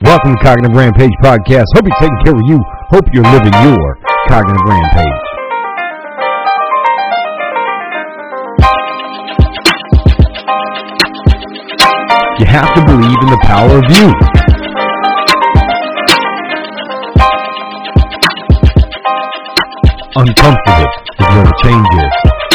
Welcome to Cognitive Rampage Podcast. Hope you're taking care of you. Hope you're living your Cognitive Rampage. You have to believe in the power of you. Uncomfortable is where the change is.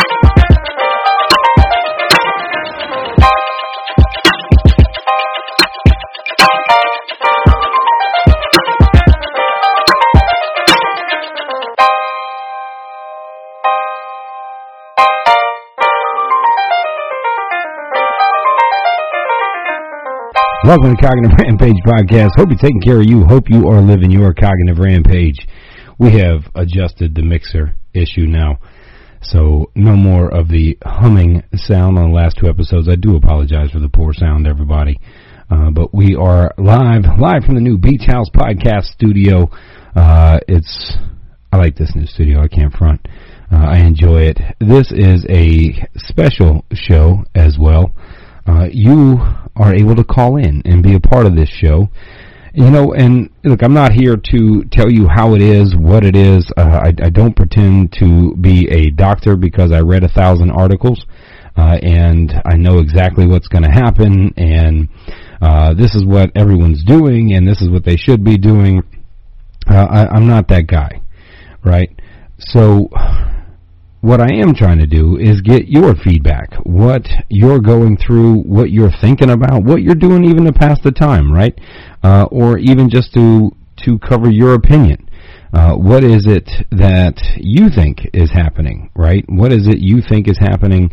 Welcome to Cognitive Rampage Podcast. Hope you're taking care of you. Hope you are living your Cognitive Rampage. We have adjusted the mixer issue now, so no more of the humming sound on the last two episodes. I do apologize for the poor sound, everybody. But we are live from the new Beach House Podcast studio. I like this new studio. I can't front. I enjoy it. This is a special show as well. You are able to call in and be a part of this show. You know, and look, I'm not here to tell you how it is, what it is. I don't pretend to be a doctor because I read 1,000 articles, and I know exactly what's going to happen, and this is what everyone's doing, and this is what they should be doing. I'm not that guy, right? So what I am trying to do is get your feedback, what you're going through, what you're thinking about, what you're doing even to pass the time, right? Or even just to cover your opinion. What is it that you think is happening, right? What is it you think is happening?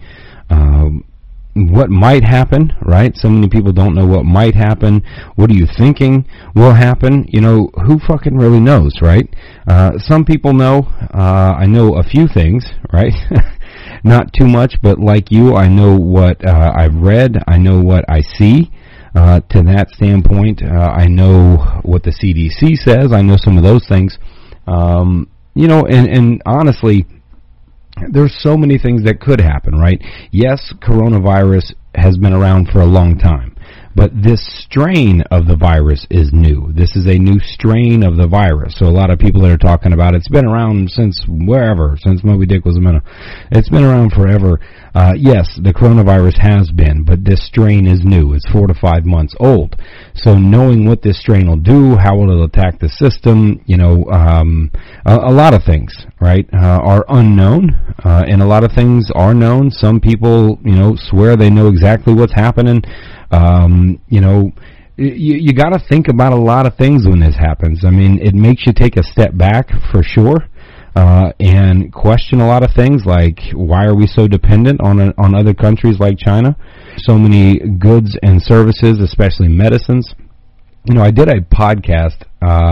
What might happen, right? So many people don't know what might happen. What are you thinking will happen? You know, who fucking really knows, right? Some people know. I know a few things, right? Not too much, but like you, I know what I've read. I know what I see. To that standpoint, I know what the CDC says. I know some of those things. You know, and honestly, there's so many things that could happen, right? Yes, coronavirus has been around for a long time, but this strain of the virus is new. This is a new strain of the virus. So a lot of people that are talking about it's been around since wherever, since Moby Dick was a minnow. It's been around forever. Yes, the coronavirus has been, but this strain is new. It's 4 to 5 months old. So knowing what this strain will do, how it'll attack the system, you know, a lot of things, right, are unknown, and a lot of things are known. Some people, you know, swear they know exactly what's happening. You know, you got to think about a lot of things when this happens. I mean, it makes you take a step back for sure, and question a lot of things like, why are we so dependent on other countries like China? So many goods and services, especially medicines. You know, I did a podcast,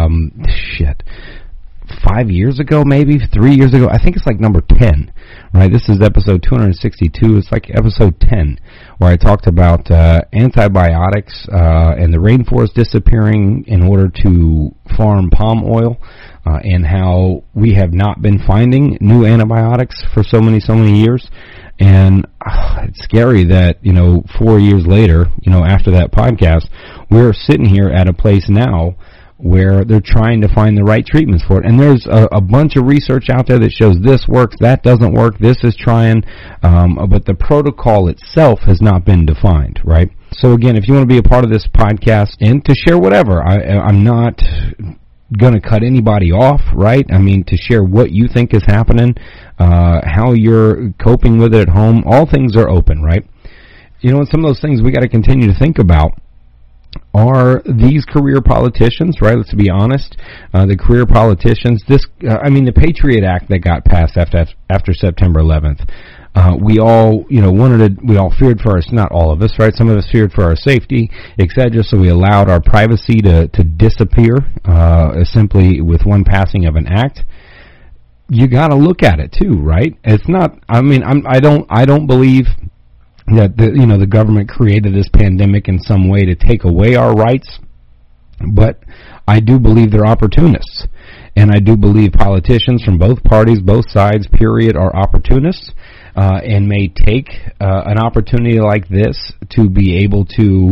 5 years ago, maybe 3 years ago. I think it's like number 10, right? This is episode 262. It's like episode 10, where I talked about antibiotics and the rainforest disappearing in order to farm palm oil, and how we have not been finding new antibiotics for so many years. And it's scary that, you know, 4 years later, you know, after that podcast, we're sitting here at a place now where they're trying to find the right treatments for it. And there's a bunch of research out there that shows this works, that doesn't work, this is trying, but the protocol itself has not been defined, right? So again, if you want to be a part of this podcast and to share whatever, I'm not going to cut anybody off, right? I mean, to share what you think is happening, how you're coping with it at home, all things are open, right? You know, and some of those things we got to continue to think about are these career politicians, right? Let's be honest. The career politicians, the Patriot Act that got passed after September 11th, we all, you know, we all feared for us, not all of us, right? Some of us feared for our safety, etc. So we allowed our privacy to disappear, simply with one passing of an act. You got to look at it too, right? It's not, I mean, I don't believe that the government created this pandemic in some way to take away our rights, but I do believe they're opportunists, and I do believe politicians from both parties, both sides, period, are opportunists, and may take an opportunity like this to be able to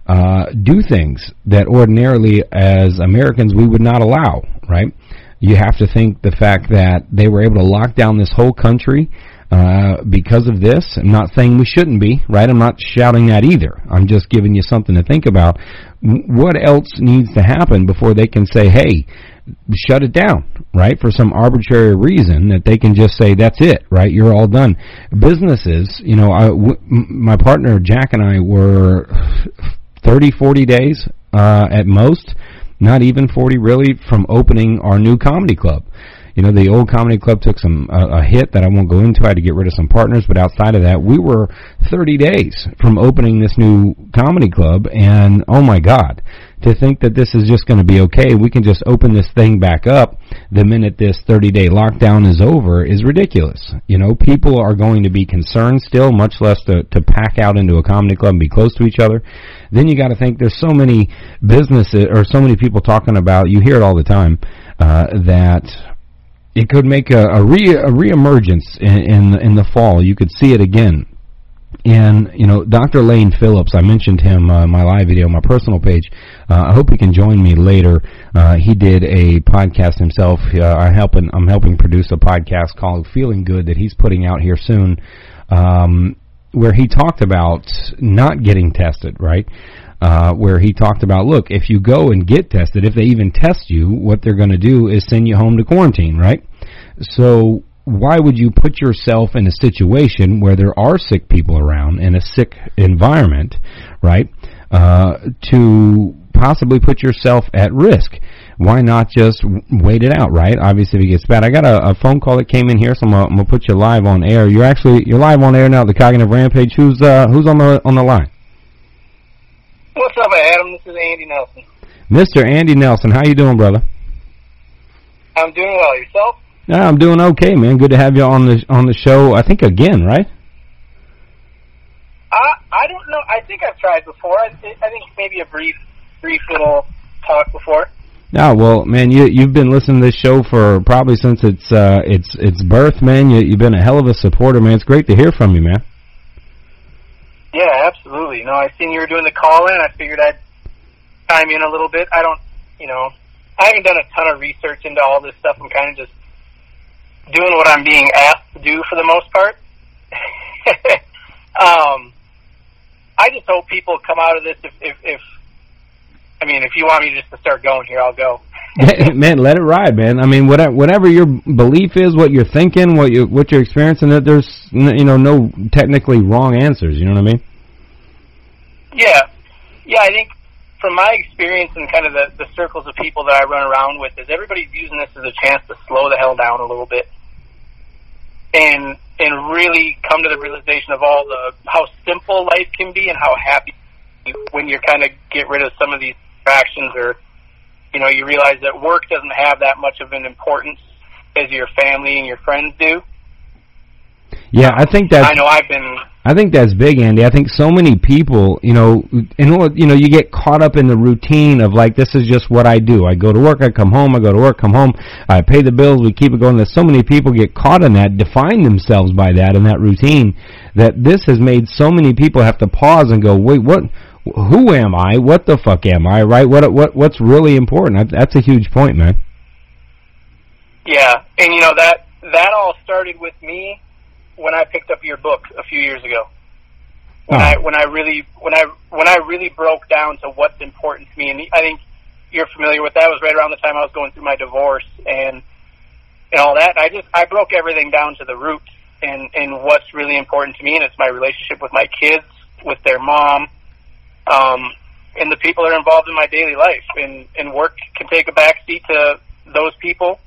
do things that ordinarily as Americans we would not allow, right? You have to think the fact that they were able to lock down this whole country because of this. I'm not saying we shouldn't be, right? I'm not shouting that either. I'm just giving you something to think about. What else needs to happen before they can say, hey, shut it down, right? For some arbitrary reason that they can just say, that's it, right? You're all done. Businesses, my partner Jack and I were 30, 40 days at most, not even 40 really, from opening our new comedy club. The old comedy club took a hit that I won't go into. I had to get rid of some partners, but outside of that, we were 30 days from opening this new comedy club, and oh my God, to think that this is just going to be okay, we can just open this thing back up the minute this 30-day lockdown is over is ridiculous. People are going to be concerned still, much less to pack out into a comedy club and be close to each other. Then you got to think there's so many businesses, or so many people talking about, you hear it all the time, that it could make a reemergence in the fall. You could see it again. And, Dr. Lane Phillips, I mentioned him in my live video on my personal page. I hope he can join me later. He did a podcast himself. I'm helping produce a podcast called Feeling Good that he's putting out here soon, where he talked about not getting tested, right? Where he talked about, look, if you go and get tested, if they even test you, what they're going to do is send you home to quarantine, right? So why would you put yourself in a situation where there are sick people around in a sick environment, right, to possibly put yourself at risk? Why not just wait it out, right? Obviously, if it gets bad. I got a phone call that came in here, so I'm gonna put you live on air. You're live on air now at the Cognitive Rampage. Who's on the line? What's up, Adam? This is Andy Nelson. Mr. Andy Nelson, how you doing, brother? I'm doing well. Yourself? Yeah, I'm doing okay, man. Good to have you on the show. I think again, right? I don't know. I think I've tried before. I think maybe a brief little talk before. Yeah, well, man, you've been listening to this show for probably since its birth, man. You've been a hell of a supporter, man. It's great to hear from you, man. Yeah, absolutely. I seen you were doing the call-in, and I figured I'd chime in a little bit. I haven't done a ton of research into all this stuff. I'm kind of just doing what I'm being asked to do for the most part. I just hope people come out of this. If you want me just to start going here, I'll go. Man, let it ride, man. I mean, whatever your belief is, what you're thinking, what you're experiencing, that there's no technically wrong answers. You know what I mean? Yeah. I think from my experience and kind of the circles of people that I run around with, is everybody's using this as a chance to slow the hell down a little bit, and really come to the realization of how simple life can be and how happy when you kind of get rid of some of these distractions, or you realize that work doesn't have that much of an importance as your family and your friends do. Yeah, I think that's. I think that's big, Andy. I think so many people, you get caught up in the routine of like, this is just what I do. I go to work, I come home, I go to work, come home, I pay the bills, we keep it going. There's so many people get caught in that, define themselves by that and that routine, that this has made so many people have to pause and go, wait, what? Who am I? What the fuck am I? Right? What's really important? That's a huge point, man. Yeah, and that all started with me when I picked up your book a few years ago. When I really broke down to what's important to me, and I think you're familiar with that. It was right around the time I was going through my divorce and all that. And I broke everything down to the root and what's really important to me, and it's my relationship with my kids, with their mom, and the people that are involved in my daily life. And work can take a backseat to those people.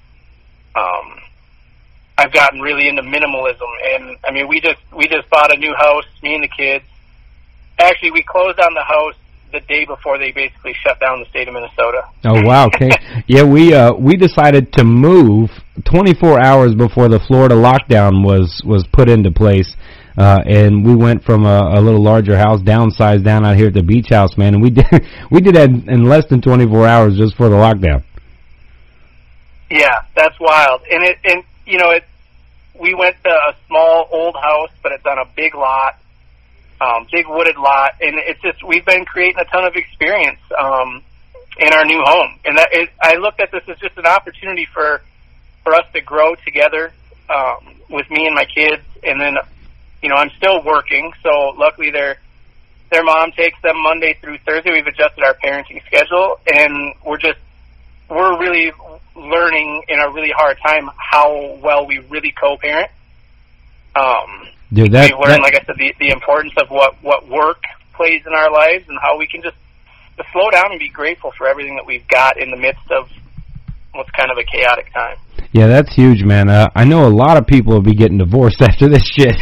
I've gotten really into minimalism, and I mean, we just bought a new house, me and the kids. Actually, we closed on the house the day before they basically shut down the state of Minnesota. Oh wow! Okay, yeah, we decided to move 24 hours before the Florida lockdown was put into place, and we went from a little larger house, downsized down out here at the beach house, man, and we did that in less than 24 hours just for the lockdown. Yeah, that's wild, we went to a small old house, but it's on a big lot. big wooded lot, and it's just, we've been creating a ton of experience in our new home. And I looked at this as just an opportunity for us to grow together with me and my kids. And then, I'm still working, so luckily their mom takes them Monday through Thursday. We've adjusted our parenting schedule, and we're really learning in a really hard time how well we really co-parent. We've learned, like I said, the importance of what work plays in our lives, and how we can just slow down and be grateful for everything that we've got in the midst of what's kind of a chaotic time. Yeah, that's huge, man. I know a lot of people will be getting divorced after this shit.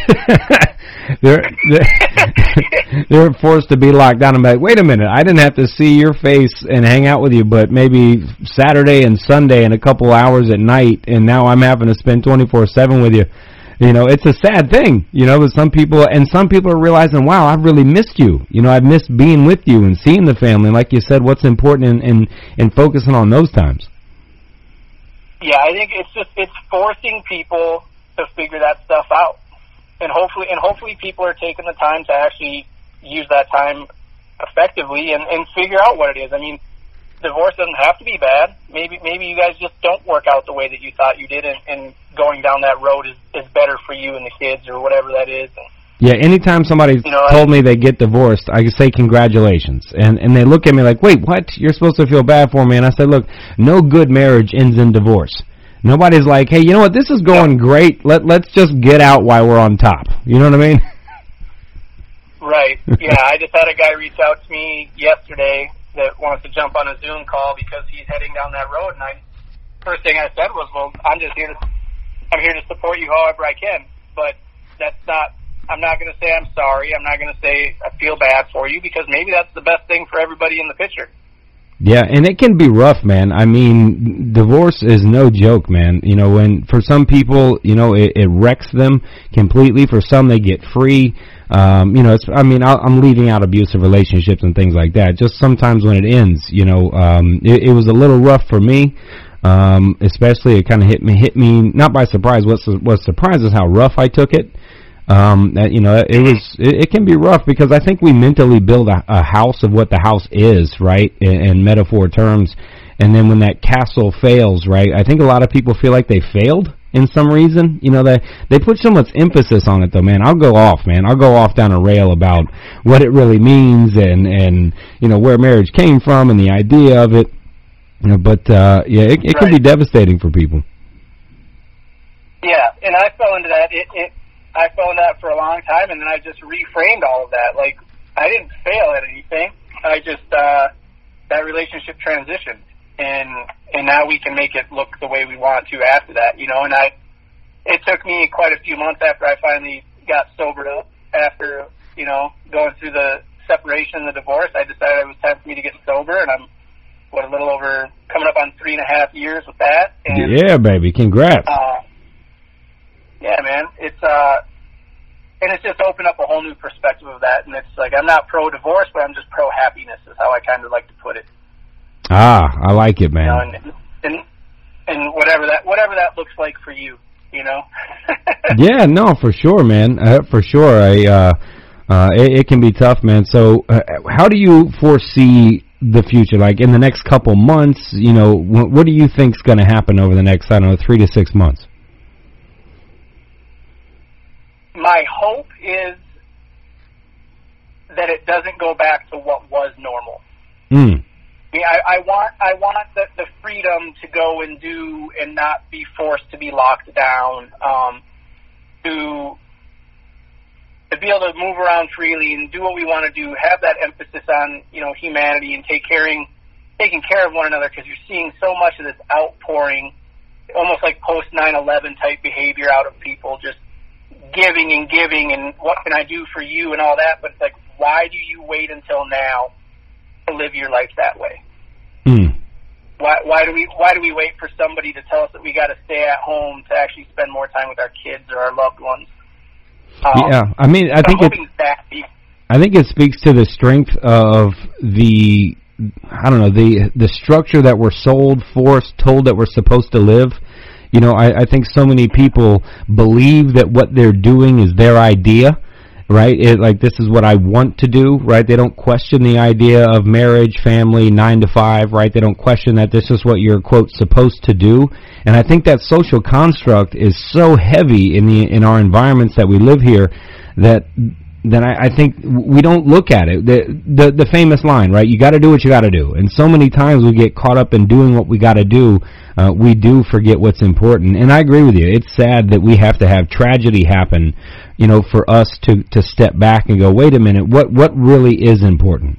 They're forced to be locked down and be like, wait a minute, I didn't have to see your face and hang out with you, but maybe Saturday and Sunday and a couple hours at night, and now I'm having to spend 24/7 with you. It's a sad thing, but some people are realizing, wow, I've really missed you. I've missed being with you and seeing the family. And like you said, what's important in focusing on those times. Yeah, I think it's forcing people to figure that stuff out. And hopefully people are taking the time to actually use that time effectively and figure out what it is. I mean, divorce doesn't have to be bad. Maybe you guys just don't work out the way that you thought you did, and going down that road is better for you and the kids, or whatever that is. Yeah, anytime somebody's told me they get divorced, I can say congratulations. And they look at me like, wait, what? You're supposed to feel bad for me. And I said, look, no good marriage ends in divorce. Nobody's like, hey, you know what, this is going great. Let's just get out while we're on top. You know what I mean? Right. Yeah, I just had a guy reach out to me yesterday that wants to jump on a Zoom call because he's heading down that road. And first thing I said was, well, I'm here to support you however I can. But I'm not going to say I'm sorry. I'm not going to say I feel bad for you, because maybe that's the best thing for everybody in the picture. Yeah, and it can be rough, man. I mean, divorce is no joke, man. When for some people, it wrecks them completely. For some, they get free. I'm leaving out abusive relationships and things like that. Just sometimes when it ends, it was a little rough for me. Especially it kind of hit me not by surprise. What surprised is how rough I took it. It can be rough, because I think we mentally build a house of what the house is, right, in metaphor terms, and then when that castle fails, right, I think a lot of people feel like they failed in some reason. They put so much emphasis on it, though, man. I'll go off down a rail about what it really means and where marriage came from and the idea of it, it can be devastating for people. Yeah, and I fell into that. I fell into that for a long time, and then I just reframed all of that. Like, I didn't fail at anything. I just, that relationship transitioned, and now we can make it look the way we want to after that, and it took me quite a few months after I finally got sobered up, after, going through the separation and the divorce. I decided it was time for me to get sober, and I'm, a little over, coming up on 3.5 years with that. And, yeah, baby, congrats. Yeah, man, and it's just opened up a whole new perspective of that, and it's like, I'm not pro-divorce, but I'm just pro-happiness, is how I kind of like to put it. I like it, man. And whatever that looks like for you, Yeah, no, for sure, man. For sure, it can be tough, man. So, how do you foresee the future? Like, in the next couple months, what do you think's going to happen over the next, 3 to 6 months? My hope is that it doesn't go back to what was normal. I mean, I want the freedom to go and do and not be forced to be locked down, to be able to move around freely and do what we want to do, have that emphasis on, humanity and taking care of one another, because you're seeing so much of this outpouring, almost like post 9/11 type behavior out of people, just giving and what can I do for you and all that. But it's like, why do you wait until now to live your life that way? Why do we wait for somebody to tell us that we got to stay at home to actually spend more time with our kids or our loved ones? Yeah, I mean, I think it speaks to the strength of the structure that we're told that we're supposed to live. I think so many people believe that what they're doing is their idea, right? Like, this is what I want to do, right? They don't question the idea of marriage, family, 9 to 5, right? They don't question that this is what you're, quote, supposed to do. And I think that social construct is so heavy in our environments that we live here that I think we don't look at it. The famous line, right? You got to do what you got to do. And so many times we get caught up in doing what we got to do, we do forget what's important. And I agree with you. It's sad that we have to have tragedy happen, for us to step back and go, wait a minute, what really is important?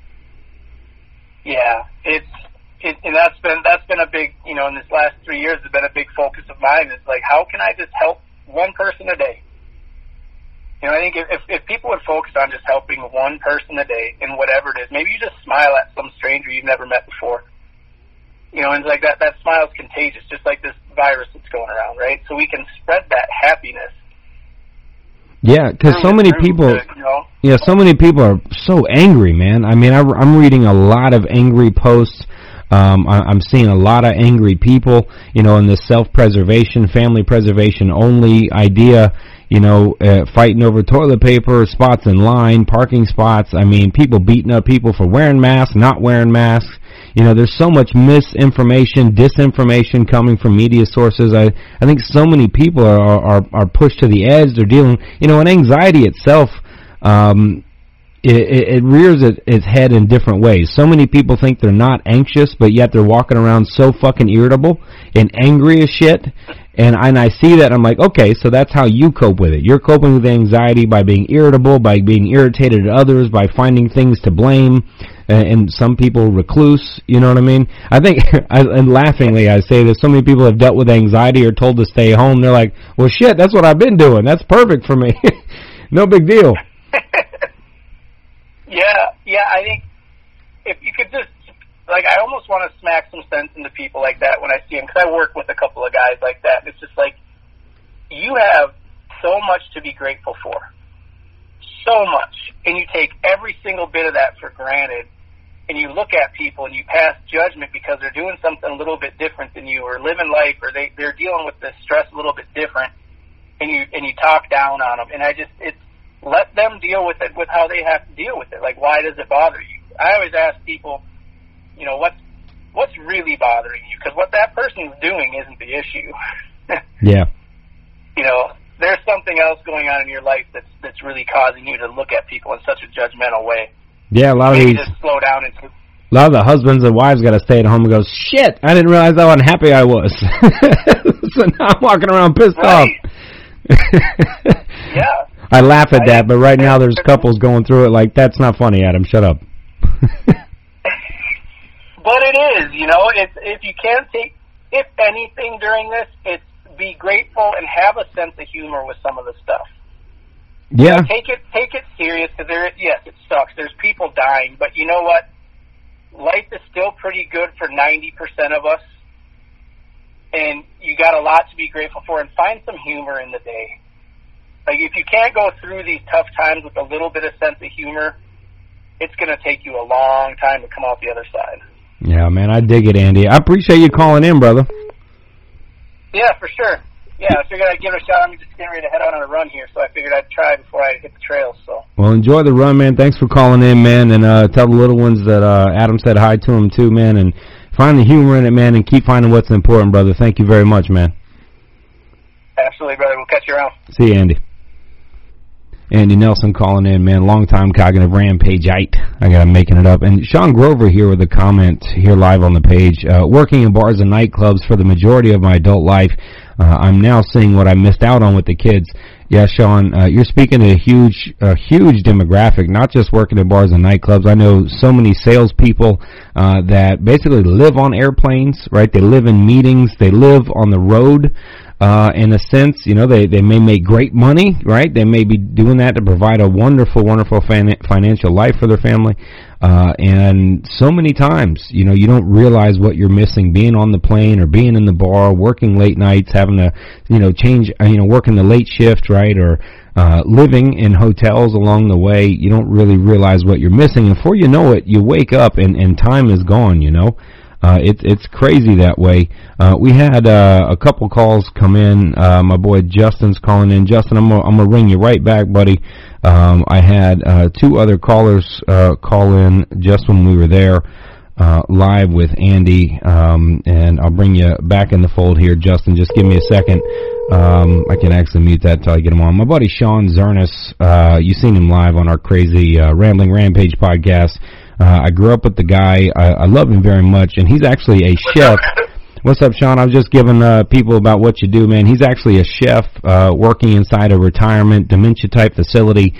Yeah, and that's been a big, in this last 3 years, has been a big focus of mine. Is like, how can I just help one person a day? I think if people would focus on just helping one person a day in whatever it is, maybe you just smile at some stranger you've never met before. And it's like that smile is contagious, just like this virus that's going around, right? So we can spread that happiness. Yeah, because so many people are so angry, man. I mean, I'm reading a lot of angry posts. I'm seeing a lot of angry people, in the self-preservation, family preservation only idea, fighting over toilet paper, spots in line, parking spots. I mean, people beating up people for wearing masks, not wearing masks. There's so much misinformation, disinformation coming from media sources. I think so many people are pushed to the edge. They're dealing, and anxiety itself, it rears its head in different ways. So many people think they're not anxious, but yet they're walking around so fucking irritable and angry as shit. And I see that, I'm like, okay, so that's how you cope with it. You're coping with anxiety by being irritable, by being irritated at others, by finding things to blame, and some people recluse, you know what I mean? I think, and laughingly I say that so many people have dealt with anxiety or told to stay home. They're like, well, shit, that's what I've been doing. That's perfect for me. No big deal. Yeah, I think if you could just, like, I almost want to smack some sense into people like that when I see them, because I work with a couple of guys like that. It's just like, you have so much to be grateful for. So much. And you take every single bit of that for granted, and you look at people and you pass judgment because they're doing something a little bit different than you, or living life, or they're dealing with this stress a little bit different, and you talk down on them. And it's let them deal with it with how they have to deal with it. Like, why does it bother you? I always ask people, what's really bothering you? Because what that person's doing isn't the issue. Yeah. There's something else going on in your life that's really causing you to look at people in such a judgmental way. Yeah, a lot Maybe of these. Just slow down and. A lot of the husbands and wives got to stay at home and go, shit, I didn't realize how unhappy I was. So now I'm walking around pissed off. Yeah. I laugh at that, but right now there's couples going through it like, that's not funny, Adam, shut up. But it is, if you can't take, if anything during this, it's be grateful and have a sense of humor with some of the stuff. Yeah. Take it serious, because yes, it sucks. There's people dying, but you know what? Life is still pretty good for 90% of us, and you got a lot to be grateful for, and find some humor in the day. Like, if you can't go through these tough times with a little bit of sense of humor, it's going to take you a long time to come out the other side. Yeah, man, I dig it, Andy. I appreciate you calling in, brother. Yeah, for sure. Yeah, I figured I'd give it a shot. I'm just getting ready to head out on a run here, so I figured I'd try before I hit the trails. So. Well, enjoy the run, man. Thanks for calling in, man, and tell the little ones that Adam said hi to them, too, man, and find the humor in it, man, and keep finding what's important, brother. Thank you very much, man. Absolutely, brother. We'll catch you around. See you, Andy. Andy Nelson calling in, man, long-time Cognitive Rampageite. I got him making it up. And Sean Grover here with a comment here live on the page. Working in bars and nightclubs for the majority of my adult life, I'm now seeing what I missed out on with the kids. Yeah, Sean, you're speaking to a huge demographic, not just working in bars and nightclubs. I know so many salespeople that basically live on airplanes, right? They live in meetings. They live on the road. In a sense, they may make great money, right? They may be doing that to provide a wonderful, wonderful financial life for their family. And so many times, you don't realize what you're missing being on the plane or being in the bar, working late nights, having to, change, working the late shift, right? Or, living in hotels along the way. You don't really realize what you're missing. And before you know it, you wake up and time is gone, It's crazy that way. We had a couple calls come in. My boy Justin's calling in. Justin, I'm gonna ring you right back, buddy. I had 2 other callers call in just when we were there live with Andy, and I'll bring you back in the fold here, Justin. Just give me a second. I can actually mute that until I get him on. My buddy Sean Zernis, you've seen him live on our crazy Rambling Rampage podcast. I grew up with the guy. I love him very much, and he's actually a chef. What's up, Sean? I was just giving people about what you do, man. He's actually a chef working inside a retirement dementia-type facility.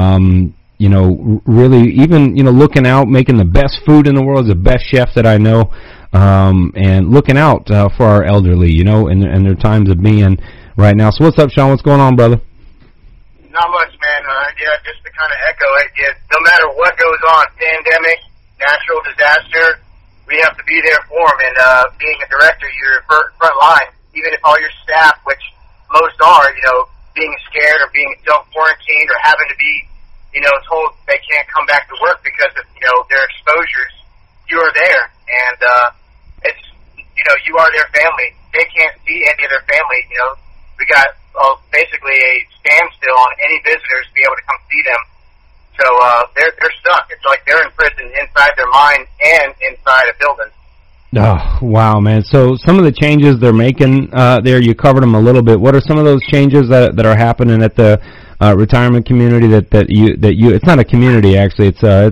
Really, even, looking out, making the best food in the world. Is the best chef that I know, and looking out for our elderly, and their times of being right now. So what's up, Sean? What's going on, brother? Not much, man. Just to kind of echo it, no matter what goes on, pandemic, natural disaster, we have to be there for them. And being a director, you're front line. Even if all your staff, which most are, being scared or being self-quarantined or having to be, told they can't come back to work because of, their exposures, you are there. And it's, you are their family. They can't see any of their family. We got basically a standstill on any visitors to be able to come see them. So they're stuck. It's like they're in prison inside their mind and inside a building. Oh, wow, man. So some of the changes they're making there, you covered them a little bit. What are some of those changes that are happening at the retirement community that you it's not a community, actually. It's a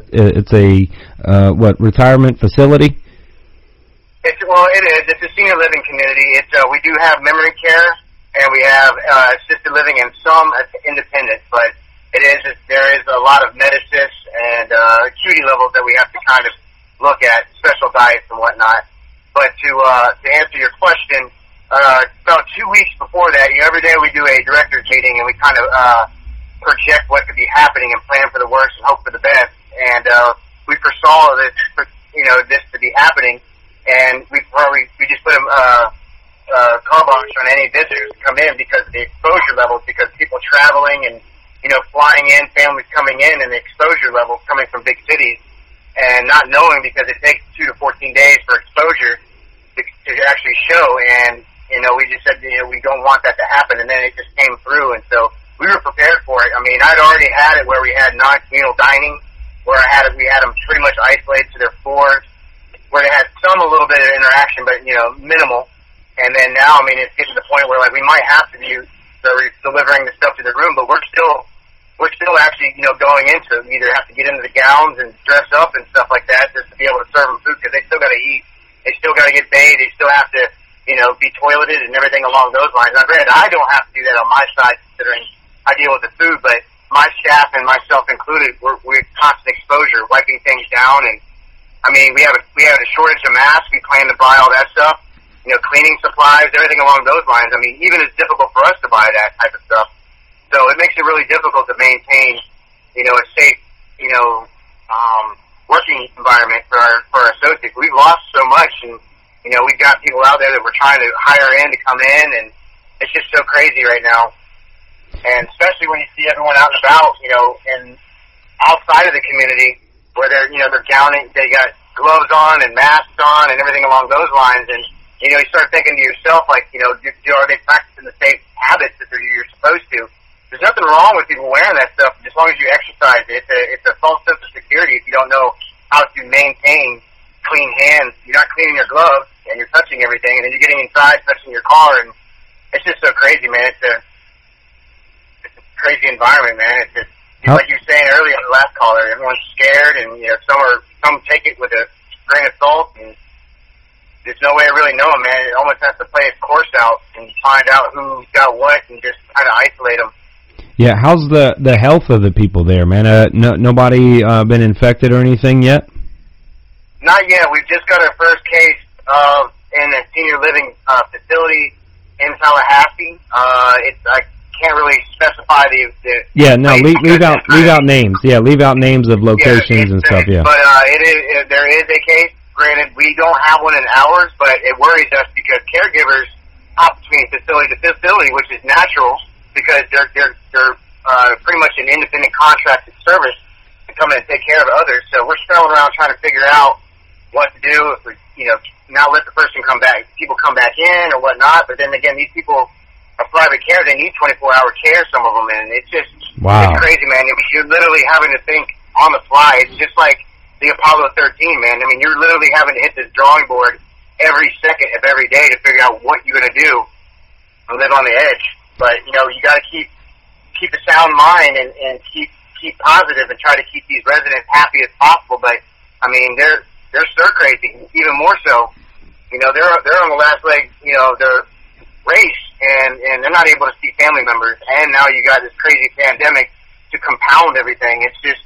retirement facility? It is. It's a senior living community. We do have memory care, and we have assisted living and some independent, but there is a lot of medicine and acuity levels that we have to kind of look at, special diets and whatnot. But to answer your question, about 2 weeks before that, every day we do a director's meeting and we kind of project what could be happening and plan for the worst and hope for the best. And we foresaw this, this to be happening, and we just put car box on any visitors to come in because of the exposure levels, because people traveling and flying in, families coming in, and the exposure levels coming from big cities, and not knowing because it takes 2 to 14 days for exposure to actually show. And we just said we don't want that to happen, and then it just came through, and so we were prepared for it. I mean, I'd already had it where we had non-communal dining, where we had them pretty much isolated to their floors, where they had a little bit of interaction, but minimal. And then now, I mean, it's getting to the point where we might have to be delivering the stuff to the room, but we're still actually going into it. We either have to get into the gowns and dress up and stuff like that just to be able to serve them food, because they still got to eat, they still got to get bathed, they still have to be toileted and everything along those lines. Now, granted, I don't have to do that on my side considering I deal with the food, but my staff and myself included, we're constant exposure, wiping things down, and I mean, we have a shortage of masks. We plan to buy all that stuff. Cleaning supplies, everything along those lines. I mean, even it's difficult for us to buy that type of stuff. So it makes it really difficult to maintain, a safe, working environment for our associates. We've lost so much, and, we've got people out there that we're trying to hire in to come in, and it's just so crazy right now. And especially when you see everyone out and about, and outside of the community where they're gowning, they got gloves on and masks on and everything along those lines, and you start thinking to yourself, are they practicing the safe habits that you're supposed to? There's nothing wrong with people wearing that stuff as long as you exercise it. It's a false sense of security if you don't know how to maintain clean hands. You're not cleaning your gloves and you're touching everything, and then you're getting inside, touching your car, and it's just so crazy, man. It's a crazy environment, man. It's just like you were saying earlier on the last caller. Everyone's scared, and some take it with a grain of salt, and there's no way of really knowing, man. It almost has to play its course out and find out who's got what and just kind of isolate them. Yeah, how's the health of the people there, man? Nobody been infected or anything yet? Not yet. We've just got our first case in a senior living facility in Tallahassee. I can't really specify the yeah, no, leave out names. Yeah, leave out names of locations and stuff. Yeah, but there is a case. Granted, we don't have one in ours, but it worries us because caregivers hop between facility to facility, which is natural because they're pretty much an independent contracted service to come in and take care of others. So we're scrambling around trying to figure out what to do if we, not let the person come back. People come back in or whatnot, but then again, these people are private care. They need 24-hour care, some of them, and it's just it's crazy, man. I mean, you're literally having to think on the fly. It's just like the Apollo 13, man. I mean, you're literally having to hit this drawing board every second of every day to figure out what you're going to do and live on the edge. But, you know, you got to keep a sound mind and keep positive and try to keep these residents happy as possible. But, I mean, they're stir crazy, even more so. You know, they're on the last leg, you know, their race, and they're not able to see family members. And now you got this crazy pandemic to compound everything. It's just,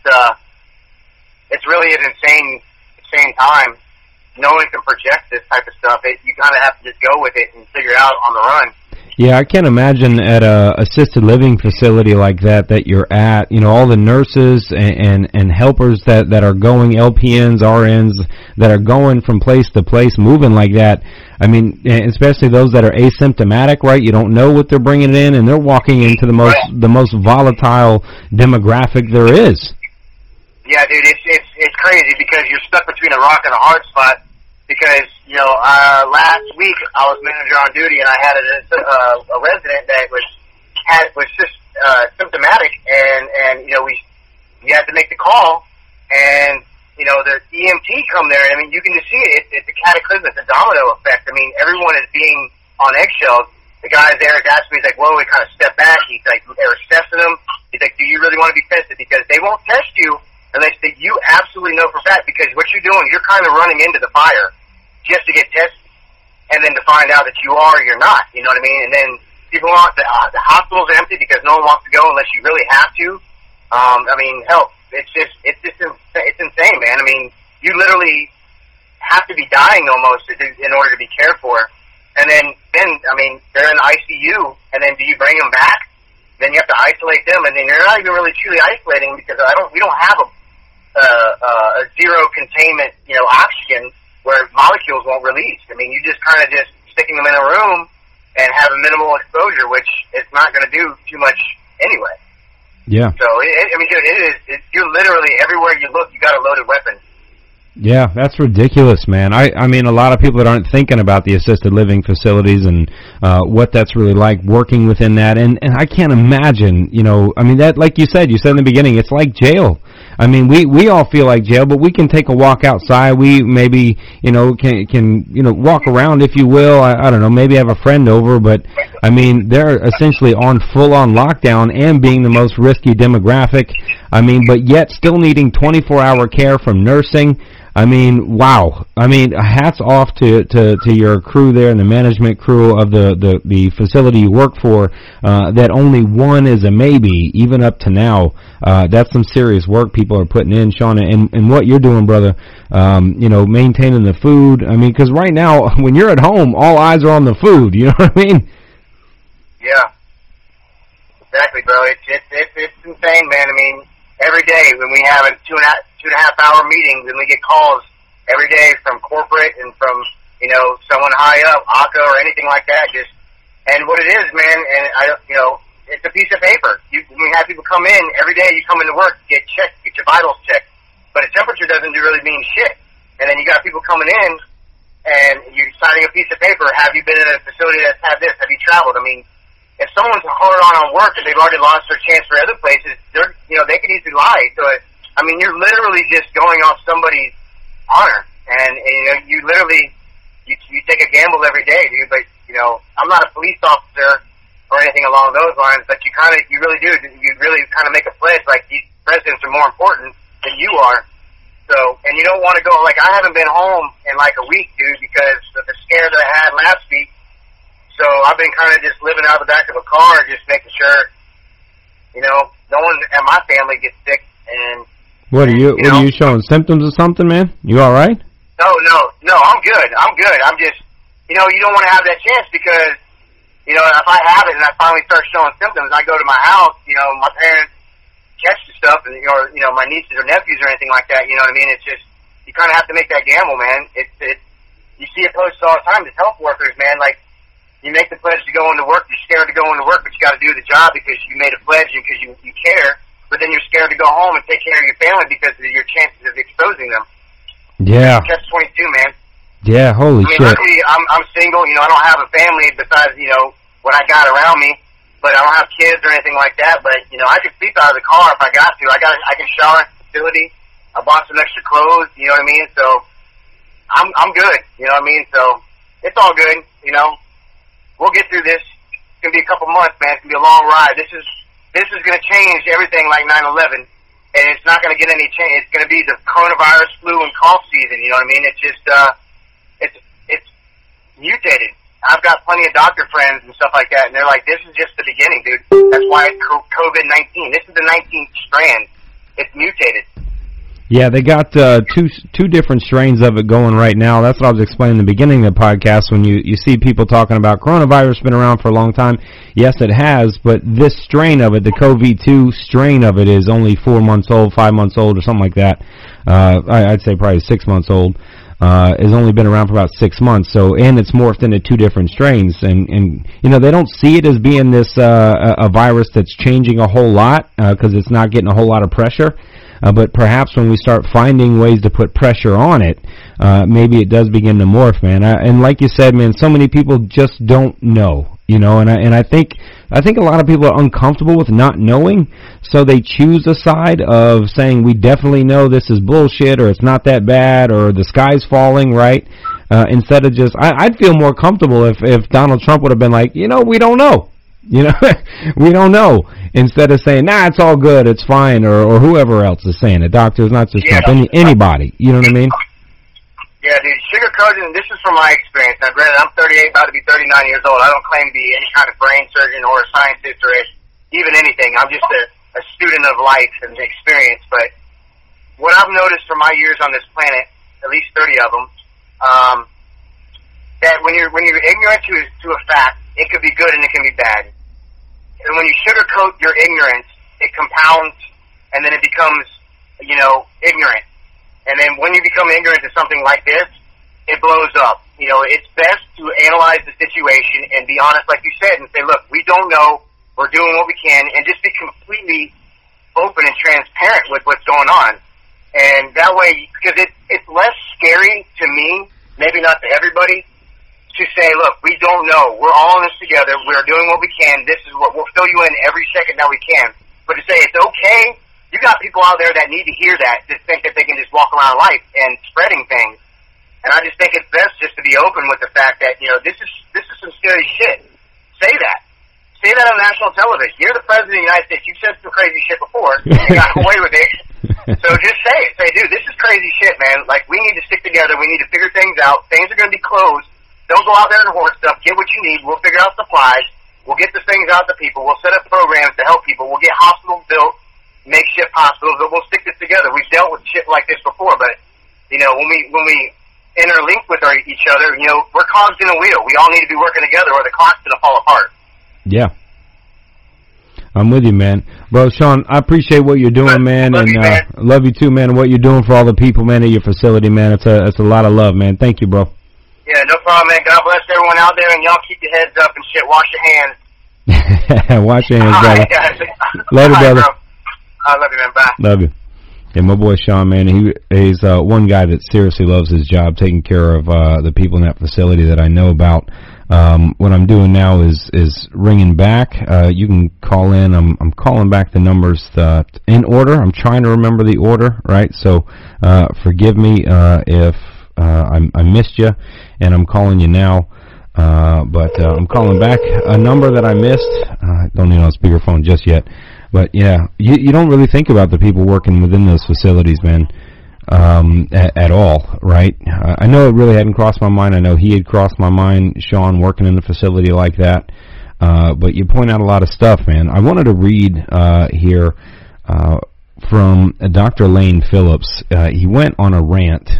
it's really an insane time. No one can project this type of stuff. You kind of have to just go with it and figure it out on the run. Yeah, I can't imagine at a assisted living facility like that you're at, you know, all the nurses and helpers that are going, LPNs, RNs, that are going from place to place, moving like that. I mean, especially those that are asymptomatic, right? You don't know what they're bringing in, and they're walking into the most volatile demographic there is. Yeah, dude, it's crazy because you're stuck between a rock and a hard spot. Because, you know, last week I was manager on duty, and I had a resident that was just symptomatic, and you know, we had to make the call, and you know, the EMT come there, and I mean, you can just see it. It's a cataclysm. It's a domino effect. I mean, everyone is being on eggshells. The guy there is asking me, he's like, "Whoa," he kind of stepped back. He's like, they're assessing him. He's like, "Do you really want to be tested?" Because they won't test you unless you absolutely know for a fact. Because what you're doing, you're kind of running into the fire just to get tested, and then to find out that you are or you're not, you know what I mean? And then people want the hospitals are empty because no one wants to go unless you really have to. I mean, hell, it's insane, man. I mean, you literally have to be dying almost in order to be cared for. And then I mean, they're in the ICU, and then do you bring them back? Then you have to isolate them, and then you're not even really truly isolating because we don't have a zero containment, you know, oxygen where molecules won't release. I mean, you just kind of just sticking them in a room and have a minimal exposure, which it's not going to do too much anyway. Yeah. So, I mean, dude, you're literally, everywhere you look, you got a loaded weapon. Yeah, that's ridiculous, man. I mean, a lot of people that aren't thinking about the assisted living facilities and what that's really like working within that. And I can't imagine, you know, I mean, that, like you said in the beginning, it's like jail. I mean, we all feel like jail, but we can take a walk outside. We maybe, you know, can you know, walk around, if you will. I don't know, maybe have a friend over, but I mean, they're essentially on full-on lockdown and being the most risky demographic. I mean, but yet still needing 24-hour care from nursing. I mean, wow. I mean, hats off to your crew there and the management crew of the facility you work for, that only one is a maybe, even up to now. That's some serious work people are putting in, Sean, and what you're doing, brother, you know, maintaining the food. I mean, because right now, when you're at home, all eyes are on the food, you know what I mean? Yeah. Exactly, bro. It's insane, man. I mean, every day when we have a 2.5 hour meetings and we get calls every day from corporate and from, you know, someone high up, ACA or anything like that, and what it is, man, and you know, it's a piece of paper. When we have people come in, every day you come into work, get checked, get your vitals checked, but a temperature doesn't really mean shit. And then you got people coming in and you're signing a piece of paper, have you been in a facility that's had this, have you traveled? I mean, if someone's hard on work and they've already lost their chance for other places, they can easily lie. So, I mean, you're literally just going off somebody's honor, and you know, you literally you take a gamble every day, dude. But you know, I'm not a police officer or anything along those lines, but you really do. You really kind of make a pledge like these residents are more important than you are. So, and you don't want to go like I haven't been home in like a week, dude, because of the scare that I had last week. So I've been kind of just living out of the back of a car, just making sure, you know, no one at my family gets sick. And what are you showing symptoms of something, man? You all right? No, I'm good. I'm just, you know, you don't want to have that chance because, you know, if I have it and I finally start showing symptoms, I go to my house, you know, my parents catch the stuff, and or you know, my nieces or nephews or anything like that. You know what I mean? It's just you kind of have to make that gamble, man. You see it posted all the time. As health workers, man, like. You make the pledge to go into work. You're scared to go into work, but you got to do the job because you made a pledge and because you care. But then you're scared to go home and take care of your family because of your chances of exposing them. Yeah. Catch-22, man. Yeah, holy shit. Luckily, I'm single. You know, I don't have a family besides, you know, what I got around me. But I don't have kids or anything like that. But, you know, I can sleep out of the car if I got to. I can shower at the facility. I bought some extra clothes, you know what I mean? So I'm good, you know what I mean? So it's all good, you know. We'll get through this. It's gonna be a couple months, man. It's gonna be a long ride. This is gonna change everything like 9/11, and it's not gonna get any change. It's gonna be the coronavirus, flu, and cough season. You know what I mean? It's just it's mutated. I've got plenty of doctor friends and stuff like that, and they're like, "This is just the beginning, dude. That's why it's COVID-19. This is the 19th strand. It's mutated." Yeah, they got two different strains of it going right now. That's what I was explaining in the beginning of the podcast. When you see people talking about coronavirus been around for a long time, yes, it has, but this strain of it, the CoV-2 strain of it, is only 4 months old, 5 months old, or something like that. I'd say probably 6 months old. Has only been around for about 6 months. So, and it's morphed into two different strains, and you know, they don't see it as being this a virus that's changing a whole lot because it's not getting a whole lot of pressure. But perhaps when we start finding ways to put pressure on it, maybe it does begin to morph, man. And like you said, man, so many people just don't know, you know. And I think a lot of people are uncomfortable with not knowing, so they choose a side of saying we definitely know this is bullshit, or it's not that bad, or the sky's falling, right? Instead of just, I'd feel more comfortable if Donald Trump would have been like, you know, we don't know. You know, we don't know. Instead of saying, nah, it's all good, it's fine, or whoever else is saying it. Doctors, not just Trump, anybody. You know what I mean? Yeah, dude, sugarcoating, this is from my experience. Now, granted, I'm 38, about to be 39 years old. I don't claim to be any kind of brain surgeon or a scientist or even anything. I'm just a student of life and experience. But what I've noticed from my years on this planet, at least 30 of them, that when you're ignorant to a fact, it could be good and it can be bad. And when you sugarcoat your ignorance, it compounds, and then it becomes, you know, ignorant. And then when you become ignorant to something like this, it blows up. You know, it's best to analyze the situation and be honest, like you said, and say, look, we don't know, we're doing what we can, and just be completely open and transparent with what's going on. And that way, because it's less scary to me, maybe not to everybody, to say, look, we don't know. We're all in this together. We're doing what we can. This is what we'll fill you in every second that we can. But to say it's okay, you got people out there that need to hear that, just think that they can just walk around life and spreading things. And I just think it's best just to be open with the fact that, you know, this is some scary shit. Say that. Say that on national television. You're the president of the United States. You've said some crazy shit before. You got away with it. So just say it. Say, dude, this is crazy shit, man. Like, we need to stick together. We need to figure things out. Things are going to be closed. Don't go out there and hoard stuff. Get what you need. We'll figure out supplies. We'll get the things out to people. We'll set up programs to help people. We'll get hospitals built, makeshift hospitals, but we'll stick this together. We've dealt with shit like this before, but, you know, when we interlink with each other, you know, we're cogs in a wheel. We all need to be working together or the clock's going to fall apart. Yeah. I'm with you, man. Bro, Sean, I appreciate what you're doing, man. Love you, man. Love you too, man, and what you're doing for all the people, man, at your facility, man. It's a lot of love, man. Thank you, bro. Yeah, no problem, man. God bless everyone out there, and y'all keep your heads up and shit. Wash your hands. Wash your hands, brother. Later, brother. Bro. I love you, man. Bye. Love you. Yeah, my boy Sean, man, he's one guy that seriously loves his job, taking care of the people in that facility that I know about. What I'm doing now is ringing back. You can call in. I'm calling back the numbers in order. I'm trying to remember the order, right? So forgive me if I missed you, and I'm calling you now. But I'm calling back a number that I missed. I don't need on speakerphone just yet. But yeah, you don't really think about the people working within those facilities, man, at all, right? I know it really hadn't crossed my mind. I know he had crossed my mind, Sean, working in a facility like that. But you point out a lot of stuff, man. I wanted to read here from Dr. Lane Phillips. He went on a rant.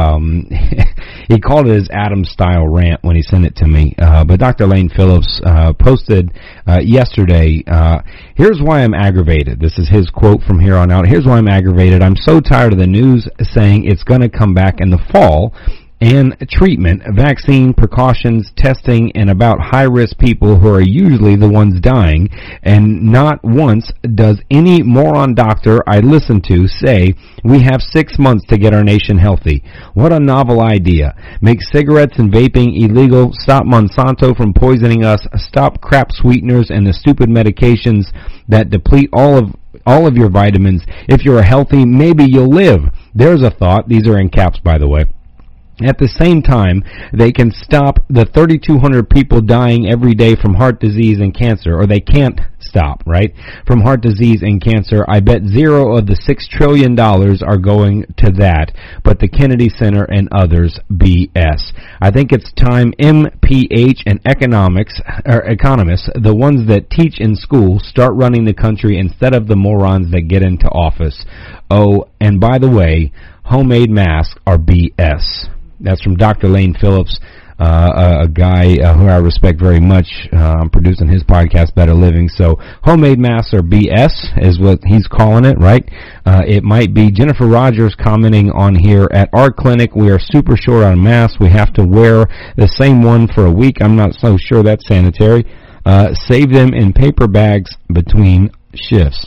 He called it his Adams-style rant when he sent it to me. But Dr. Lane Phillips posted yesterday, here's why I'm aggravated. This is his quote from here on out. Here's why I'm aggravated. I'm so tired of the news saying it's going to come back in the fall, and treatment, vaccine, precautions, testing, and about high-risk people who are usually the ones dying, and not once does any moron doctor I listen to say, we have 6 months to get our nation healthy. What a novel idea. Make cigarettes and vaping illegal, stop Monsanto from poisoning us, stop crap sweeteners and the stupid medications that deplete all of your vitamins. If you're healthy, maybe you'll live. There's a thought. These are in caps, by the way. At the same time, they can stop the 3,200 people dying every day from heart disease and cancer, or they can't stop, right? From heart disease and cancer, I bet zero of the $6 trillion are going to that, but the Kennedy Center and others, BS. I think it's time MPH and economists, the ones that teach in school, start running the country instead of the morons that get into office. Oh, and by the way, homemade masks are BS. That's from Dr. Lane Phillips, a guy who I respect very much. I'm producing his podcast, Better Living. So homemade masks are BS is what he's calling it, right? It might be Jennifer Rogers commenting on here, at our clinic, we are super short on masks. We have to wear the same one for a week. I'm not so sure that's sanitary. Save them in paper bags between shifts.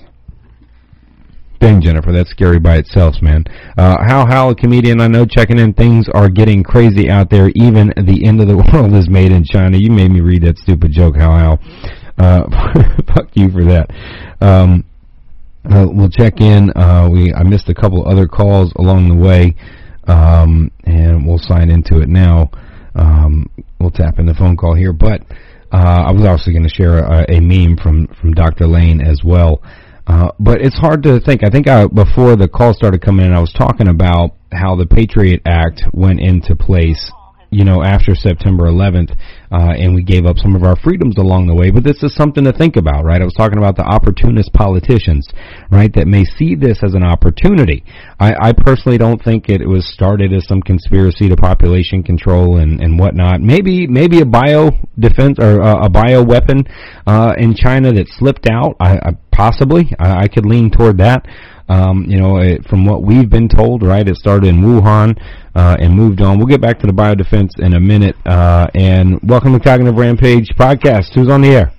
Dang, Jennifer, that's scary by itself, man. Hal, a comedian I know, checking in. Things are getting crazy out there. Even the end of the world is made in China. You made me read that stupid joke, Hal. Fuck you for that. We'll check in. I missed a couple other calls along the way, and we'll sign into it now. We'll tap in the phone call here, but I was also going to share a meme from Dr. Lane as well. But it's hard to think. I think before the call started coming in, I was talking about how the Patriot Act went into place, after September 11th, and we gave up some of our freedoms along the way. But this is something to think about, right? I was talking about the opportunist politicians, right, that may see this as an opportunity. I personally don't think it was started as some conspiracy to population control and whatnot. Maybe a bio defense or a bio weapon in China that slipped out. Possibly, I could lean toward that. From what we've been told, right, it started in Wuhan and moved on. We'll get back to the biodefense in a minute. And welcome to Cognitive Rampage podcast. Who's on the air?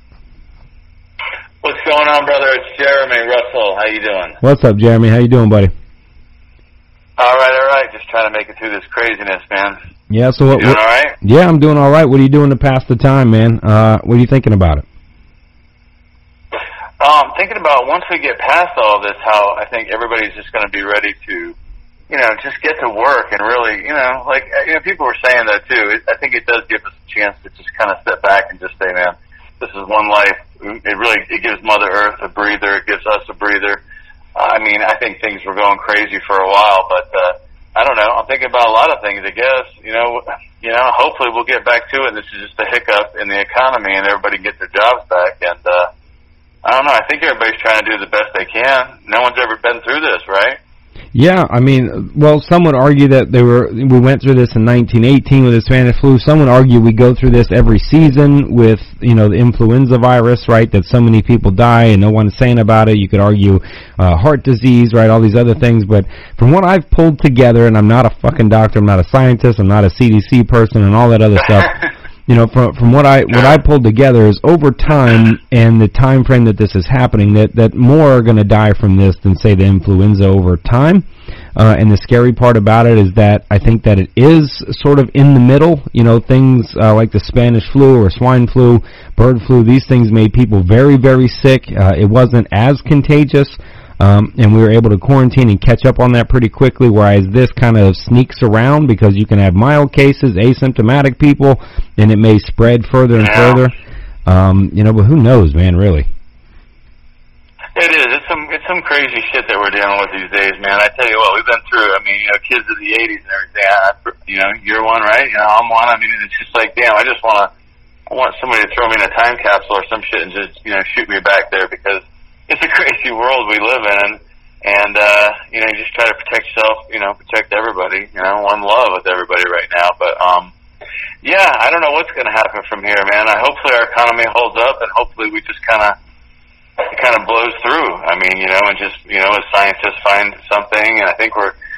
What's going on, brother? It's Jeremy Russell. How you doing? What's up, Jeremy? How you doing, buddy? All right. Just trying to make it through this craziness, man. Yeah. So what? You doing all right? Yeah, I'm doing all right. What are you doing to pass the time, man? What are you thinking about it? Thinking about once we get past all of this, how I think everybody's just going to be ready to, just get to work and really, people were saying that too. I think it does give us a chance to just kind of step back and just say, man, this is one life. It gives Mother Earth a breather. It gives us a breather. I think things were going crazy for a while, but I don't know. I'm thinking about a lot of things, I guess. Hopefully we'll get back to it. This is just a hiccup in the economy and everybody can get their jobs back. And I don't know. I think everybody's trying to do the best they can. No one's ever been through this, right? Yeah, some would argue that we went through this in 1918 with the Spanish flu. Some would argue we go through this every season with, the influenza virus, right, that so many people die and no one's saying about it. You could argue heart disease, right, all these other things. But from what I've pulled together, and I'm not a fucking doctor, I'm not a scientist, I'm not a CDC person and all that other stuff. From what I pulled together is over time and the time frame that this is happening, that more are going to die from this than, say, the influenza over time. And the scary part about it is that I think that it is sort of in the middle. Things like the Spanish flu or swine flu, bird flu, these things made people very, very sick. It wasn't as contagious. And we were able to quarantine and catch up on that pretty quickly, whereas this kind of sneaks around because you can have mild cases, asymptomatic people, and it may spread further and further. But who knows, man, really? It is. It's some crazy shit that we're dealing with these days, man. I tell you what, we've been through. Kids of the 80s and everything. You're one, right? I'm one. It's just like, damn, I want somebody to throw me in a time capsule or some shit and just, shoot me back there because it's a crazy world we live in, and you just try to protect yourself, protect everybody, one love with everybody right now. But I don't know what's going to happen from here, man. Hopefully our economy holds up, and hopefully we just kind of blows through. And just as scientists find something, and I think we're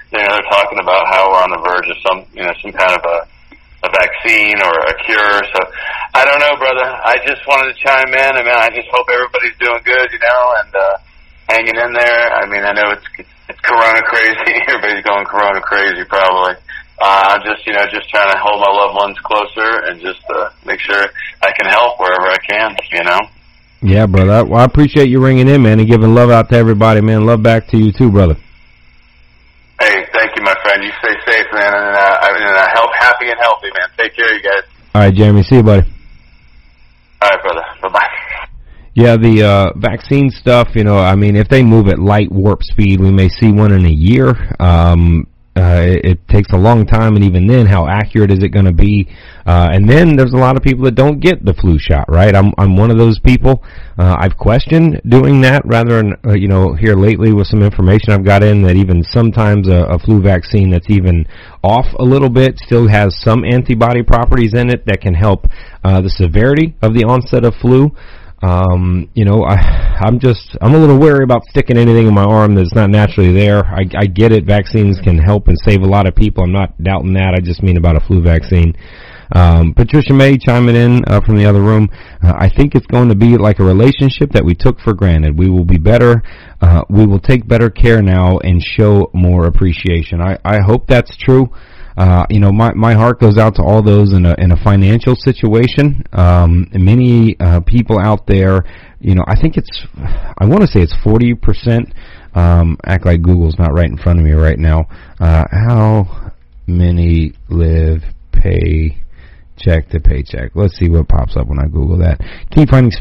they're talking about how we're on the verge of some kind of a vaccine or a cure. So I don't know, brother. I just wanted to chime in, and man, I just hope everybody's doing good, and hanging in there. I mean, I know it's Corona crazy. Everybody's going Corona crazy, probably. I'm just trying to hold my loved ones closer and just make sure I can help wherever I can, Yeah, brother. Well, I appreciate you ringing in, man, and giving love out to everybody, man. Love back to you too, brother. Hey, thank you, my friend. You stay safe, man, and happy and healthy, man. Take care, you guys. All right, Jeremy. See you, buddy. All right, brother. Bye-bye. Yeah, the vaccine stuff, I mean, if they move at light warp speed, we may see one in a year. It takes a long time, and even then, how accurate is it going to be? And then there's a lot of people that don't get the flu shot, right? I'm one of those people. I've questioned doing that rather than, here lately with some information I've got in that even sometimes a flu vaccine that's even off a little bit still has some antibody properties in it that can help the severity of the onset of flu. I'm a little wary about sticking anything in my arm that's not naturally there. I get it. Vaccines can help and save a lot of people. I'm not doubting that. I just mean about a flu vaccine. Patricia May chiming in from the other room. I think it's going to be like a relationship that we took for granted. We will be better. We will take better care now and show more appreciation. I hope that's true. My heart goes out to all those in a financial situation. Many people out there, I think I want to say it's 40%. Act like Google's not right in front of me right now. How many live paycheck to paycheck? Let's see what pops up when I Google that. Key findings: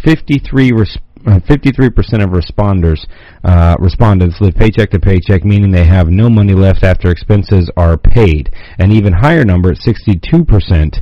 53% of respondents live paycheck to paycheck, meaning they have no money left after expenses are paid. An even higher number at 62%.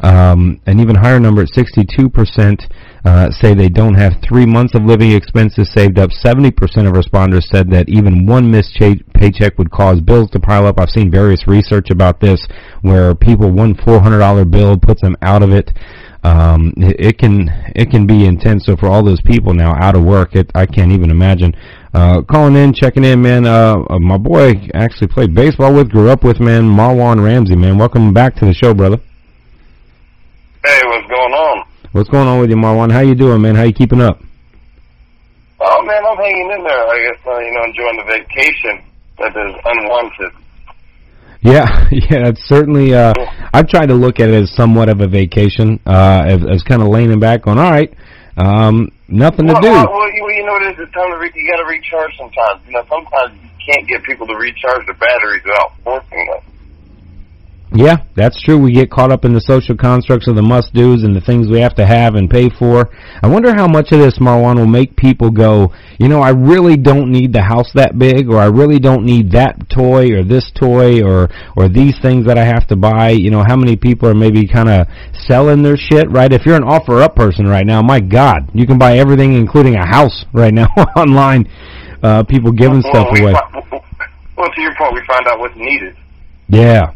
Say they don't have 3 months of living expenses saved up. 70% of responders said that even one missed paycheck would cause bills to pile up. I've seen various research about this where one $400 bill puts them out of it. It can be intense. So for all those people now out of work, I can't even imagine. Calling in, checking in, man. My boy actually played baseball with, grew up with, man. Marwan Ramsey, man. Welcome back to the show, brother. Hey, what's going on? What's going on with you, Marwan? How you doing, man? How you keeping up? Oh man, I'm hanging in there. I guess enjoying the vacation that is unwanted. Yeah, it's certainly, I've tried to look at it as somewhat of a vacation, as kind of laying back on, all right, nothing to do. Well, it is, it's time to you gotta recharge sometimes. Sometimes you can't get people to recharge their batteries without forcing them. Yeah, that's true. We get caught up in the social constructs of the must-dos and the things we have to have and pay for. I wonder how much of this, Marwan, will make people go, I really don't need the house that big, or I really don't need that toy or this toy or these things that I have to buy. How many people are maybe kind of selling their shit, right? If you're an offer-up person right now, my God, you can buy everything, including a house right now online. People giving stuff away. Well, to your point, we find out what's needed. Yeah.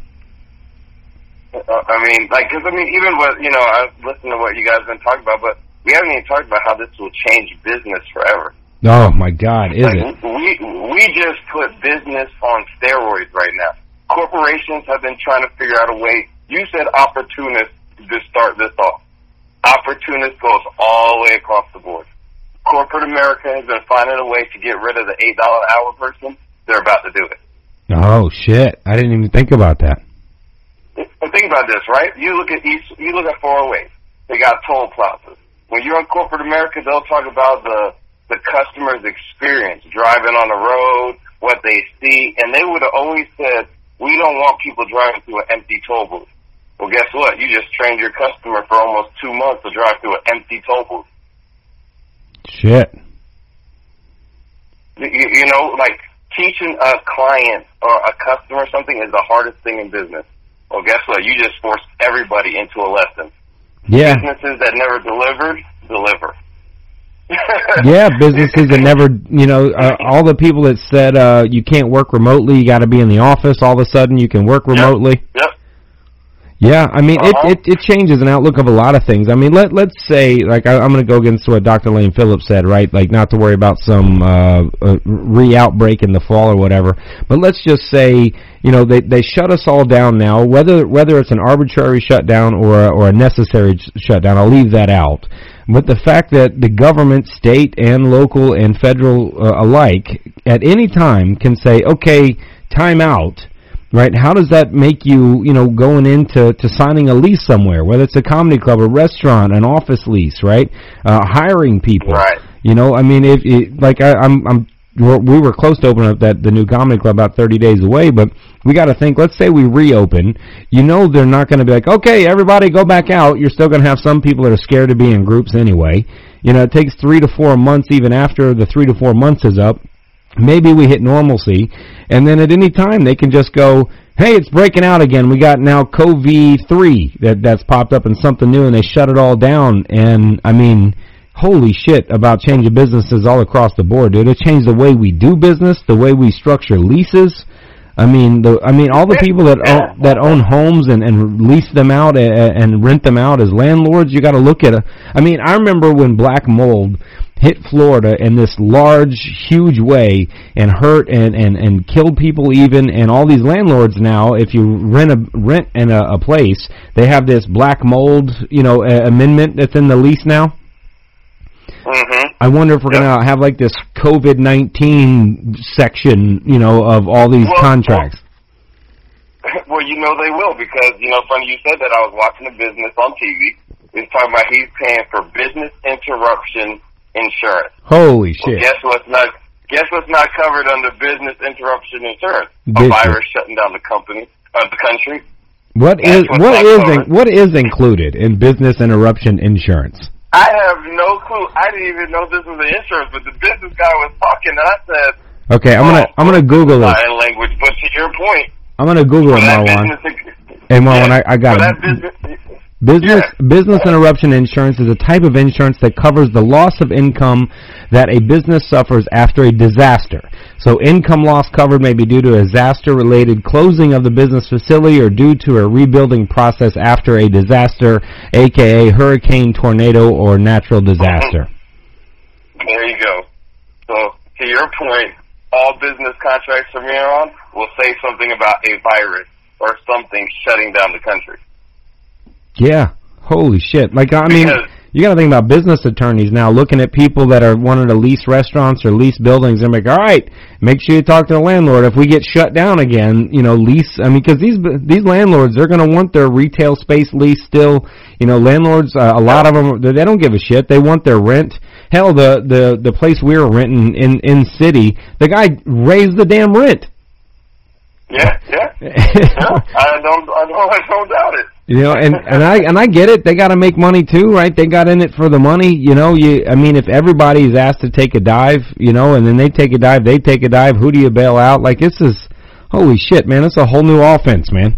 Even what, I listen to what you guys have been talking about, but we haven't even talked about how this will change business forever. Oh, my God, is it? We just put business on steroids right now. Corporations have been trying to figure out a way. You said opportunist to start this off. Opportunist goes all the way across the board. Corporate America has been finding a way to get rid of the $8 an hour person. They're about to do it. Oh, shit. I didn't even think about that. Think about this, right? You look at 408. They got toll plazas. When you're in corporate America, they'll talk about the customer's experience, driving on the road, what they see, and they would have always said, we don't want people driving through an empty toll booth. Well, guess what? You just trained your customer for almost 2 months to drive through an empty toll booth. Shit. Teaching a client or a customer something is the hardest thing in business. Well, guess what? You just forced everybody into a lesson. Yeah. Businesses that never delivered, deliver. Yeah, businesses that never, all the people that said you can't work remotely, you got to be in the office, all of a sudden you can work remotely. Yep. Yeah, I mean, it changes an outlook of a lot of things. I mean, let's say, like, I'm going to go against what Dr. Lane Phillips said, right? Like, not to worry about some re-outbreak in the fall or whatever. But let's just say, you know, they shut us all down now, whether it's an arbitrary shutdown or a necessary shutdown. I'll leave that out. But the fact that the government, state and local and federal alike, at any time can say, okay, time out. Right? How does that make you, you know, going into signing a lease somewhere, whether it's a comedy club, a restaurant, an office lease, right? Hiring people. Right. You know, I mean, we were close to opening up the new comedy club about 30 days away, but we got to think, let's say we reopen, you know, they're not going to be like, okay, everybody go back out. You're still going to have some people that are scared to be in groups anyway. You know, it takes 3 to 4 months, even after the 3 to 4 months is up. Maybe we hit normalcy, and then at any time they can just go, hey, it's breaking out again. We got now COVID-3 that's popped up and something new, and they shut it all down. And, I mean, holy shit about changing businesses all across the board, dude. It changed the way we do business, the way we structure leases. I mean, all the people that own homes and lease them out and rent them out as landlords, you got to look at I mean, I remember when black mold hit Florida in this large, huge way and hurt and killed people even, and all these landlords now, if you rent in a place, they have this black mold, you know, amendment that's in the lease now. Mm-hmm. I wonder if we're going to have like this COVID-19 section, you know, of all these contracts. Well, you know they will, because, you know, funny you said that. I was watching a business on TV. He's talking about he's paying for business interruption insurance. Holy shit! Well, guess what's not covered under business interruption insurance? A virus shutting down the country. What is included in business interruption insurance? I have no clue. I didn't even know this was an insurance, but the business guy was talking, and I said, "Okay, I'm gonna Google it." Language, but to your point, I'm gonna Google it, Marwan. Hey, Marwan, I got it. Business interruption insurance is a type of insurance that covers the loss of income that a business suffers after a disaster. So income loss covered may be due to a disaster-related closing of the business facility or due to a rebuilding process after a disaster, aka hurricane, tornado, or natural disaster. There you go. So, to your point, all business contracts from here on will say something about a virus or something shutting down the country. Yeah, holy shit. Like, I mean, you got to think about business attorneys now looking at people that are wanting to lease restaurants or lease buildings and like, all right, make sure you talk to the landlord. If we get shut down again, you know, lease, I mean, because these landlords, they're going to want their retail space leased still. You know, landlords, a lot of them, they don't give a shit. They want their rent. Hell, the place we were renting in city, the guy raised the damn rent. Yeah. I don't doubt it. You know, and I get it. They got to make money too, right? They got in it for the money. You know, I mean, if everybody's asked to take a dive, you know, and then they take a dive, who do you bail out? Like, this is, holy shit, man, it's a whole new offense, man.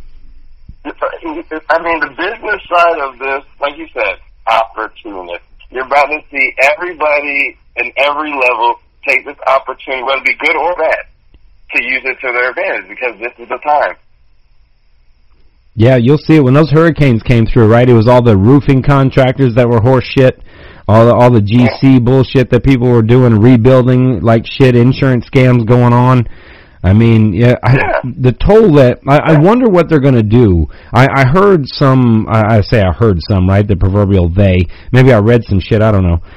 I mean, the business side of this, like you said, opportunist. You're about to see everybody in every level take this opportunity, whether it be good or bad, to use it to their advantage, because this is the time. Yeah, you'll see it when those hurricanes came through, right? It was all the roofing contractors that were horse shit, all the GC bullshit that people were doing, rebuilding like shit, insurance scams going on. I mean, the toll that, I wonder what they're going to do. I heard some, I heard some, right? The proverbial they. Maybe I read some shit, I don't know.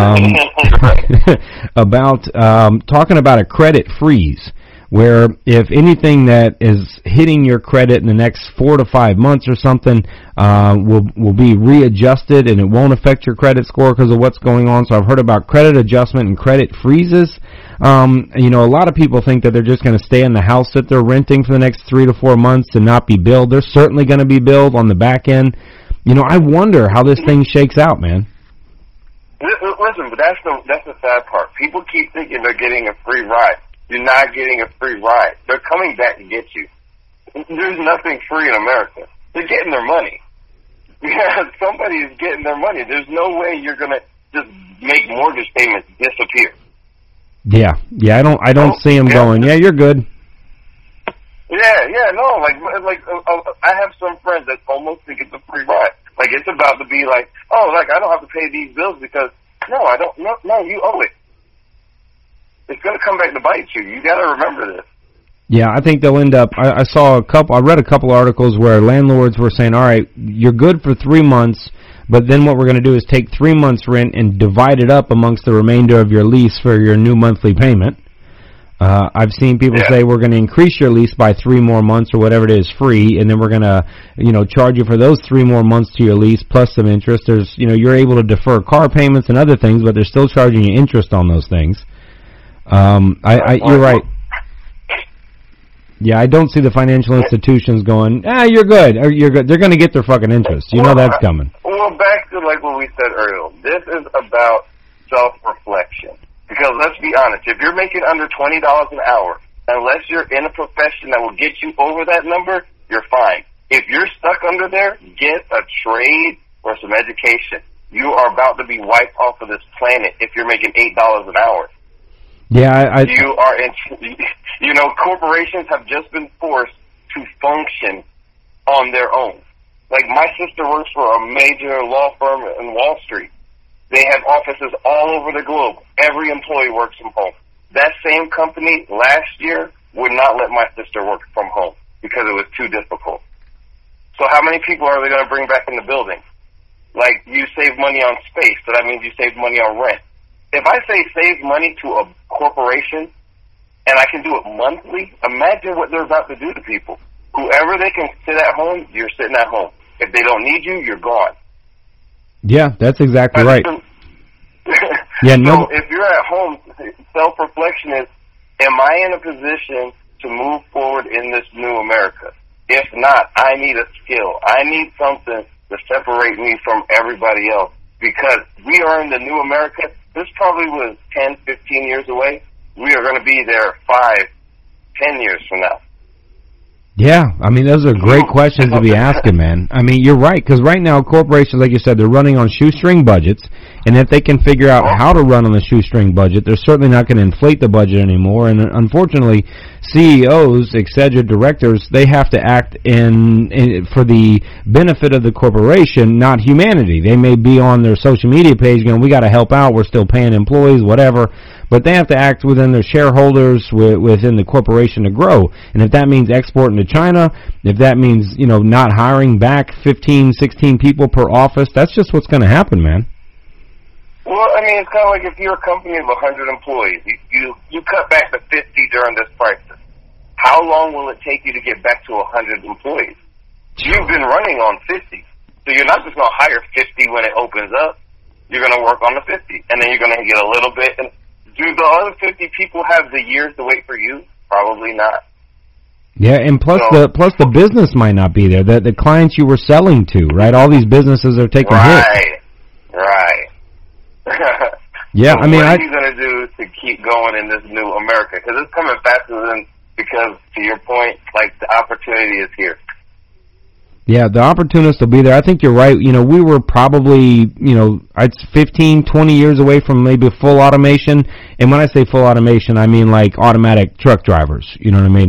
About, talking about a credit freeze, where if anything that is hitting your credit in the next 4 to 5 months or something will be readjusted, and it won't affect your credit score because of what's going on. So I've heard about credit adjustment and credit freezes. You know, a lot of people think that they're just going to stay in the house that they're renting for the next 3 to 4 months and not be billed. They're certainly going to be billed on the back end. You know, I wonder how this thing shakes out, man. Listen, but that's the sad part. People keep thinking they're getting a free ride. You're not getting a free ride. They're coming back to get you. There's nothing free in America. They're getting their money. Yeah, somebody is getting their money. There's no way you're going to just make mortgage payments disappear. Yeah, I don't see them going, yeah, you're good. I have some friends that almost think it's a free ride. Like, it's about to be like, oh, like, I don't have to pay these bills because, no, I don't, no, you owe it. It's going to come back to bite you. You got to remember this. Yeah, I think they'll end up, I read a couple articles where landlords were saying, all right, you're good for 3 months, but then what we're going to do is take 3 months rent and divide it up amongst the remainder of your lease for your new monthly payment. I've seen people say we're going to increase your lease by 3 more months or whatever it is free, and then we're going to, charge you for those 3 more months to your lease plus some interest. There's, you're able to defer car payments and other things, but they're still charging you interest on those things. You're right. Yeah, I don't see the financial institutions going, you're good, or you're good. They're going to get their fucking interest. That's coming. Well, back to like what we said earlier. This is about self-reflection. Because let's be honest, if you're making under $20 an hour, unless you're in a profession that will get you over that number, you're fine. If you're stuck under there, get a trade or some education. You are about to be wiped off of this planet if you're making $8 an hour. Yeah, you are in. Corporations have just been forced to function on their own. Like, my sister works for a major law firm in Wall Street. They have offices all over the globe. Every employee works from home. That same company last year would not let my sister work from home because it was too difficult. So how many people are they going to bring back in the building? Like, you save money on space, so that means you save money on rent. If I say save money to a corporation and I can do it monthly, imagine what they're about to do to people. Whoever they can sit at home, you're sitting at home. If they don't need you, you're gone. Yeah, that's exactly right. So if you're at home, self-reflection is, am I in a position to move forward in this new America? If not, I need a skill. I need something to separate me from everybody else. Because we are in the new America. This probably was 10, 15 years away. We are going to be there 5, 10 years from now. Yeah, I mean, those are great questions to be asking, man. I mean, you're right, because right now corporations, like you said, they're running on shoestring budgets, and if they can figure out how to run on a shoestring budget, they're certainly not going to inflate the budget anymore, and unfortunately, CEOs, etc., directors, they have to act for the benefit of the corporation, not humanity. They may be on their social media page going, we got to help out, we're still paying employees, whatever, but they have to act within their shareholders, within the corporation to grow. And if that means exporting to China, if that means, not hiring back 15, 16 people per office, that's just what's going to happen, man. Well, I mean, it's kind of like if you're a company of 100 employees, you cut back to 50 during this crisis. How long will it take you to get back to 100 employees? You've been running on 50. So you're not just going to hire 50 when it opens up. You're going to work on the 50. And then you're going to get a little bit. And do the other 50 people have the years to wait for you? Probably not. Yeah, and plus the business might not be there. The clients you were selling to, right? All these businesses are taking hits. Right. Yeah, so I mean, what are you going to do to keep going in this new America? Because it's coming faster than, because to your point, like, the opportunity is here. Yeah, the opportunists will be there. I think you're right. We were probably, it's 15, 20 years away from maybe full automation. And when I say full automation, I mean like automatic truck drivers. You know what I mean?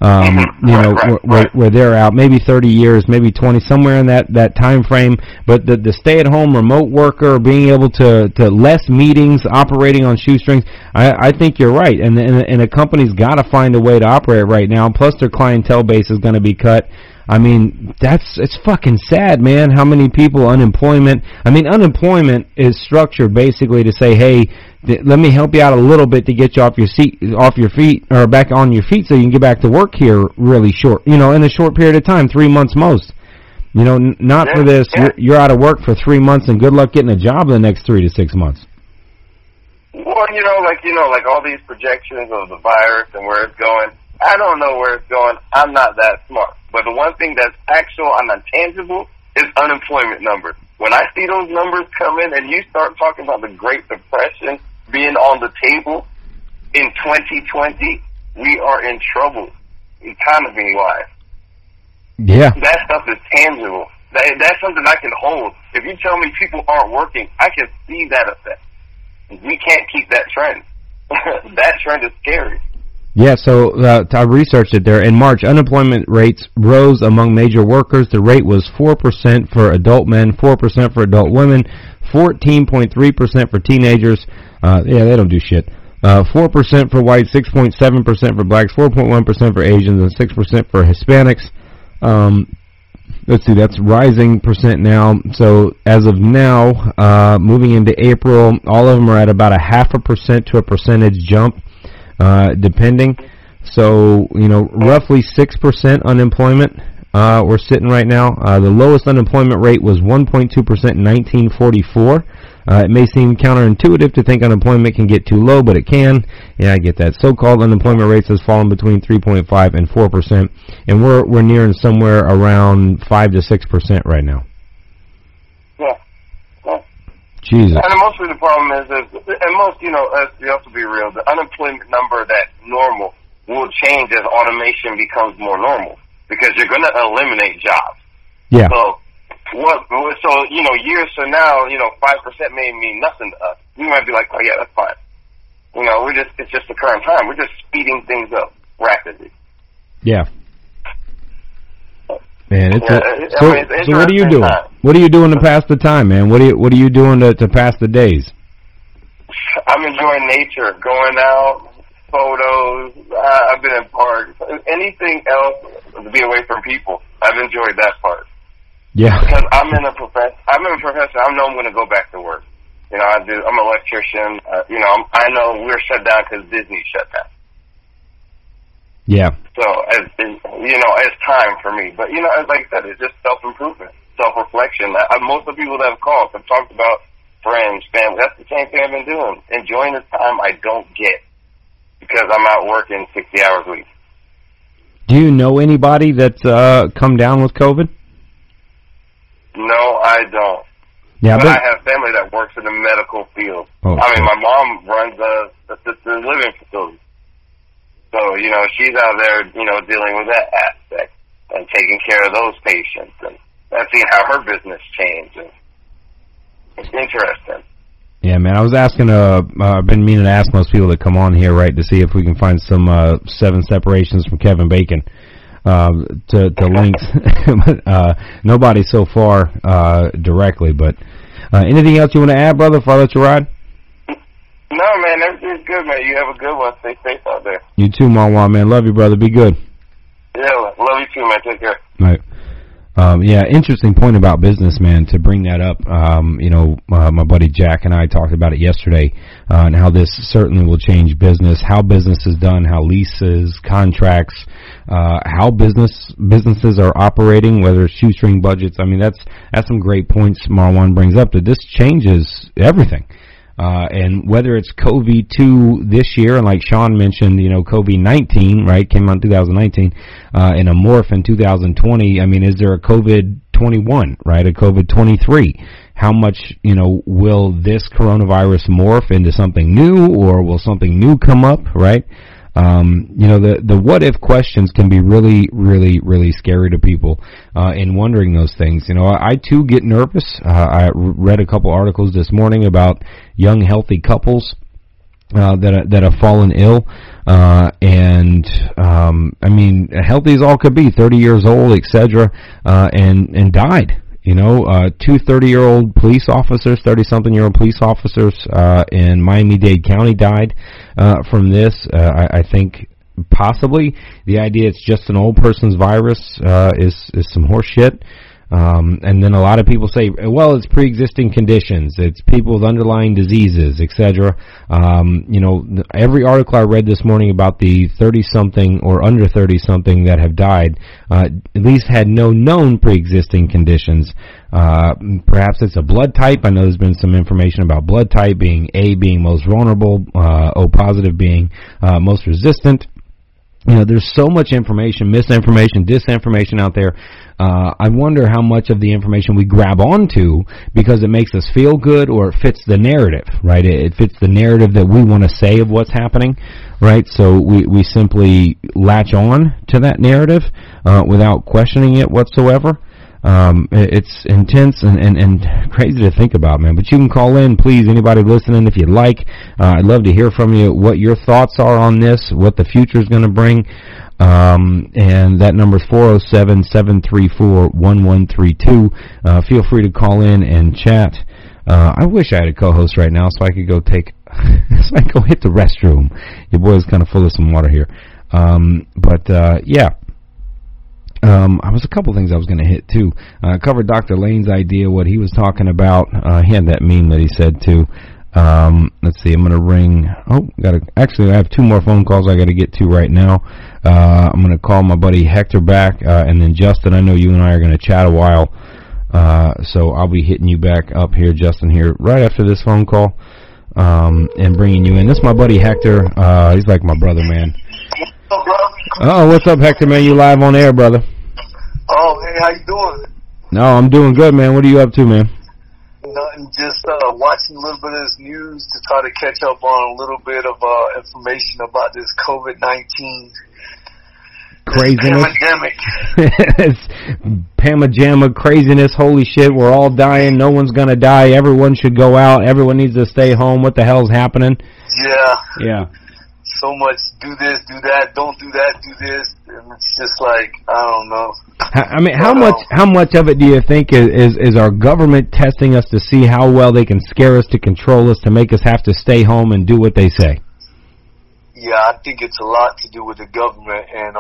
Where they're out, maybe 30 years, maybe 20, somewhere in that time frame. But the stay-at-home remote worker, being able to less meetings, operating on shoestrings, I think you're right. And a company's got to find a way to operate right now. Plus, their clientele base is going to be cut. I mean, it's fucking sad, man, how many people unemployment is structured basically to say, hey, let me help you out a little bit to get you off your feet, or back on your feet so you can get back to work here really short, in a short period of time, 3 months most. Not for this, you're out of work for 3 months and good luck getting a job in the next 3 to 6 months. Well, like all these projections of the virus and where it's going, I don't know where it's going. I'm not that smart. But the one thing that's actual and intangible is unemployment numbers. When I see those numbers come in and you start talking about the Great Depression being on the table in 2020, we are in trouble economy-wise. Yeah. That stuff is tangible. That's something I can hold. If you tell me people aren't working, I can see that effect. We can't keep that trend. That trend is scary. Yeah, so I researched it there. In March, unemployment rates rose among major workers. The rate was 4% for adult men, 4% for adult women, 14.3% for teenagers. They don't do shit. 4% for whites, 6.7% for blacks, 4.1% for Asians, and 6% for Hispanics. Let's see, that's rising percent now. So as of now, moving into April, all of them are at about 0.5% to a percentage jump, depending. So, roughly 6% unemployment we're sitting right now. The lowest unemployment rate was 1.2% in 1944. It may seem counterintuitive to think unemployment can get too low, but it can. Yeah, I get that. So-called unemployment rates has fallen between 3.5 and 4%, and we're nearing somewhere around 5 to 6% right now. Yeah. Jesus. And mostly the problem is and most, you have to be real, the unemployment number that's normal will change as automation becomes more normal, because you're going to eliminate jobs. Yeah. So, years from now, 5% may mean nothing to us. We might be like, oh yeah, that's fine. It's just the current time. We're just speeding things up rapidly. Yeah. Man, so what are you doing? Time. What are you doing to pass the time, man? What are you doing to pass the days? I'm enjoying nature, going out, photos. I've been in parks. Anything else to be away from people. I've enjoyed that part. Yeah. Because I'm a professor. I know I'm going to go back to work. I'm an electrician. I know we're shut down because Disney shut down. Yeah. So, it's time for me. But, like I said, it's just self-improvement, self-reflection. Most of the people that have called have talked about friends, family. That's the same thing I've been doing. Enjoying this time I don't get because I'm out working 60 hours a week. Do you know anybody that's come down with COVID? No, I don't. Yeah, but I have family that works in the medical field. Oh, my mom runs a assisted living facility. So, she's out there, dealing with that aspect and taking care of those patients. And I've seen how her business changed. And it's interesting. Yeah, man, I was asking, I've been meaning to ask most people that come on here, right, to see if we can find some 7 separations from Kevin Bacon to links. Nobody so far directly, but anything else you want to add, brother, before I let you ride? No, man, everything's good, man. You have a good one. Stay safe out there. You too, Marwan, man. Love you, brother. Be good. Yeah, love you too, man. Take care. Right. Yeah, interesting point about business, man, to bring that up. My buddy Jack and I talked about it yesterday, and how this certainly will change business, how business is done, how leases, contracts, how businesses are operating, whether it's shoestring budgets. I mean, that's some great points Marwan brings up, that this changes everything. And whether it's COVID-2 this year, and like Sean mentioned, COVID-19, right, came out in 2019, and a morph in 2020. I mean, is there a COVID-21, right, a COVID-23? How much, will this coronavirus morph into something new, or will something new come up, right? The what if questions can be really, really, really scary to people, in wondering those things. I too get nervous. I read a couple articles this morning about young, healthy couples, that have fallen ill, healthy as all could be, 30 years old, etc., and died. 2 30-year-old police officers, 30-something-year-old police officers in Miami-Dade County died from this. I think possibly the idea it's just an old person's virus is some horse shit. And then a lot of people say, well, it's pre-existing conditions, it's people with underlying diseases, etc. Every article I read this morning about the 30-something or under 30-something that have died, at least had no known pre-existing conditions. Perhaps it's a blood type. I know there's been some information about blood type being A being most vulnerable, O positive being most resistant. There's so much information, misinformation, disinformation out there. I wonder how much of the information we grab onto because it makes us feel good, or it fits the narrative, right? It fits the narrative that we want to say of what's happening, right? So we simply latch on to that narrative without questioning it whatsoever. It's intense and crazy to think about, man. But you can call in, please, anybody listening, if you'd like. I'd love to hear from you what your thoughts are on this, what the future is going to bring. And that number is 407-734-1132. Feel free to call in and chat. I wish I had a co-host right now so I could go hit the restroom. Your boy's kind of full of some water here. Yeah. I was a couple things I was going to hit too. Covered Dr. Lane's idea, what he was talking about. He had that meme that he said too. Let's see, I'm going to ring. Actually, I have two more phone calls I got to get to right now. I'm going to call my buddy Hector back, and then Justin, I know you and I are going to chat a while. So I'll be hitting you back up here, Justin, here right after this phone call, and bringing you in. This is my buddy Hector. He's like my brother, man. Oh, what's up, Hector, man? You live on air, brother. Oh, hey, how you doing? No, I'm doing good, man. What are you up to, man? Nothing, just watching a little bit of this news to try to catch up on a little bit of information about this COVID-19 craziness. Pandemic. It's pamajama craziness. Holy shit, we're all dying. No one's gonna die. Everyone should go out. Everyone needs to stay home. What the hell's happening? Yeah. So much do this, do that, don't do that, do this, and it's just like, I don't know. I mean, how much of it do you think is our government testing us to see how well they can scare us, to control us, to make us have to stay home and do what they say? Yeah, I think it's a lot to do with the government, and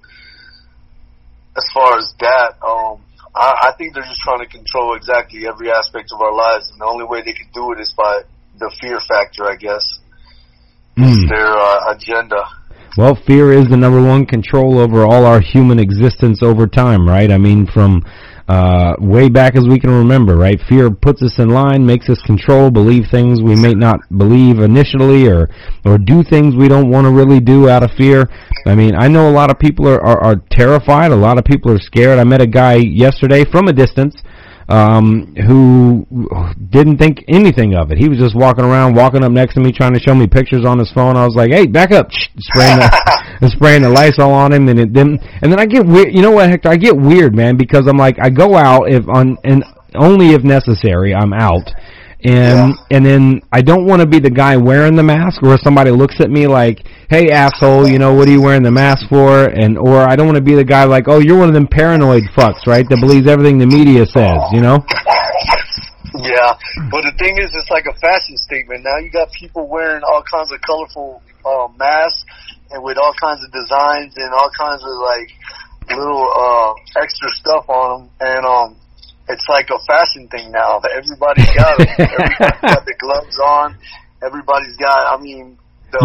as far as that, I think they're just trying to control exactly every aspect of our lives, and the only way they can do it is by the fear factor, I guess. It's their agenda. Well, fear is the number one control over all our human existence over time, right? I mean, from way back as we can remember, right? Fear puts us in line, makes us control, believe things we may not believe initially, or do things we don't want to really do out of fear. I mean, I know a lot of people are terrified. A lot of people are scared. I met a guy yesterday from a distance who didn't think anything of it. He was just walking up next to me, trying to show me pictures on his phone. I was like, "Hey, back up!" spraying the Lysol on him, and then I get weird. You know what, Hector? I get weird, man, because I'm like, I go out and only if necessary, I'm out. And then I don't want to be the guy wearing the mask, or somebody looks at me like, "Hey, asshole, you know, what are you wearing the mask for?" Or I don't want to be the guy like, "Oh, you're one of them paranoid fucks, right, that believes everything the media says," you know? Yeah, but the thing is, it's like a fashion statement. Now you got people wearing all kinds of colorful masks and with all kinds of designs and all kinds of like little extra stuff on them, and it's like a fashion thing now. Everybody's got them. Everybody's got the gloves on. Everybody's got. I mean, the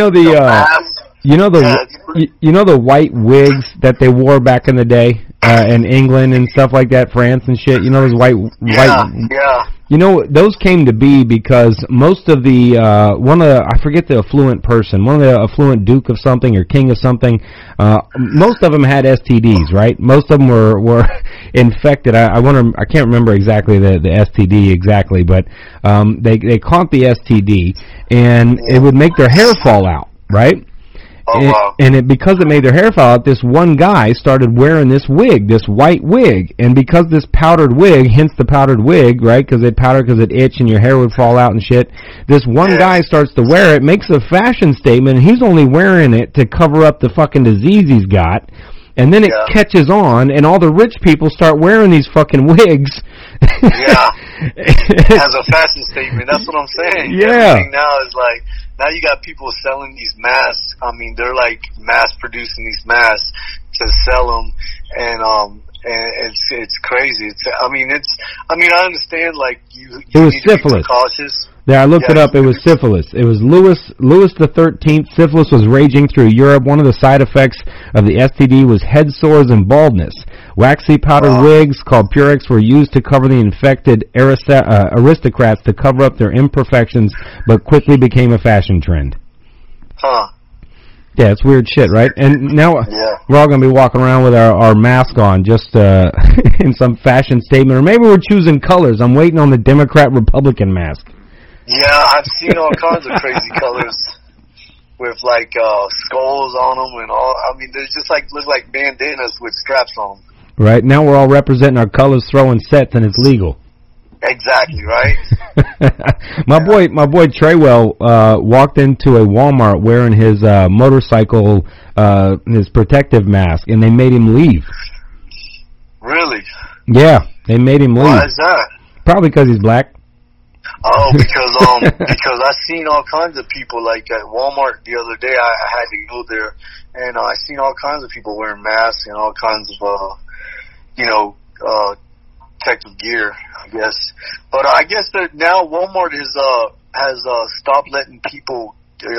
white wigs that they wore back in the day in England and stuff like that, France and shit. You know those white. Yeah. You know, those came to be because most of the, I forget the affluent person, one of the affluent duke of something or king of something, most of them had STDs, right? Most of them were infected. I can't remember exactly the STD exactly, but, they caught the STD and it would make their hair fall out, right? Because it made their hair fall out, this one guy started wearing this wig, this white wig, and because this powdered wig, hence the powdered wig, right, because it powdered because it itched and your hair would fall out and shit, this one guy starts to wear it, makes a fashion statement, and he's only wearing it to cover up the fucking disease he's got, and then it catches on, and all the rich people start wearing these fucking wigs. As a fashion statement, that's what I'm saying. Yeah. Everything now is like, now you got people selling these masks. I mean, they're like mass producing these masks to sell them, and it's crazy. I understand like you it was need to syphilis. be cautious. Yeah, I looked it up. It was syphilis. It was Louis the 13th. Syphilis was raging through Europe. One of the side effects of the STD was head sores and baldness. Waxy powdered wigs called Purex were used to cover the infected aristocrats to cover up their imperfections, but quickly became a fashion trend. Yeah, it's weird shit, right? And now we're all going to be walking around with our mask on just in some fashion statement. Or maybe we're choosing colors. I'm waiting on the Democrat-Republican mask. Yeah, I've seen all kinds of crazy colors with like skulls on them and all. I mean, they're just like look like bandanas with straps on them. Right? Now we're all representing our colors, throwing sets, and it's legal. Exactly, right? my boy Treywell walked into a Walmart wearing his motorcycle, his protective mask, and they made him leave. Really? Yeah, they made him leave. Why is that? Probably because he's black. Oh, because I seen all kinds of people, like at Walmart the other day. I had to go there, and I seen all kinds of people wearing masks and all kinds of protective gear, I guess. But I guess that now Walmart has stopped letting people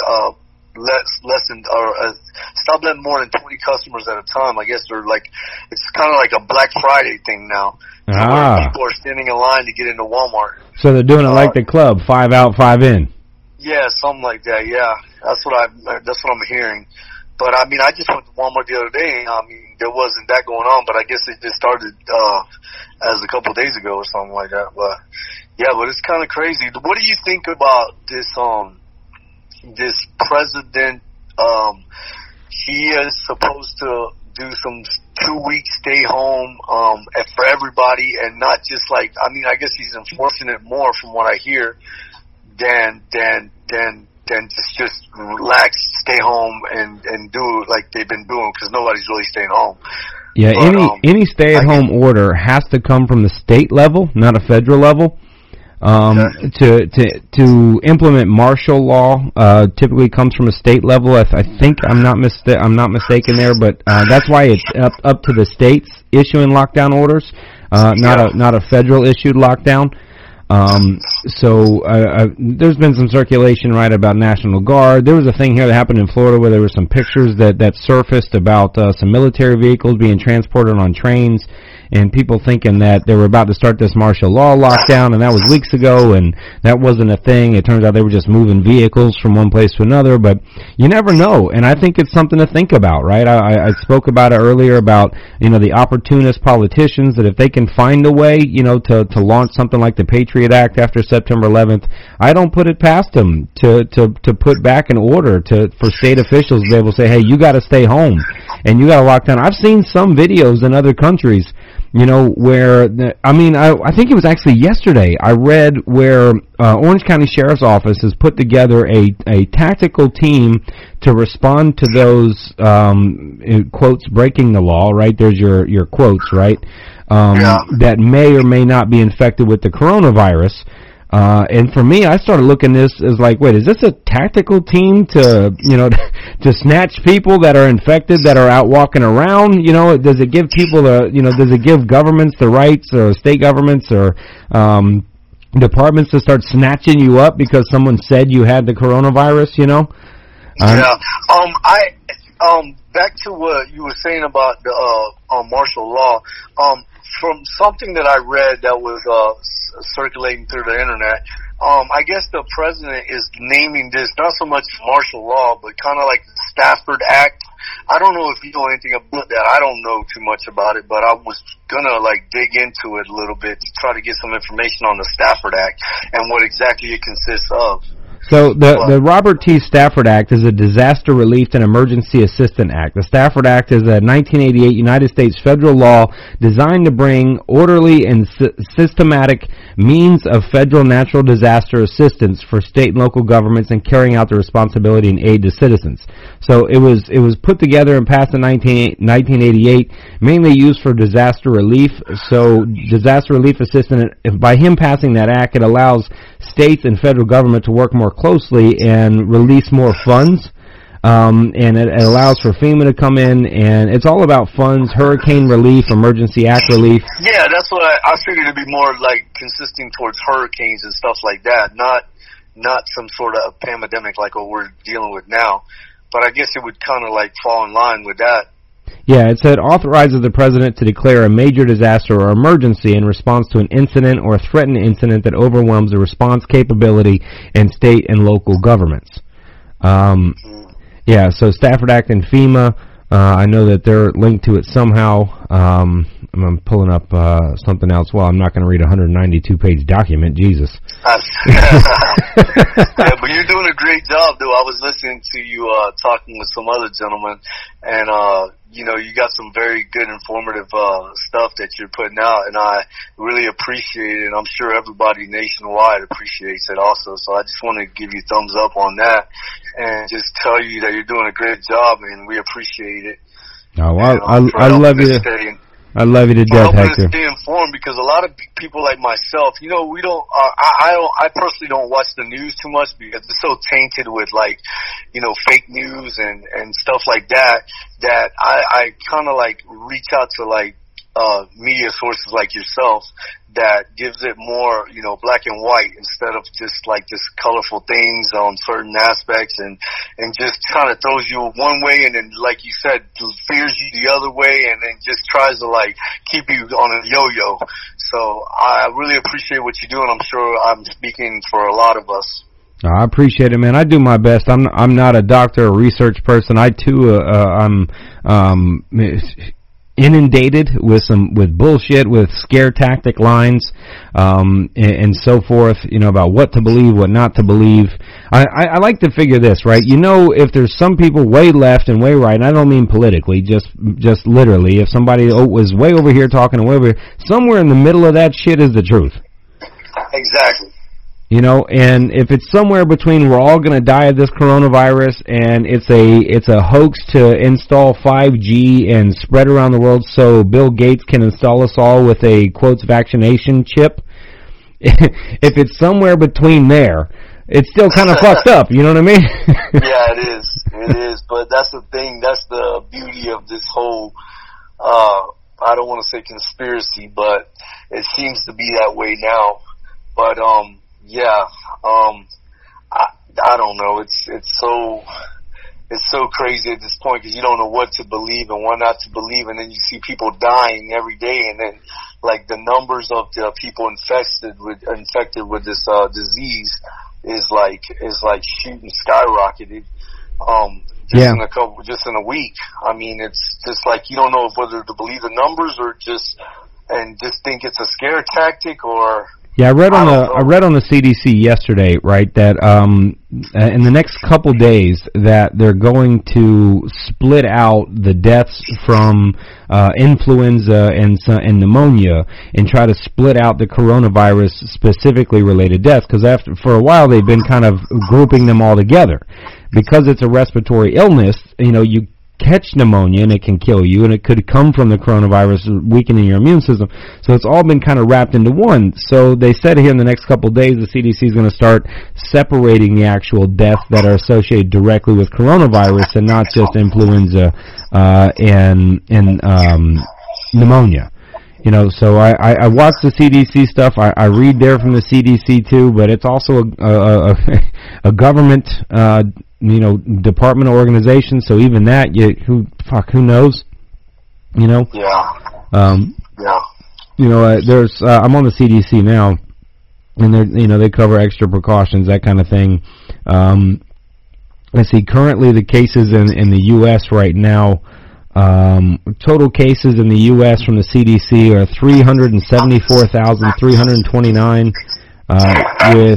stop letting more than 20 customers at a time. I guess they're like, it's kind of like a Black Friday thing now. Where people are standing in line to get into Walmart. So they're doing it like the club, 5 out, 5 in. Yeah, something like that. Yeah, that's what I'm hearing. But I mean, I just went to Walmart the other day, and I mean, there wasn't that going on. But I guess it just started as a couple of days ago or something like that. But yeah, but it's kind of crazy. What do you think about this? This president, he is supposed to do some 2-week stay home for everybody, and not just like, I mean, I guess he's enforcing it more from what I hear than just relax, stay home, and do like they've been doing, because nobody's really staying home. Yeah, but, any stay-at-home order has to come from the state level, not a federal level. To implement martial law typically comes from a state level. I think I'm not mistaken there, but that's why it's up to the states issuing lockdown orders, not a federal issued lockdown. So there's been some circulation, right, about National Guard. There was a thing here that happened in Florida where there were some pictures that surfaced about some military vehicles being transported on trains, and people thinking that they were about to start this martial law lockdown, and that was weeks ago, and that wasn't a thing. It turns out they were just moving vehicles from one place to another, but you never know, and I think it's something to think about, right? I spoke about it earlier about, the opportunist politicians, that if they can find a way, to launch something like the Patriot Act after September 11th, I don't put it past them to put back an order for state officials to be able to say, hey, you got to stay home, and you got to lock down. I've seen some videos in other countries, where, I think it was actually yesterday, I read where Orange County Sheriff's Office has put together a tactical team to respond to those, quotes, breaking the law, right? There's your quotes, right? That may or may not be infected with the coronavirus. And for me, I started looking at this as like, wait, is this a tactical team to snatch people that are infected, that are out walking around? Does it give people does it give governments the rights, or state governments or departments to start snatching you up because someone said you had the coronavirus, Back to what you were saying about the martial law, from something that I read that was circulating through the internet, I guess the president is naming this not so much martial law, but kind of like the Stafford Act. I don't know if you know anything about that. I don't know too much about it, but I was gonna dig into it a little bit to try to get some information on the Stafford Act and what exactly it consists of. So the Robert T. Stafford Act is a Disaster Relief and Emergency Assistance Act. The Stafford Act is a 1988 United States federal law designed to bring orderly and systematic means of federal natural disaster assistance for state and local governments in carrying out their responsibility and aid to citizens. So it was put together and passed in 1988, mainly used for disaster relief. So disaster relief assistance, by him passing that act, it allows states and federal government to work more closely and release more funds, and it allows for FEMA to come in, and it's all about funds, hurricane relief, emergency act relief. Yeah, that's what I figured it'd be more like consisting towards hurricanes and stuff like that, not some sort of pandemic like what we're dealing with now. But I guess it would kind of fall in line with that. Yeah, it said authorizes the president to declare a major disaster or emergency in response to an incident or a threatened incident that overwhelms the response capability in state and local governments. Yeah, so Stafford Act and FEMA, I know that they're linked to it somehow. I'm pulling up something else. Well, I'm not going to read a 192-page document. Jesus. Yeah, but you're doing a great job, though. I was listening to you talking with some other gentlemen, and you know, you got some very good, informative stuff that you're putting out, and I really appreciate it. And I'm sure everybody nationwide appreciates it also. So I just want to give you thumbs up on that, and just tell you that you're doing a great job, and we appreciate it. Oh, I love you. I love you to death, Hector. To stay informed, because a lot of people like myself, you know, we don't. I personally don't watch the news too much because it's so tainted with, like, you know, fake news and stuff like that. That I kind of like reach out to like media sources like yourself that gives it more, you know, black and white instead of just like just colorful things on certain aspects, and just kind of throws you one way and then, like you said, fears you the other way, and then just tries to like keep you on a yo-yo. So I really appreciate what you do, and I'm sure I'm speaking for a lot of us. I appreciate it, man. I do my best. I'm not a doctor or research person. I too, I'm inundated with bullshit, with scare tactic lines, and so forth, you know, about what to believe, what not to believe. I like to figure this, right? You know, if there's some people way left and way right, and I don't mean politically, just literally, if somebody was way over here talking and way over here, somewhere in the middle of that shit is the truth. Exactly. You know, and if it's somewhere between we're all going to die of this coronavirus and it's a hoax to install 5G and spread around the world so Bill Gates can install us all with a, quotes, vaccination chip, if it's somewhere between there, it's still kind of fucked up, you know what I mean? Yeah, it is, but that's the thing, that's the beauty of this whole, I don't want to say conspiracy, but it seems to be that way now, but, yeah, I don't know. It's so crazy at this point because you don't know what to believe and what not to believe, and then you see people dying every day, and then like the numbers of the people infected with this disease is like shooting skyrocketed. Just in a week. I mean, it's just like you don't know whether to believe the numbers or just think it's a scare tactic or. Yeah, I read on the CDC yesterday, right, that in the next couple days that they're going to split out the deaths from influenza and pneumonia and try to split out the coronavirus specifically related deaths, because for a while they've been kind of grouping them all together. Because it's a respiratory illness, you know, you catch pneumonia and it can kill you, and it could come from the coronavirus weakening your immune system. So it's all been kind of wrapped into one. So they said here in the next couple of days the CDC is going to start separating the actual deaths that are associated directly with coronavirus and not just influenza and pneumonia. You know, so I watch the CDC stuff. I read there from the CDC too, but it's also a government you know, department or organization, so even that, who knows, you know? Yeah. You know, I'm on the CDC now, and they cover extra precautions, that kind of thing. Let's see, currently the cases in the U.S. right now, total cases in the U.S. from the CDC are 374,329, with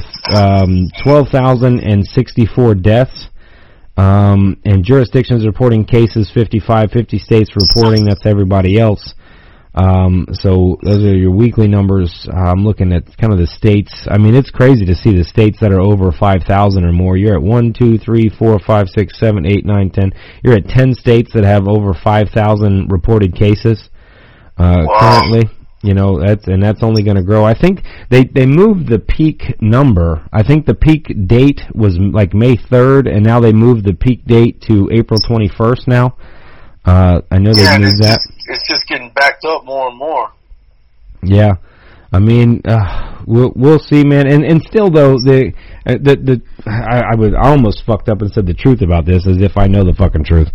12,064 deaths. And jurisdictions reporting cases, 55, 50 states reporting, that's everybody else. So those are your weekly numbers. I'm looking at kind of the states. I mean, it's crazy to see the states that are over 5,000 or more. You're at 1, 2, 3, 4, 5, 6, 7, 8, 9, 10. You're at 10 states that have over 5,000 reported cases, currently. You know, that's only going to grow. I think they moved the peak number. I think the peak date was like May 3rd, and now they moved the peak date to April 21st now. I know they moved that. It's just getting backed up more and more. Yeah. I mean, we'll see, man. And still though, I almost fucked up and said the truth about this as if I know the fucking truth.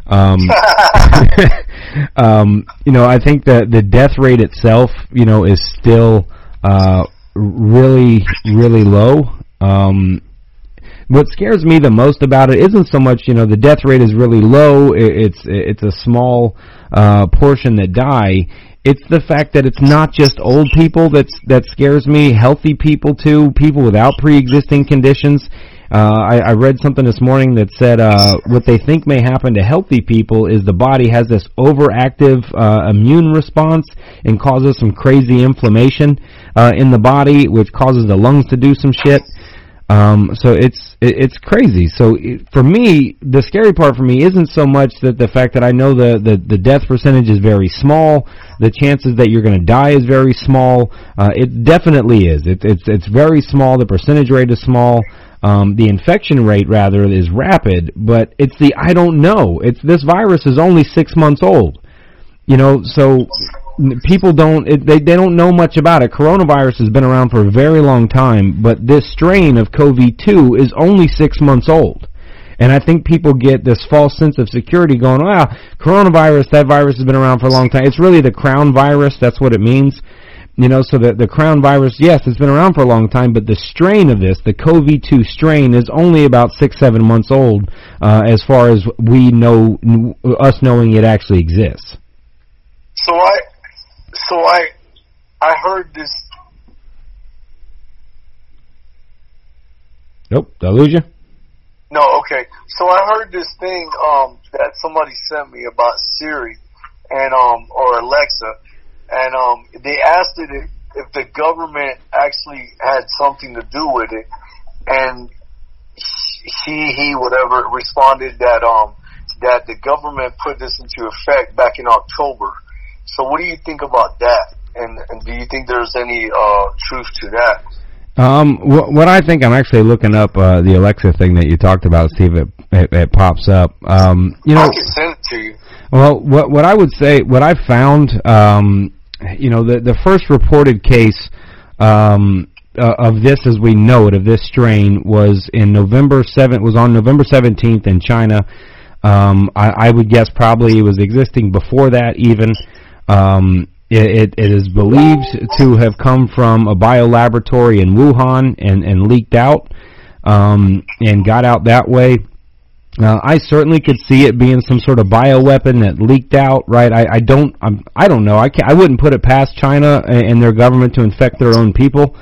You know, I think that the death rate itself, you know, is still really, really low. What scares me the most about it isn't so much, you know, the death rate is really low. It's a small portion that die. It's the fact that it's not just old people that scares me. Healthy people too, people without pre-existing conditions. I read something this morning that said what they think may happen to healthy people is the body has this overactive immune response and causes some crazy inflammation in the body, which causes the lungs to do some shit. So it's crazy. So for me, the scary part for me isn't so much that the fact that I know the death percentage is very small, the chances that you're going to die is very small. It definitely is. It's very small. The percentage rate is small. The infection rate, rather, is rapid, but it's the I don't know. It's this virus is only 6 months old, so people they don't know much about it. Coronavirus has been around for a very long time, but this strain of COVID-2 is only 6 months old. And I think people get this false sense of security going, wow, coronavirus, that virus has been around for a long time. It's really the crown virus, that's what it means. So the crown virus, yes, it's been around for a long time, but the strain of this, the COVID-2 strain, is only about 6-7 months old, as far as we know, us knowing it actually exists. So I heard this. Nope, did I lose you? No, okay. So I heard this thing that somebody sent me about Siri and or Alexa. And they asked it if the government actually had something to do with it, and he whatever responded that the government put this into effect back in October. So what do you think about that? And do you think there's any truth to that? What I think, I'm actually looking up the Alexa thing that you talked about, see if it pops up. I can send it to you. Well, what I would say, what I found, the first reported case of this, as we know it, of this strain, was on November 17th in China. I would guess probably it was existing before that even. It is believed to have come from a biolaboratory in Wuhan and leaked out and got out that way. I certainly could see it being some sort of bioweapon that leaked out, right? I don't know. I wouldn't put it past China and their government to infect their own people,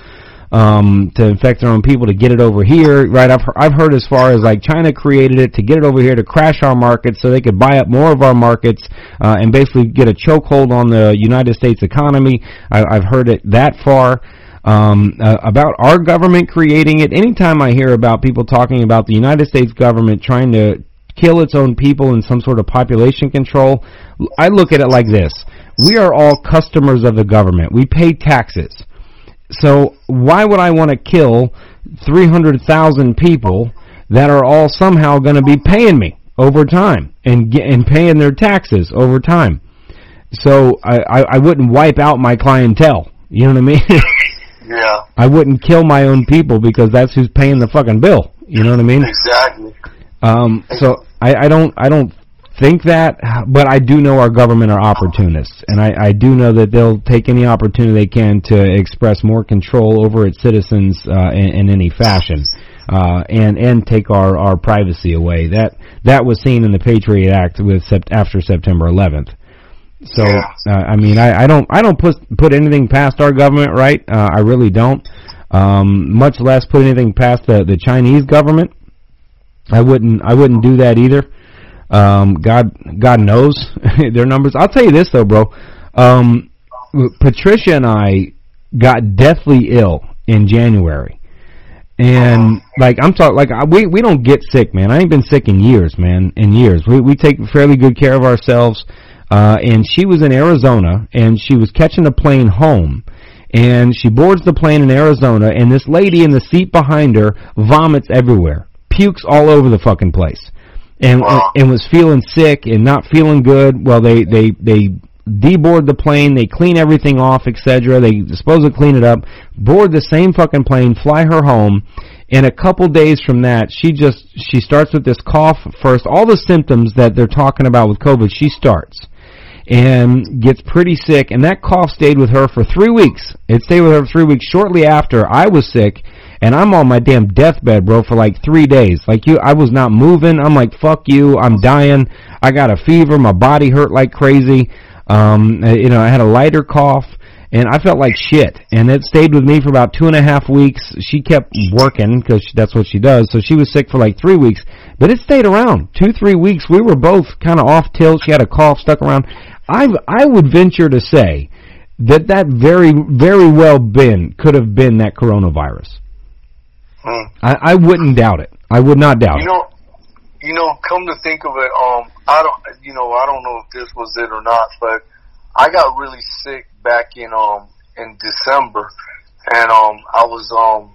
to get it over here, right? I've heard as far as like China created it to get it over here to crash our markets so they could buy up more of our markets and basically get a chokehold on the United States economy. I've heard it that far. About our government creating it, anytime I hear about people talking about the United States government trying to kill its own people in some sort of population control, I look at it like this. We are all customers of the government. We pay taxes. So why would I want to kill 300,000 people that are all somehow going to be paying me over time and paying their taxes over time? So I wouldn't wipe out my clientele. You know what I mean? Yeah. I wouldn't kill my own people because that's who's paying the fucking bill. You know what I mean? Exactly. So I don't think that, but I do know our government are opportunists, and I do know that they'll take any opportunity they can to express more control over its citizens in any fashion, and take our privacy away. That was seen in the Patriot Act after September 11th. So, I don't put anything past our government, right? I really don't. Much less put anything past the Chinese government. I wouldn't do that either. God knows their numbers. I'll tell you this though, bro. Patricia and I got deathly ill in January. And I'm talking, we don't get sick, man. I ain't been sick in years, man. In years. We take fairly good care of ourselves. And she was in Arizona, and she was catching a plane home, and she boards the plane in Arizona, and this lady in the seat behind her vomits everywhere, pukes all over the fucking place, and was feeling sick and not feeling good. Well, they deboard the plane, they clean everything off, etc. They supposedly clean it up, board the same fucking plane, fly her home. And a couple days from that, she starts with this cough first. All the symptoms that they're talking about with COVID, she starts. And gets pretty sick, and that cough stayed with her for 3 weeks. It stayed with her for 3 weeks shortly after I was sick, and I'm on my damn deathbed, bro, for 3 days. I was not moving. I'm like, fuck you, I'm dying. I got a fever, my body hurt like crazy. I had a lighter cough, and I felt like shit. And it stayed with me for about 2.5 weeks. She kept working because that's what she does. So she was sick for like 3 weeks. But it stayed around 2-3 weeks. We were both kind of off tilt. She had a cough stuck around. I would venture to say that very, very well could have been that coronavirus. I wouldn't doubt it. I would not doubt it. Come to think of it, I don't know if this was it or not, but I got really sick back in December, and I was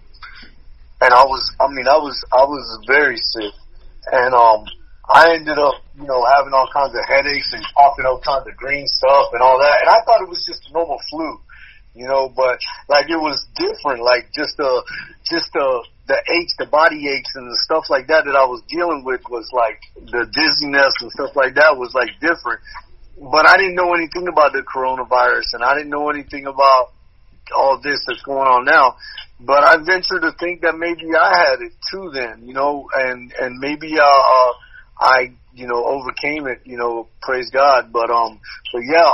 very sick, and I ended up having all kinds of headaches and popping all kinds of green stuff and all that, and I thought it was just a normal flu, but like it was different, like just the aches, the body aches and the stuff like that I was dealing with was like the dizziness and stuff like that was like different. But I didn't know anything about the coronavirus, and I didn't know anything about all this that's going on now. But I venture to think that maybe I had it too then, and maybe I overcame it, praise God. But yeah,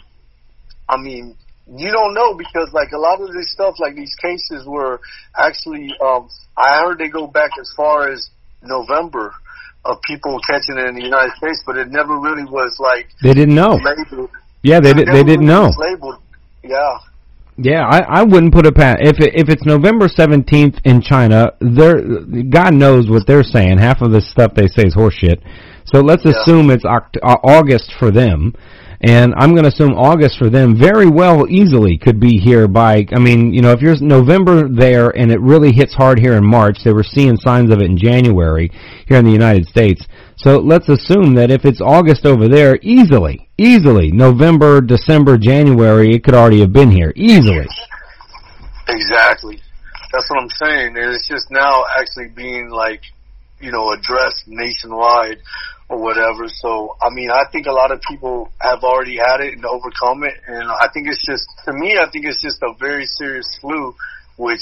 I mean, you don't know, because like a lot of this stuff, like these cases were actually, I heard they go back as far as November of people catching it in the United States, but it never really was like they didn't know. Labeled. Yeah, they didn't know. Labeled. Yeah. Yeah, I wouldn't put it past if it's November 17th in China. God knows what they're saying. Half of this stuff they say is horseshit. So let's assume it's August for them. And I'm going to assume August for them very well easily could be here by, if you're November there and it really hits hard here in March, they were seeing signs of it in January here in the United States. So let's assume that if it's August over there, easily, November, December, January, it could already have been here, easily. Exactly. That's what I'm saying. And it's just now actually being addressed nationwide or whatever. So, I think a lot of people have already had it and overcome it. And I think it's just a very serious flu, which,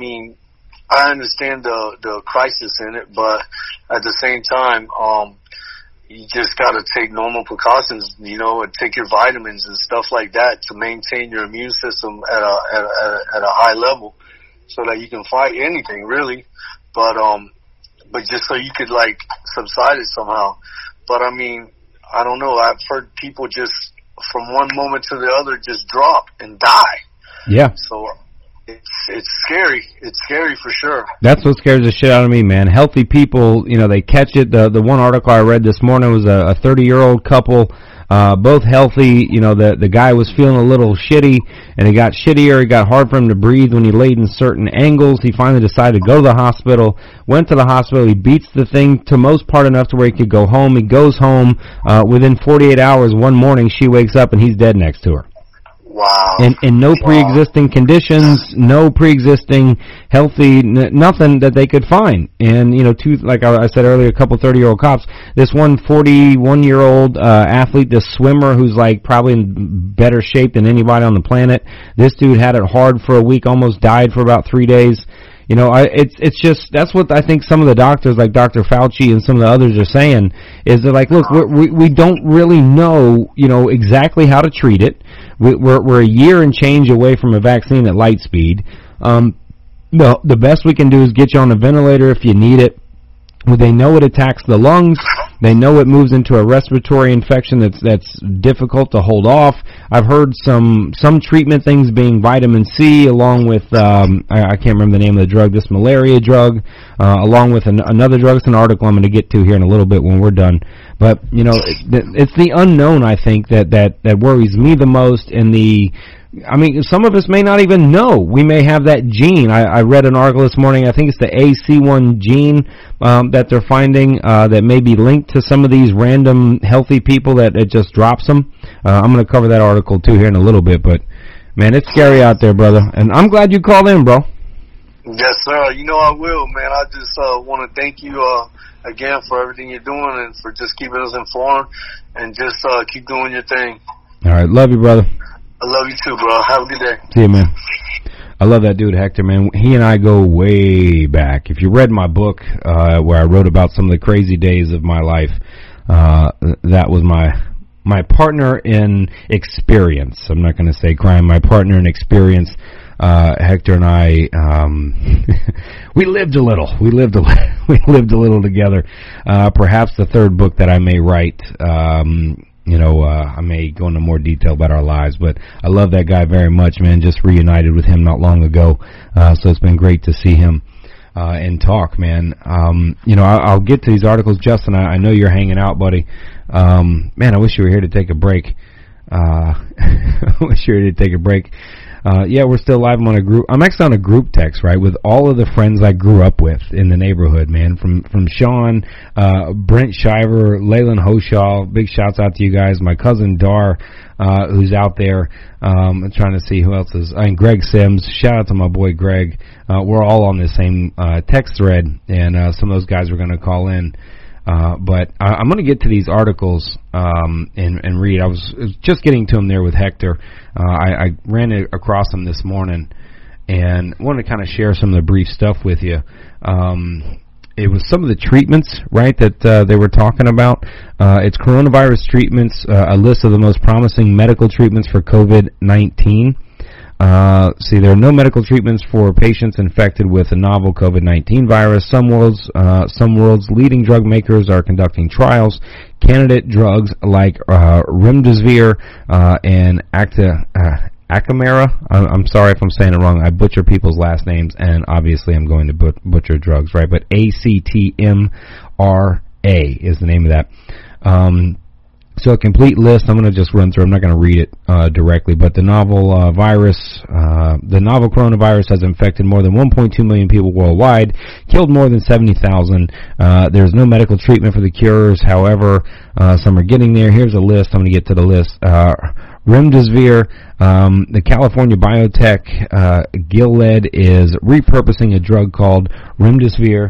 I understand the crisis in it, but at the same time, you just got to take normal precautions, and take your vitamins and stuff like that to maintain your immune system at a high level so that you can fight anything really. But just so you could subside it somehow. But I don't know. I've heard people just from one moment to the other just drop and die. Yeah. So it's scary. It's scary for sure. That's what scares the shit out of me, man. Healthy people, they catch it. The one article I read this morning was a 30-year-old couple, both healthy. The guy was feeling a little shitty, and it got shittier. It got hard for him to breathe when he laid in certain angles. He finally decided to go to the hospital. Went to the hospital. He beats the thing to most part enough to where he could go home. He goes home. Within 48 hours, one morning, she wakes up and he's dead next to her. Wow. And no pre-existing conditions, no pre-existing healthy, nothing that they could find. And, like I said earlier, a couple 30-year-old cops, this one 41-year-old athlete, this swimmer who's probably in better shape than anybody on the planet. This dude had it hard for a week, almost died for about 3 days. It's just, that's what I think some of the doctors, like Dr. Fauci and some of the others are saying, is they're like, look, we don't really know, exactly how to treat it. We're a year and change away from a vaccine at light speed. The best we can do is get you on a ventilator if you need it. They know it attacks the lungs. They know it moves into a respiratory infection that's difficult to hold off. I've heard some treatment things being vitamin C, along with I can't remember the name of the drug, this malaria drug, along with another drug. It's an article I'm going to get to here in a little bit when we're done. But it's the unknown, I think, that worries me the most. And some of us may not even know. We may have that gene. I read an article this morning, I think it's the AC1 gene that they're finding that may be linked to some of these random healthy people that it just drops them. I'm going to cover that article too here in a little bit, but man, it's scary out there, brother. And I'm glad you called in, bro. Yes, sir. I will, man. I just want to thank you again for everything you're doing and for just keeping us informed and just keep doing your thing. All right. Love you, brother. I love you too, bro. Have a good day. See you, man. I love that dude, Hector, man. He and I go way back. If you read my book, where I wrote about some of the crazy days of my life, that was my partner in experience. I'm not going to say crime. My partner in experience, Hector and I, we lived a little. We lived a little together. Perhaps the third book that I may write. I may go into more detail about our lives, but I love that guy very much, man. Just reunited with him not long ago, so it's been great to see him and talk, man. I'll get to these articles, Justin. I know you're hanging out, buddy. Man, I wish you were here to take a break. Yeah, we're still live. I'm actually on a group text, right, with all of the friends I grew up with in the neighborhood, man. From Sean, Brent Shiver, Leyland Hoshaw. Big shouts out to you guys. My cousin Dar, who's out there. I'm trying to see who else is. Greg Sims. Shout out to my boy Greg. We're all on the same text thread, and some of those guys are going to call in. But I'm going to get to these articles and read. I was just getting to them there with Hector. I ran across them this morning and wanted to kind of share some of the brief stuff with you. It was some of the treatments, right, that they were talking about. It's coronavirus treatments, a list of the most promising medical treatments for COVID-19. There are no medical treatments for patients infected with the novel COVID-19 virus. Some world's leading drug makers are conducting trials. Candidate drugs like remdesivir and Acamera. I'm sorry if I'm saying it wrong. I butcher people's last names, and obviously I'm going to butcher drugs, right? But ACTMRA is the name of that. So a complete list, I'm going to just run through. I'm not going to read it directly, but the novel coronavirus has infected more than 1.2 million people worldwide, killed more than 70,000. There's no medical treatment for the cures. However, some are getting there. Here's a list. I'm going to get to the list. Remdesivir, the California biotech Gilead is repurposing a drug called Remdesivir.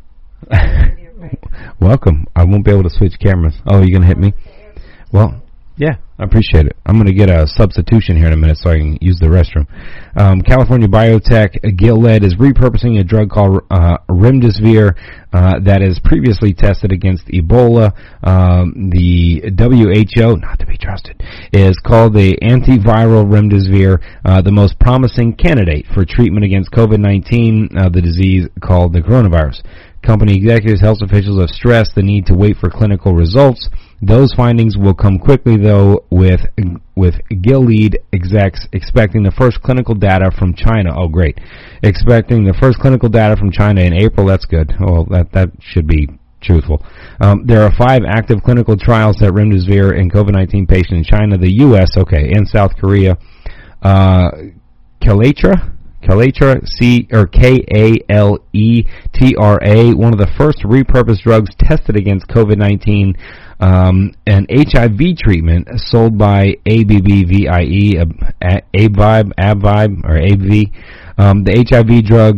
Welcome. I won't be able to switch cameras. Oh, you're going to hit me? Well, yeah, I appreciate it. I'm going to get a substitution here in a minute so I can use the restroom. California biotech Gilead is repurposing a drug called Remdesivir that is previously tested against Ebola. The WHO, not to be trusted, is called the antiviral Remdesivir, the most promising candidate for treatment against COVID-19, the disease called the coronavirus. Company executives, health officials have stressed the need to wait for clinical results. Those findings will come quickly, though, with Gilead execs expecting the first clinical data from China. Oh, great. Expecting the first clinical data from China in April. That's good. Well, that should be truthful. There are 5 active clinical trials that Remdesivir in COVID-19 patients in China, the U.S., and South Korea. Kaletra, K-A-L-E-T-R-A, one of the first repurposed drugs tested against COVID-19, an HIV treatment sold by ABBVIE, AbbVie. The HIV drug,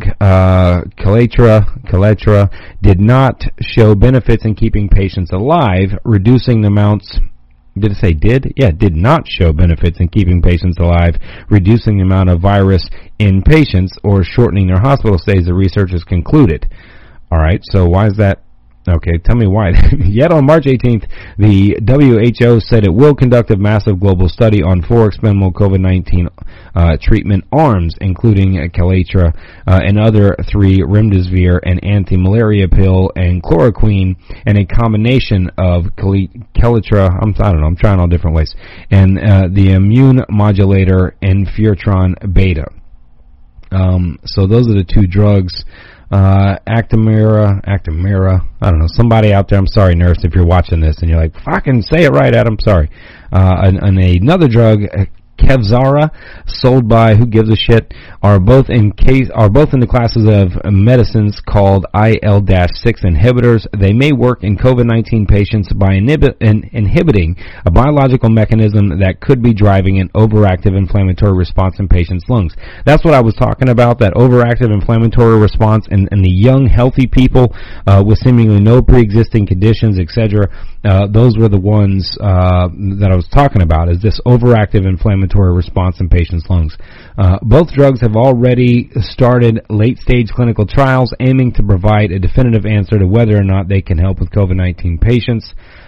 Kaletra, did not show benefits in keeping patients alive, reducing the amounts. Did it say did? Yeah, did not show benefits in keeping patients alive, reducing the amount of virus in patients, or shortening their hospital stays, the researchers concluded. All right, so why is that? Okay, tell me why. Yet on March 18th, the WHO said it will conduct a massive global study on 4 experimental COVID-19 treatment arms, including Kaletra and other 3 remdesivir, an anti-malaria pill, and chloroquine, and a combination of Kaletra, I'm trying all different ways, and the immune modulator Interferon beta. So those are the 2 drugs. Acamera, I don't know, somebody out there, I'm sorry, nurse, if you're watching this and you're like, fucking say it right, Adam, sorry. And another drug, Kevzara, sold by who gives a shit, are both in the classes of medicines called IL-6 inhibitors. They may work in COVID-19 patients by inhibiting a biological mechanism that could be driving an overactive inflammatory response in patients' lungs. That's what I was talking about, that overactive inflammatory response in the young, healthy people with seemingly no pre-existing conditions, etc. Those were the ones that I was talking about, is this overactive inflammatory response in patients' lungs. Both drugs have already started late-stage clinical trials aiming to provide a definitive answer to whether or not they can help with COVID-19 patients.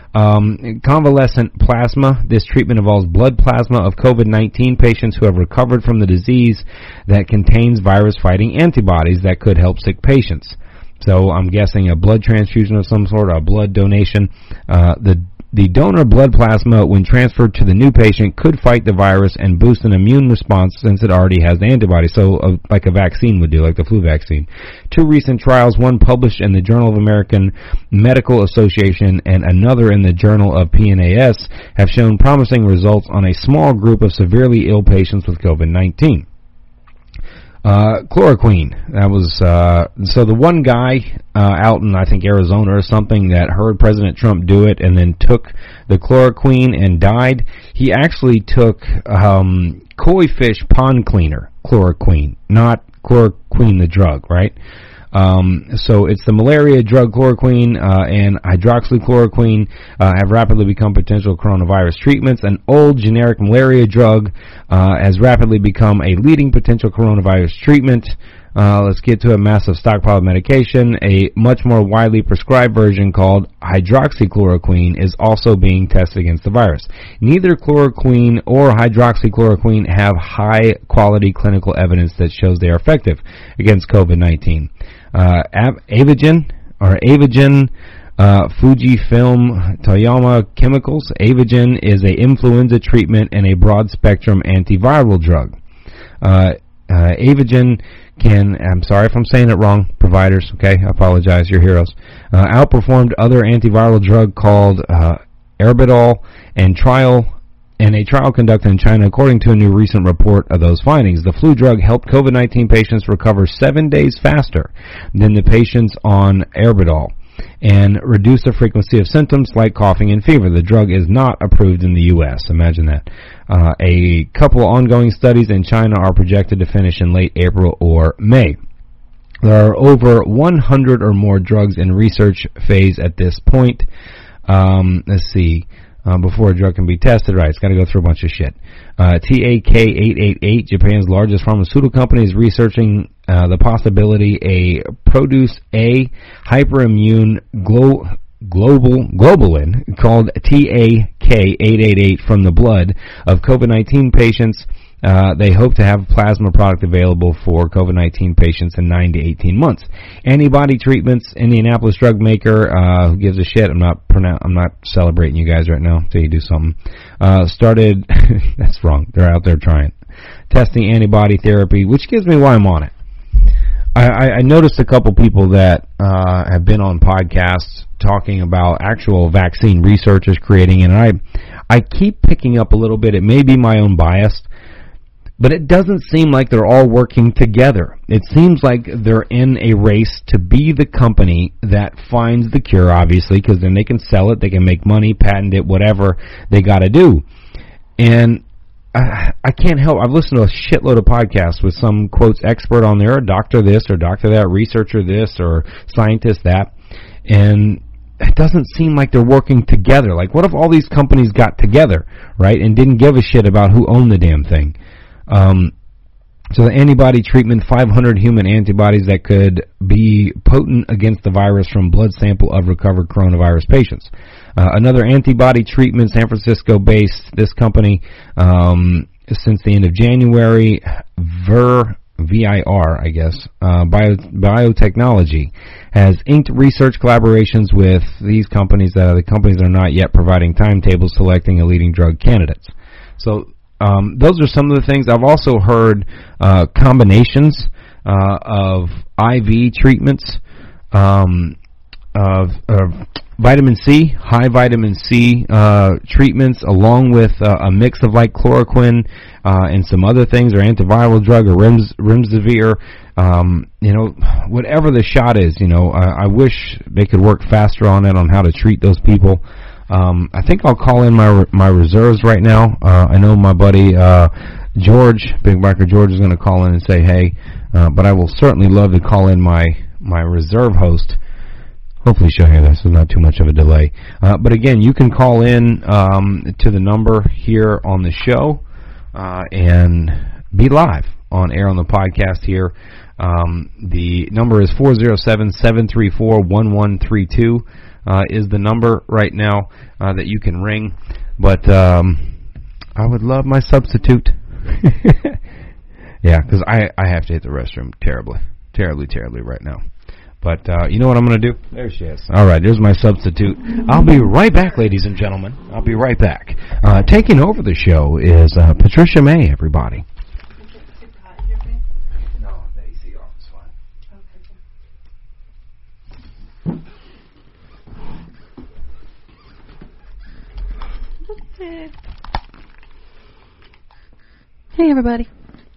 Convalescent plasma. This treatment involves blood plasma of COVID-19 patients who have recovered from the disease that contains virus-fighting antibodies that could help sick patients. So I'm guessing a blood transfusion of some sort, a blood donation. The donor blood plasma, when transferred to the new patient, could fight the virus and boost an immune response since it already has the antibody. So like a vaccine would do, like the flu vaccine. 2 recent trials, one published in the Journal of American Medical Association and another in the Journal of PNAS, have shown promising results on a small group of severely ill patients with COVID-19. Chloroquine. That was, so the one guy, out in, I think, Arizona or something that heard President Trump do it and then took the chloroquine and died, he actually took, koi fish pond cleaner chloroquine, not chloroquine the drug, right? So it's the malaria drug chloroquine and hydroxychloroquine have rapidly become potential coronavirus treatments. An old generic malaria drug has rapidly become a leading potential coronavirus treatment. Let's get to a massive stockpile of medication. A much more widely prescribed version called hydroxychloroquine is also being tested against the virus. Neither chloroquine or hydroxychloroquine have high-quality clinical evidence that shows they are effective against COVID-19. Avagen, Fujifilm Toyama Chemicals. Avagen is a influenza treatment and a broad-spectrum antiviral drug. Avagen can, I'm sorry if I'm saying it wrong, providers, okay, I apologize, you're heroes, outperformed other antiviral drug called Erbitol and a trial conducted in China according to a new recent report of those findings. The flu drug helped COVID-19 patients recover 7 days faster than the patients on Erbitol and reduce the frequency of symptoms like coughing and fever. The drug is not approved in the U.S. Imagine that. A couple ongoing studies in China are projected to finish in late April or May. There are over 100 or more drugs in research phase at this point. Let's see. Before a drug can be tested, right, it's got to go through a bunch of shit. TAK-888, Japan's largest pharmaceutical company, is researching the possibility a produce A hyperimmune globulin called TAK-888 from the blood of COVID-19 patients. They hope to have a plasma product available for COVID-19 patients in 9 to 18 months. Antibody treatments, Indianapolis drug maker, who gives a shit? I'm not celebrating you guys right now until you do something. Started, that's wrong. They're out there trying. Testing antibody therapy, which gives me why I'm on it. I noticed a couple people that have been on podcasts talking about actual vaccine researchers creating, and I keep picking up a little bit. It may be my own bias, but it doesn't seem like they're all working together. It seems like they're in a race to be the company that finds the cure, obviously, because then they can sell it, they can make money, patent it, whatever they got to do. And I can't help. I've listened to a shitload of podcasts with some, quotes, expert on there, doctor this or doctor that, researcher this or scientist that, and it doesn't seem like they're working together. Like, what if all these companies got together, right, and didn't give a shit about who owned the damn thing? So the antibody treatment, 500 human antibodies that could be potent against the virus from blood sample of recovered coronavirus patients. Another antibody treatment, San Francisco-based, this company, since the end of January, VIR, I guess, biotechnology, has inked research collaborations with these companies that are the companies that are not yet providing timetables selecting a leading drug candidates. So those are some of the things. I've also heard combinations of IV treatments of vitamin C, high vitamin C treatments, along with a mix of like chloroquine and some other things, or antiviral drug, or remdesivir. Whatever the shot is, I wish they could work faster on it, on how to treat those people. I think I'll call in my reserves right now. I know my buddy George, Big Biker George, is going to call in and say hey, but I will certainly love to call in my reserve host. Hopefully she'll hear this. There's not too much of a delay. But again, you can call in to the number here on the show and be live on air on the podcast here. The number is 407-734-1132 is the number right now that you can ring. But I would love my substitute. Yeah, because I have to hit the restroom terribly right now. But you know what I'm going to do? There she is. All right, there's my substitute. I'll be right back, ladies and gentlemen. I'll be right back. Taking over the show is Patricia May, everybody. No, the AC off is fine. Hey, everybody.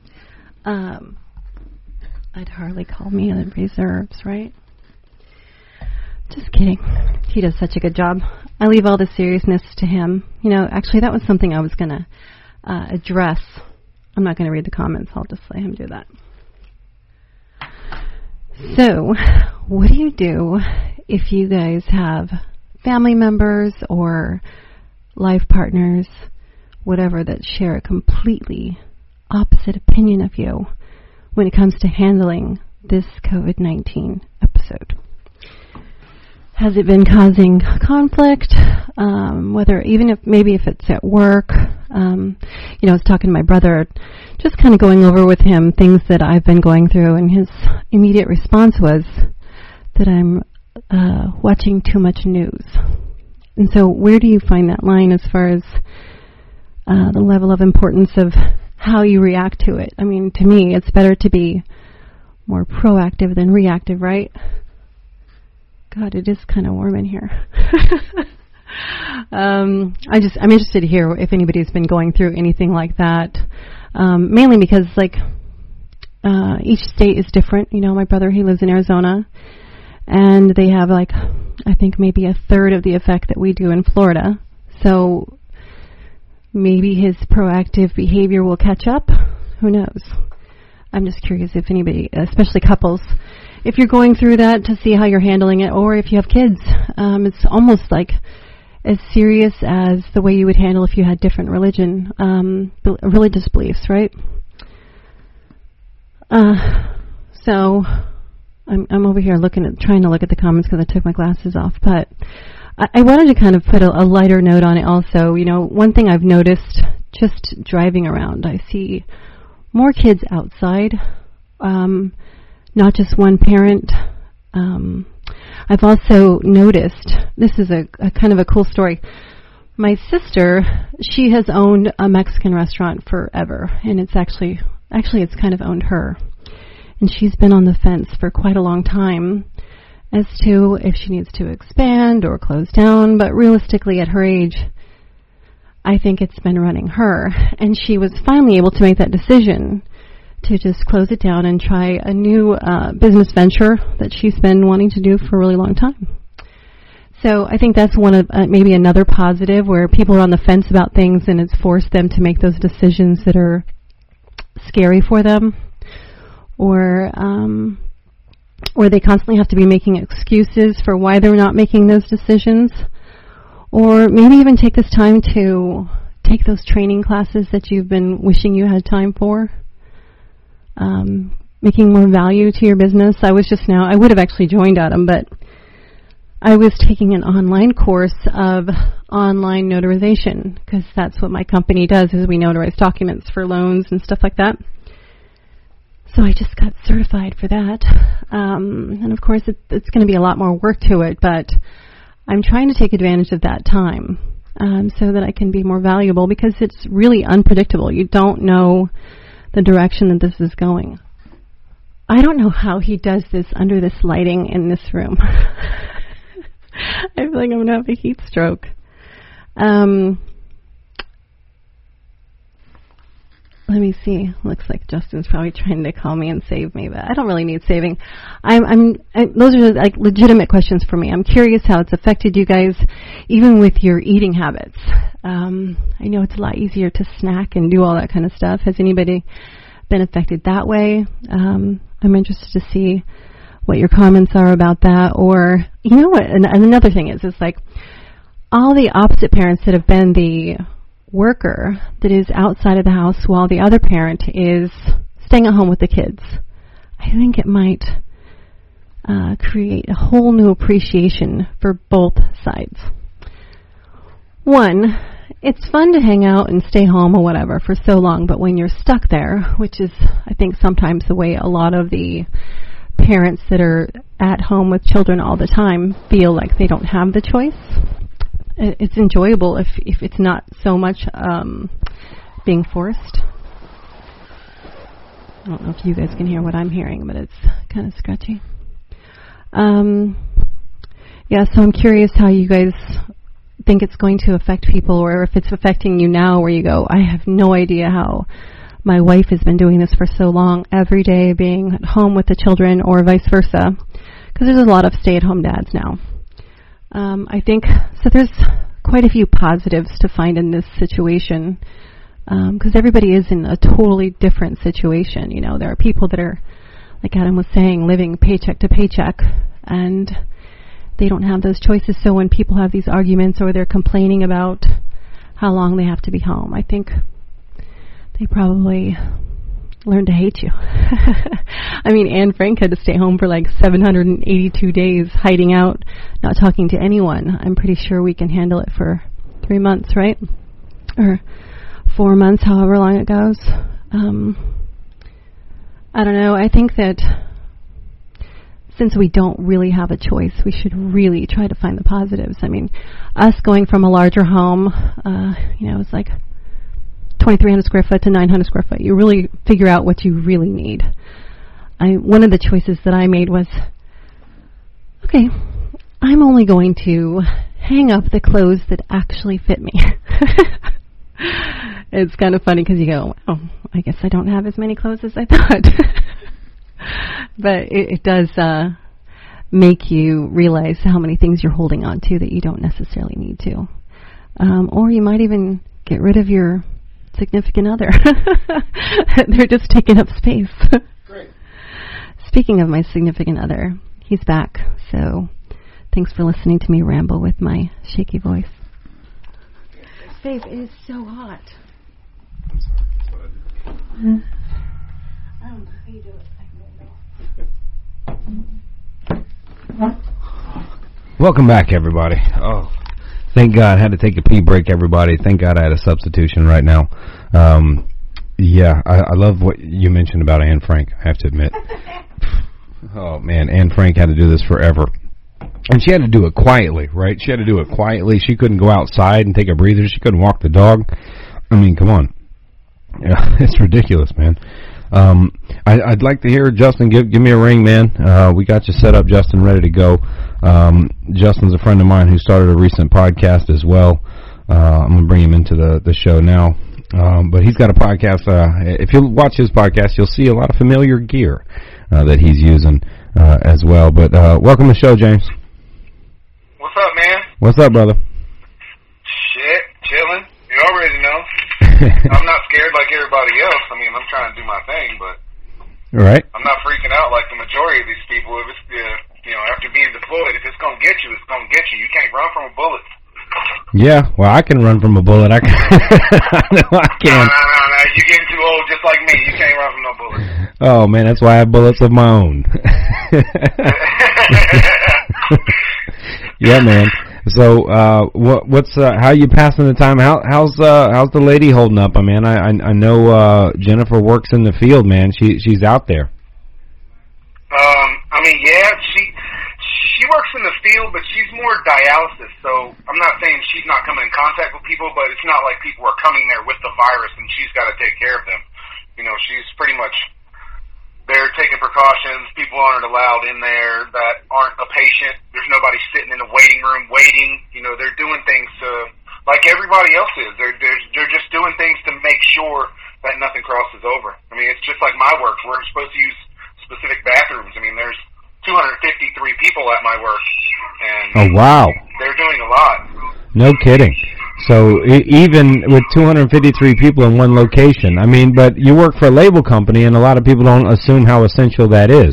I'd hardly call me in reserves, right? Just kidding. He does such a good job. I leave all the seriousness to him. You know, actually, that was something I was going to address. I'm not going to read the comments. I'll just let him do that. So, what do you do if you guys have family members or life partners, whatever, that share a completely opposite opinion of you when it comes to handling this COVID-19 episode? Has it been causing conflict? Whether, even if it's at work, I was talking to my brother, just kind of going over with him things that I've been going through, and his immediate response was that I'm watching too much news. And so where do you find that line as far as the level of importance of how you react to it? I mean, to me, it's better to be more proactive than reactive, right? God, it is kind of warm in here. I'm interested to hear if anybody's been going through anything like that. Mainly because, each state is different. You know, my brother, he lives in Arizona, and they have, I think maybe a third of the effect that we do in Florida. So maybe his proactive behavior will catch up. Who knows? I'm just curious if anybody, especially couples, if you're going through that, to see how you're handling it, or if you have kids. It's almost like as serious as the way you would handle if you had different religious beliefs, right? So I'm over here trying to look at the comments because I took my glasses off, but I wanted to kind of put a lighter note on it also. You know, one thing I've noticed just driving around, I see more kids outside, not just one parent. I've also noticed, this is a kind of a cool story. My sister, she has owned a Mexican restaurant forever, and it's actually it's kind of owned her. And she's been on the fence for quite a long time as to if she needs to expand or close down, but realistically at her age, I think it's been running her. And she was finally able to make that decision to just close it down and try a new business venture that she's been wanting to do for a really long time. So I think that's one of maybe another positive where people are on the fence about things, and it's forced them to make those decisions that are scary for them, or they constantly have to be making excuses for why they're not making those decisions, or maybe even take this time to take those training classes that you've been wishing you had time for. Making more value to your business. I would have actually joined Adam, but I was taking an online course of online notarization, because that's what my company does, is we notarize documents for loans and stuff like that. So I just got certified for that. And of course it's going to be a lot more work to it, but I'm trying to take advantage of that time so that I can be more valuable, because it's really unpredictable. You don't know the direction that this is going. I don't know how he does this under this lighting in this room. I feel like I'm going to have a heat stroke. Let me see. Looks like Justin's probably trying to call me and save me, but I don't really need saving. Those are legitimate questions for me. I'm curious how it's affected you guys, even with your eating habits. I know it's a lot easier to snack and do all that kind of stuff. Has anybody been affected that way? I'm interested to see what your comments are about that. Or, you know what, and another thing is all the opposite parents that have been the worker that is outside of the house while the other parent is staying at home with the kids. I think it might create a whole new appreciation for both sides. One, it's fun to hang out and stay home or whatever for so long, but when you're stuck there, which is, I think, sometimes the way a lot of the parents that are at home with children all the time feel like they don't have the choice. It's enjoyable if it's not so much being forced. I don't know if you guys can hear what I'm hearing, but it's kind of sketchy. Yeah, so I'm curious how you guys think it's going to affect people, or if it's affecting you now where you go, I have no idea how my wife has been doing this for so long, every day being at home with the children, or vice versa, because there's a lot of stay-at-home dads now. I think, so there's quite a few positives to find in this situation, because everybody is in a totally different situation. You know, there are people that are, like Adam was saying, living paycheck to paycheck, and they don't have those choices. So when people have these arguments or they're complaining about how long they have to be home, I think they probably learn to hate you. I mean, Anne Frank had to stay home for like 782 days, hiding out, not talking to anyone. I'm pretty sure we can handle it for 3 months, right? Or 4 months, however long it goes. I don't know. I think that since we don't really have a choice, we should really try to find the positives. I mean, us going from a larger home, it's like 2,300 square foot to 900 square foot. You really figure out what you really need. One of the choices that I made was, okay, I'm only going to hang up the clothes that actually fit me. It's kind of funny because you go, oh, I guess I don't have as many clothes as I thought. But it does make you realize how many things you're holding on to that you don't necessarily need to. Or you might even get rid of your significant other. They're just taking up space. Great. Speaking of my significant other, he's back. So thanks for listening to me ramble with my shaky voice. Babe, it is so hot. I don't know how you do it. Welcome back, everybody. Oh, thank God. I had to take a pee break, everybody. Thank God I had a substitution right now. I love what you mentioned about Anne Frank, I have to admit. Oh, man, Anne Frank had to do this forever. And she had to do it quietly, right? She had to do it quietly. She couldn't go outside and take a breather. She couldn't walk the dog. I mean, come on. Yeah, it's ridiculous, man. I'd like to hear Justin. Give me a ring, man. We got you set up, Justin, ready to go. Justin's a friend of mine who started a recent podcast as well. I'm going to bring him into the show now. But he's got a podcast. If you watch his podcast, you'll see a lot of familiar gear that he's using as well. But welcome to the show, James. What's up, man? What's up, brother? Shit, chilling. You already know. I'm not scared like everybody else. I mean, I'm trying to do my thing, but right. I'm not freaking out like the majority of these people. If it's, after being deployed, if it's going to get you, it's going to get you. You can't run from a bullet. Yeah, well, I can run from a bullet. I can. No, I can't. No. You're getting too old just like me. You can't run from no bullets. Oh, man, that's why I have bullets of my own. Yeah, man. So, what's how you passing the time? How's the lady holding up? I mean, I know Jennifer works in the field, man. She's out there. She works in the field, but she's more dialysis. So I'm not saying she's not coming in contact with people, but it's not like people are coming there with the virus and she's got to take care of them. She's pretty much there taking precautions. People aren't allowed in there that aren't a patient. There's nobody sitting in the waiting room waiting. They're doing things like everybody else is. They're just doing things to make sure that nothing crosses over. I mean, it's just like my work. We're supposed to use specific bathrooms. I mean, there's 253 people at my work, and oh wow, they're doing a lot. No kidding. So even with 253 people in one location, I mean, but you work for a label company, and a lot of people don't assume how essential that is.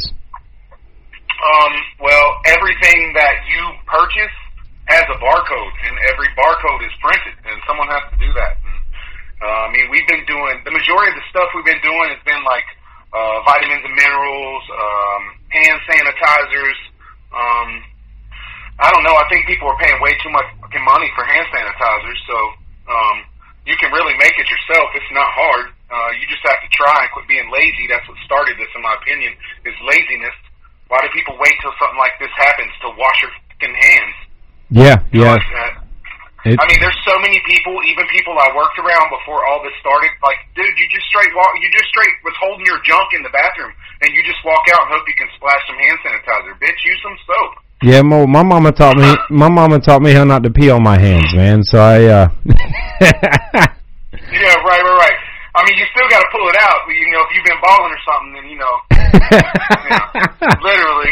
Well, everything that you purchase has a barcode, and every barcode is printed, and someone has to do that. And, we've been doing, the majority of the stuff we've been doing has been like vitamins and minerals, hand sanitizers. I don't know. I think people are paying way too much money for hand sanitizers, so you can really make it yourself. It's not hard. You just have to try and quit being lazy. That's what started this, in my opinion, is laziness. Why do people wait till something like this happens to wash their fucking hands? Yeah, yeah. I mean, there's so many people, even people I worked around before all this started. Like, dude, you just straight was holding your junk in the bathroom, and you just walk out and hope you can splash some hand sanitizer. Bitch, use some soap. Yeah, my mama taught me. My mama taught me how not to pee on my hands, man. So I. Yeah, right. I mean, you still got to pull it out. You know, if you've been balling or something, then literally.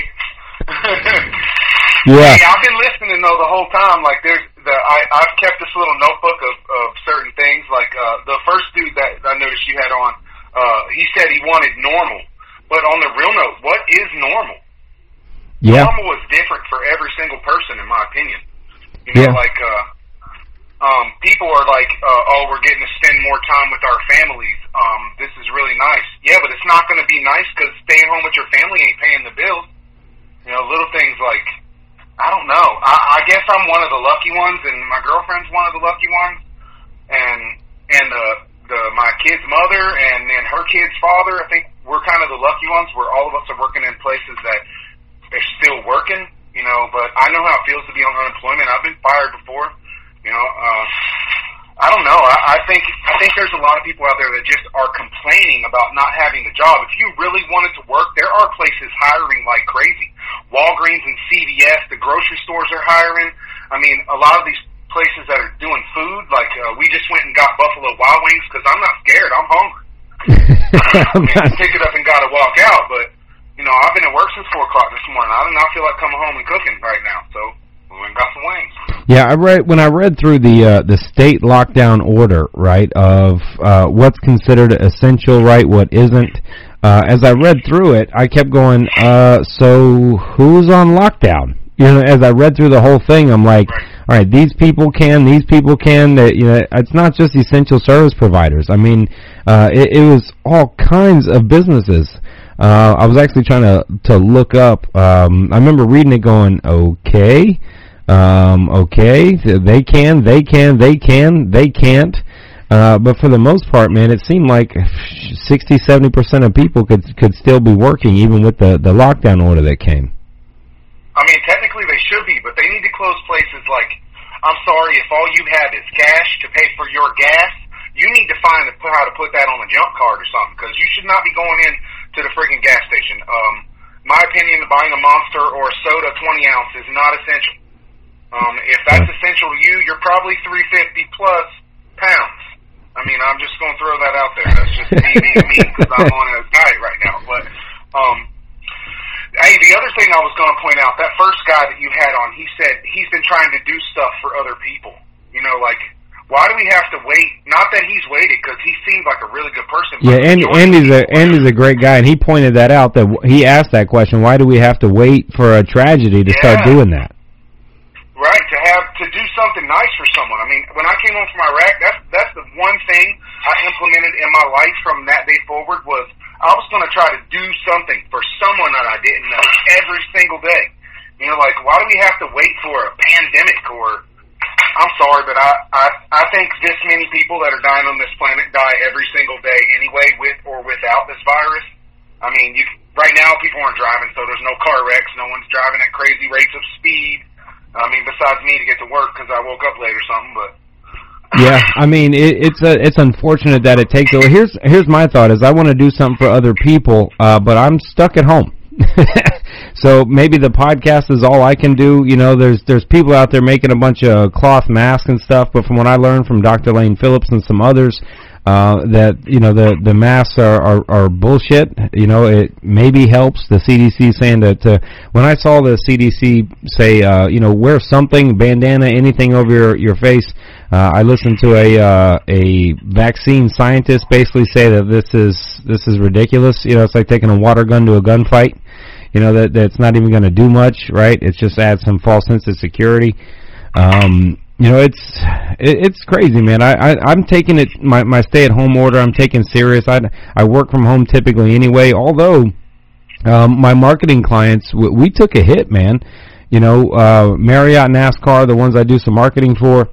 Yeah. Hey, I've been listening though the whole time. Like, I've kept this little notebook of certain things. Like the first dude that I noticed you had on, he said he wanted normal. But on the real note, what is normal? Yeah. Normal is different for every single person, in my opinion. You know, like people are like, oh, we're getting to spend more time with our families. This is really nice. Yeah, but it's not going to be nice because staying home with your family ain't paying the bills. You know, little things like, I don't know. I guess I'm one of the lucky ones, and my girlfriend's one of the lucky ones, and my kid's mother and her kid's father. I think we're kind of the lucky ones where all of us are working in places that they're still working. You know, but I know how it feels to be on unemployment. I've been fired before. You know, I don't know. I think there's a lot of people out there that just are complaining about not having a job. If you really wanted to work, there are places hiring like crazy. Walgreens and CVS, the grocery stores are hiring. I mean, a lot of these places that are doing food, like we just went and got Buffalo Wild Wings because I'm not scared. I'm hungry. I mean, pick it up and got to walk out, but, you know, I've been at work since 4 o'clock this morning. I do not feel like coming home and cooking right now, so we went and got some wings. Yeah, when I read through the state lockdown order, right, of what's considered essential, right, what isn't. As I read through it, I kept going, so who's on lockdown? You know, as I read through the whole thing, I'm like, all right, these people can. That, you know, it's not just essential service providers. I mean, it was all kinds of businesses. I was actually trying to look up. I remember reading it, going, okay, they can't. But for the most part, man, it seemed like 60-70% of people could still be working even with the lockdown order that came. I mean, technically they should be, but they need to close places like, I'm sorry, if all you have is cash to pay for your gas, you need to find how to put that on a jump card or something, because you should not be going in to the freaking gas station. My opinion, buying a Monster or a soda 20 ounce is not essential. If that's essential to you, you're probably 350 plus pounds. I mean, I'm just going to throw that out there. That's just me being me because I'm on a diet right now. But, hey, the other thing I was going to point out, that first guy that you had on, he said he's been trying to do stuff for other people. You know, like, why do we have to wait? Not that he's waited, because he seems like a really good person. Yeah, Andy's a great guy, and he pointed that out, that he asked that question, why do we have to wait for a tragedy to start doing that? Right, to do something nice for someone. I mean, when I came home from Iraq, that's the one thing I implemented in my life from that day forward was I was going to try to do something for someone that I didn't know every single day. You know, like, why do we have to wait for a pandemic or, I'm sorry, but I think this many people that are dying on this planet die every single day anyway, with or without this virus. I mean, right now people aren't driving, so there's no car wrecks. No one's driving at crazy rates of speed. I mean, besides me to get to work because I woke up late or something, but. Yeah, I mean, it's unfortunate that it takes over. Here's my thought is I want to do something for other people, but I'm stuck at home. So maybe the podcast is all I can do. You know, there's people out there making a bunch of cloth masks and stuff, but from what I learned from Dr. Lane Phillips and some others, that, you know, the masks are bullshit. You know, it maybe helps. The CDC saying that, when I saw the CDC say, you know, wear something, bandana, anything over your face, I listened to a vaccine scientist basically say that this is ridiculous. You know, it's like taking a water gun to a gunfight. You know, that's not even going to do much, right? It just adds some false sense of security. You know, it's crazy, man. I'm taking it, my stay-at-home order, I'm taking serious. I work from home typically anyway, although my marketing clients, we took a hit, man. You know, Marriott, NASCAR, the ones I do some marketing for,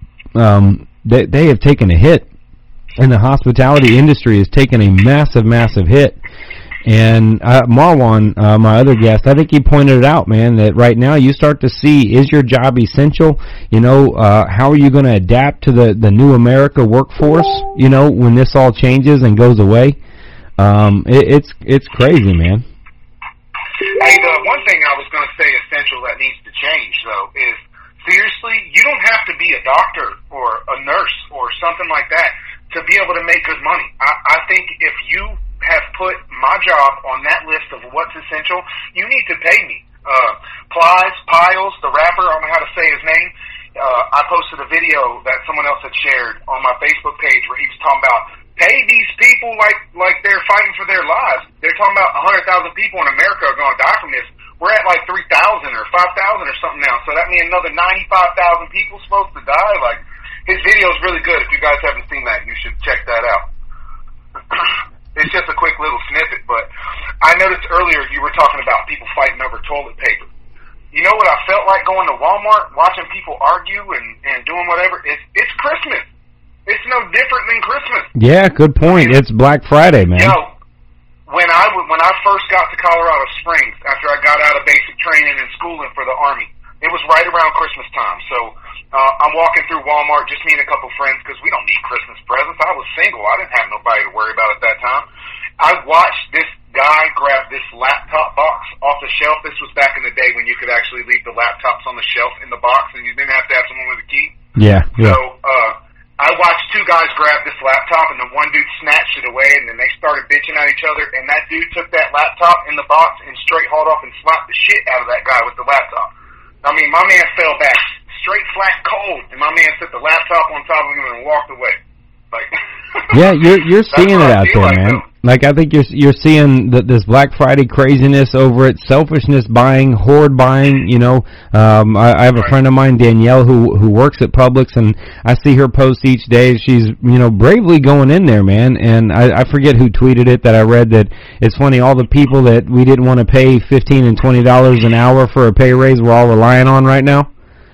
they have taken a hit. And the hospitality industry has taken a massive, massive hit. And Marwan, my other guest, I think he pointed it out, man, that right now you start to see, is your job essential? You know, how are you going to adapt to the new America workforce, you know, when this all changes and goes away? It's crazy, man. Hey, the one thing I was going to say essential that needs to change, though, is seriously, you don't have to be a doctor or a nurse or something like that to be able to make good money. I think if you have put my job on that list of what's essential, you need to pay me. Piles, the rapper, I don't know how to say his name, I posted a video that someone else had shared on my Facebook page where he was talking about pay these people like they're fighting for their lives. They're talking about 100,000 people in America are going to die from this. We're at like 3,000 or 5,000 or something now. So that means another 95,000 people supposed to die. Like, his video is really good. If you guys haven't seen that, you should check that out. It's just a quick little snippet, but I noticed earlier you were talking about people fighting over toilet paper. You know what I felt like going to Walmart, watching people argue and doing whatever? It's Christmas. It's no different than Christmas. Yeah, good point. It's Black Friday, man. Yo, when I first got to Colorado Springs, after I got out of basic training and schooling for the Army, it was right around Christmas time. So I'm walking through Walmart, just me and a couple friends, because we don't need Christmas presents. I was single. I didn't have nobody to worry about at that time. I watched this guy grab this laptop box off the shelf. This was back in the day when you could actually leave the laptops on the shelf in the box, and you didn't have to have someone with a key. Yeah. So I watched two guys grab this laptop, and the one dude snatched it away, and then they started bitching at each other, and that dude took that laptop in the box and straight hauled off and slapped the shit out of that guy with the laptop. I mean, my man fell back straight flat cold, and my man set the laptop on top of him and walked away. Like, yeah, you're seeing it out there, man. Though. Like, I think you're seeing this Black Friday craziness over it, selfishness buying, hoard buying. You know, I have a friend of mine, Danielle, who works at Publix, and I see her post each day. She's, you know, bravely going in there, man. And I forget who tweeted it that I read that it's funny, all the people that we didn't want to pay $15 and $20 an hour for a pay raise, we're all relying on right now.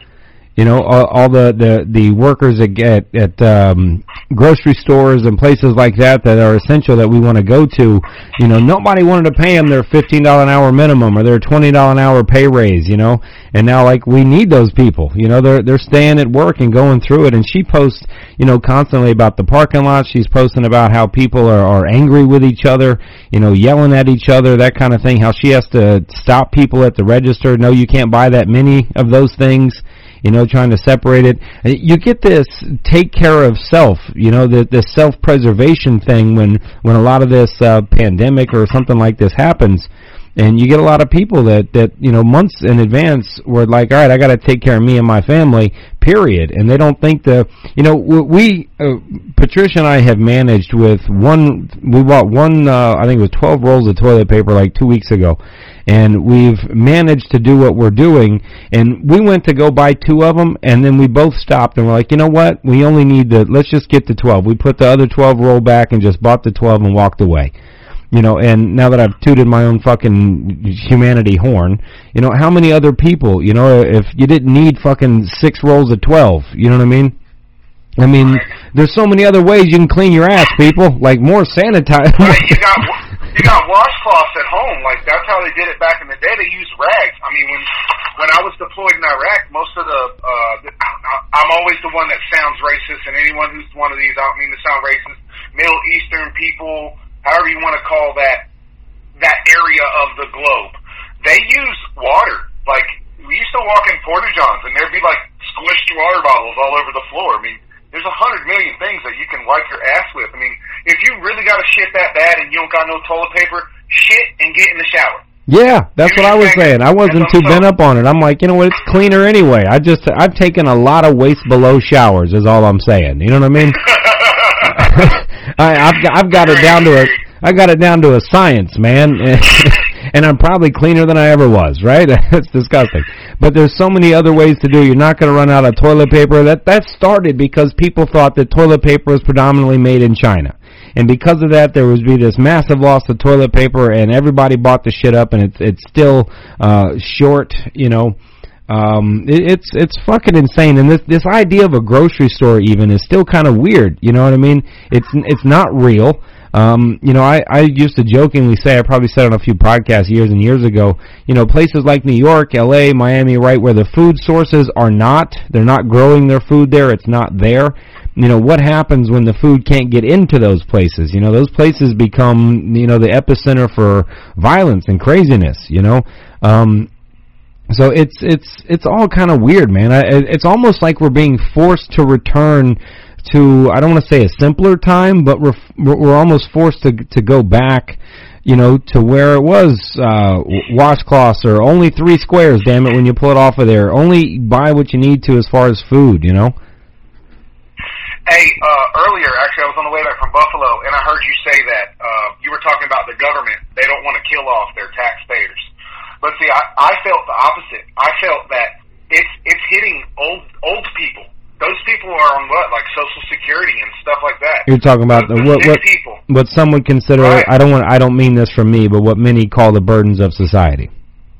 You know, all the workers at grocery stores and places like that are essential that we want to go to. You know, nobody wanted to pay them their $15 an hour minimum or their $20 an hour pay raise. You know, and now like we need those people. You know, they're staying at work and going through it. And she posts, you know, constantly about the parking lot. She's posting about how people are angry with each other. You know, yelling at each other, that kind of thing. How she has to stop people at the register. No, you can't buy that many of those things. You know, trying to separate it. You get this take care of self, you know, the self-preservation thing when a lot of this pandemic or something like this happens. And you get a lot of people that, you know, months in advance were like, all right, I got to take care of me and my family, period. And they don't think you know, Patricia and I have managed we bought I think it was 12 rolls of toilet paper like 2 weeks ago. And we've managed to do what we're doing, and we went to go buy 2 of them, and then we both stopped, and we're like, you know what, we only need let's just get the 12. We put the other 12 roll back and just bought the 12 and walked away. You know, and now that I've tooted my own fucking humanity horn, you know, how many other people, you know, if you didn't need fucking 6 rolls of 12, you know what I mean? I mean, there's so many other ways you can clean your ass, people, like more sanitizer. Right, you got washcloths at home. Like, that's how they did it back in the day. They used rags. I mean, when I was deployed in Iraq, most of I'm always the one that sounds racist, and anyone who's one of these, I don't mean to sound racist, Middle Eastern people, however you want to call that area of the globe, they use water. Like, we used to walk in Porta-Johns, and there'd be, like, squished water bottles all over the floor. I mean, there's 100 million things that you can wipe your ass with. I mean, if you really got to shit that bad and you don't got no toilet paper, shit and get in the shower. Yeah, that's what I was saying. I wasn't too bent up on it. I'm like, you know what, it's cleaner anyway. I've taken a lot of waste below showers is all I'm saying. You know what I mean? I've got it down to a science, man. and I'm probably cleaner than I ever was, right? That's disgusting. But there's so many other ways to do it. You're not going to run out of toilet paper. That started because people thought that toilet paper was predominantly made in China. And because of that, there would be this massive loss of toilet paper, and everybody bought the shit up, and it's still short, you know. It's fucking insane. And this idea of a grocery store even is still kind of weird, you know what I mean? It's not real. You know, I used to jokingly say, I probably said on a few podcasts years and years ago, you know, places like New York, LA, Miami, right, where the food sources they're not growing their food there, it's not there. You know, what happens when the food can't get into those places? You know, those places become, you know, the epicenter for violence and craziness, you know? So it's all kind of weird, man. It's almost like we're being forced to return to, I don't want to say a simpler time, but we're almost forced to go back, you know, to where it was washcloths or only 3 squares, damn it, when you pull it off of there. Only buy what you need to as far as food, you know? Hey, earlier, actually, I was on the way back from Buffalo, and I heard you say that you were talking about the government. They don't want to kill off their taxpayers. But see, I felt the opposite. I felt that it's hitting old people. Those people are on like Social Security and stuff like that. You're talking about what some would consider. Right. I don't mean this from me, but what many call the burdens of society.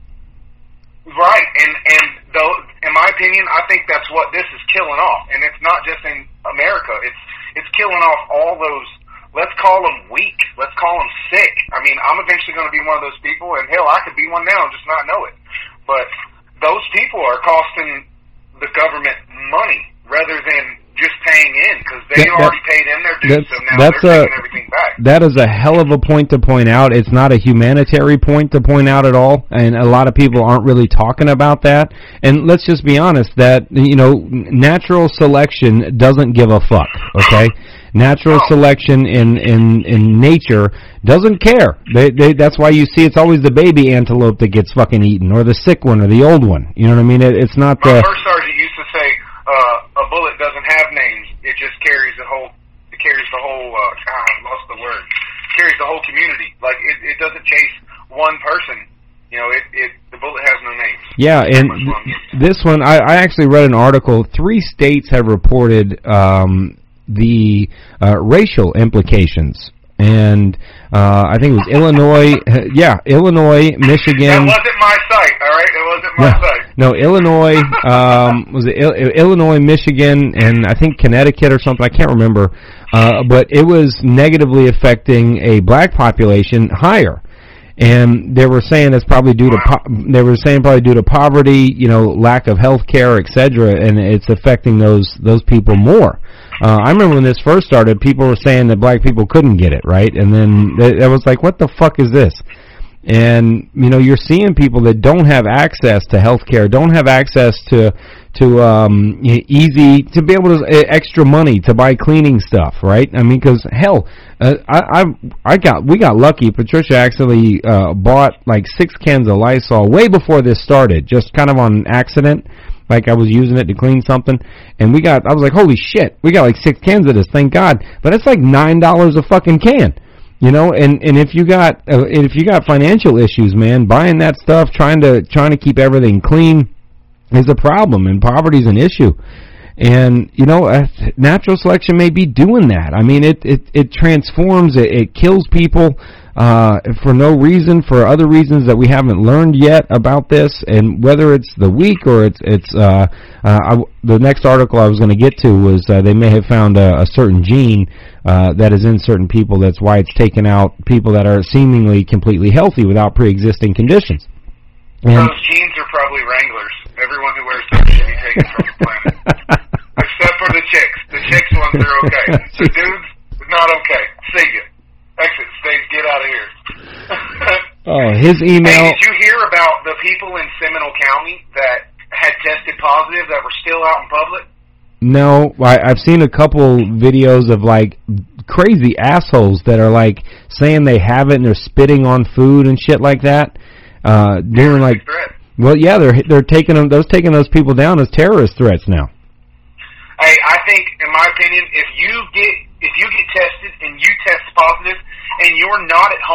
Right, and though, in my opinion, I think that's what this is killing off, and it's not just in America. It's killing off all those. Let's call them weak. Let's call them sick. I mean, I'm eventually going to be one of those people, and hell, I could be one now and just not know it. But those people are costing the government money rather than just paying in, because they already paid in their dues, so now they're taking everything back. That is a hell of a point to point out. It's not a humanitarian point to point out at all, and a lot of people aren't really talking about that. And let's just be honest, that, you know, natural selection doesn't give a fuck, okay? Natural selection in nature doesn't care. That's why you see it's always the baby antelope that gets fucking eaten, or the sick one, or the old one. You know what I mean? It's not the... My first sergeant used to say, a bullet doesn't have names. It just carries the whole, I lost the word. Carries the whole community. Like, it doesn't chase one person. You know, the bullet has no names. Yeah, and this one, I actually read an article. 3 states have reported the racial implications. And I think it was Illinois, Illinois, Michigan. That wasn't my site, all right? It wasn't my site. No, Illinois, was it Illinois, Michigan, and I think Connecticut or something, I can't remember. But it was negatively affecting a black population higher. And they were saying it's probably due to poverty, you know, lack of health care, etc., and it's affecting those people more. I remember when this first started, people were saying that black people couldn't get it, right? And then it was like, what the fuck is this? And, you know, you're seeing people that don't have access to health care, don't have access to easy, to be able to, extra money to buy cleaning stuff, right? I mean, because, hell, we got lucky. Patricia actually bought like 6 cans of Lysol way before this started, just kind of on accident. Like, I was using it to clean something, and I was like, holy shit, we got like 6 cans of this, thank God. But it's like $9 a fucking can, you know. And if you got financial issues, man, buying that stuff, trying to keep everything clean is a problem, and poverty's an issue. And, you know, natural selection may be doing that. I mean, it transforms, it kills people for no reason, for other reasons that we haven't learned yet about this. And whether it's the weak or the next article I was going to get to was they may have found a certain gene that is in certain people. That's why it's taken out people that are seemingly completely healthy without pre-existing conditions. And those genes are probably Wranglers. Everyone who wears them should be taken from the planet. Except for the chicks. The chicks ones are okay. The dudes, not okay. See ya. Exit stage, get out of here. Oh, his email. Hey, did you hear about the people in Seminole County that had tested positive that were still out in public? No, I've seen a couple videos of like crazy assholes that are like saying they have it and they're spitting on food and shit like that. Doing like, well, yeah, they're taking those people down as terrorist threats now. Hey, I think, in my opinion, if you get tested and you test positive and you're not at home,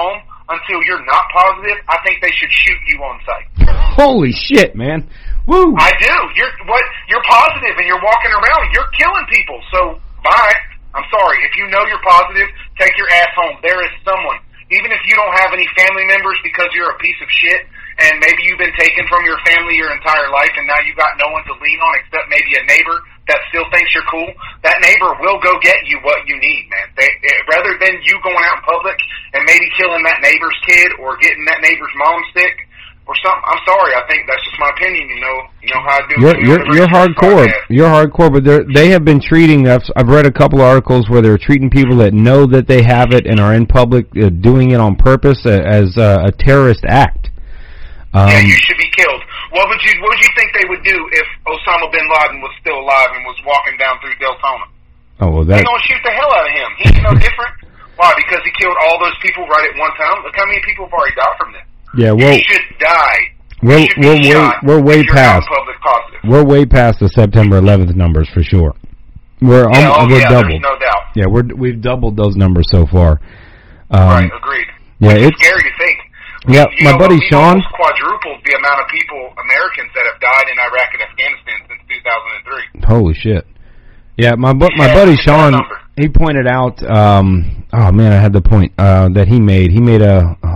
until you're not positive, I think they should shoot you on sight. Holy shit, man. Woo! I do. You're positive and you're walking around. You're killing people. So, bye. I'm sorry. If you know you're positive, take your ass home. There is someone. Even if you don't have any family members because you're a piece of shit, and maybe you've been taken from your family your entire life, and now you got no one to lean on except maybe a neighbor that still thinks you're cool, that neighbor will go get you what you need, man. Rather than you going out in public and maybe killing that neighbor's kid or getting that neighbor's mom sick or something. I'm sorry. I think that's just my opinion. You know how I do. You're hardcore. You're hardcore, but they have been treating us. I've read a couple articles where they're treating people that know that they have it and are in public doing it on purpose as a terrorist act. Yeah, you should be killed. What would you think they would do if Osama bin Laden was still alive and was walking down through Deltona? Oh, well, they're gonna shoot the hell out of him. He's no different. Why? Because he killed all those people right at one time. Look how many people have already died from this. Yeah, well, you should die. We're way past. We're way past the September 11th numbers for sure. We're doubled. There's no doubt. Yeah, we've doubled those numbers so far. Right, agreed. Yeah, it's scary to think. Yeah, my buddy Sean quadrupled the amount of Americans that have died in Iraq and Afghanistan since 2003. Holy shit! Yeah, my buddy Sean, he pointed out. Oh man, I had the point that he made. He made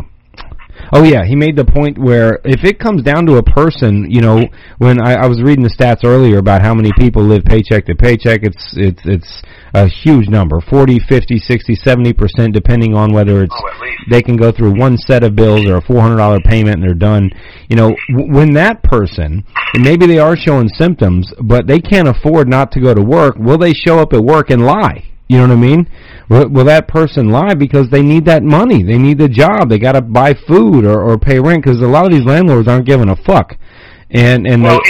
he made the point where if it comes down to a person, when I was reading the stats earlier about how many people live paycheck to paycheck, it's a huge number, 40, 50, 60, 70%, depending on whether it's they can go through one set of bills or a $400 payment and they're done. When that person, and maybe they are showing symptoms, but they can't afford not to go to work, will they show up at work and lie? You know what I mean? Will that person lie because they need that money? They need the job. They got to buy food or pay rent because a lot of these landlords aren't giving a fuck. If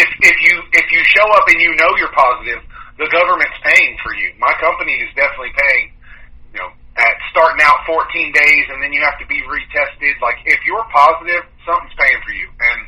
you show up and you know you're positive, the government's paying for you. My company is definitely paying. At starting out 14 days and then you have to be retested. Like if you're positive, something's paying for you. And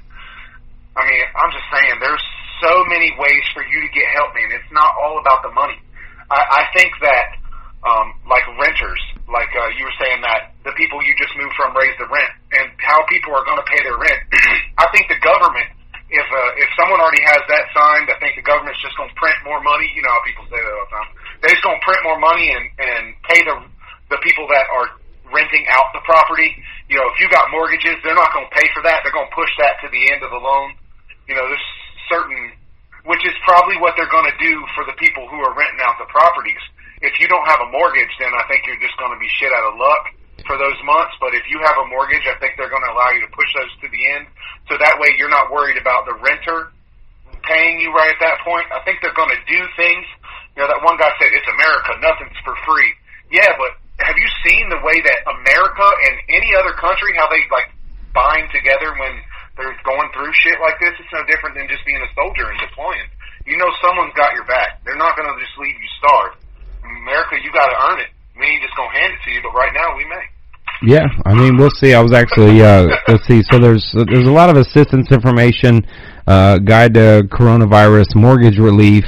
I mean, I'm just saying, there's so many ways for you to get help, man. It's not all about the money. I think that, like renters, like you were saying that the people you just moved from raise the rent, and how people are going to pay their rent. I think the government, if someone already has that signed, I think the government's just going to print more money. You know how people say that all the time. They're just going to print more money and pay the people that are renting out the property. If you got mortgages, they're not going to pay for that. They're going to push that to the end of the loan. There's certain. Which is probably what they're going to do for the people who are renting out the properties. If you don't have a mortgage, then I think you're just going to be shit out of luck for those months. But if you have a mortgage, I think they're going to allow you to push those to the end. So that way you're not worried about the renter paying you right at that point. I think they're going to do things. That one guy said, it's America, nothing's for free. Yeah, but have you seen the way that America and any other country, how they bind together when they're going through shit like this? It's no different than just being a soldier and deploying. Someone's got your back. They're not going to just leave you starved. America, you got to earn it. We ain't just going to hand it to you, but right now we may. Yeah, I mean, we'll see. I was actually, let's see. So there's a lot of assistance information, guide to coronavirus, mortgage relief.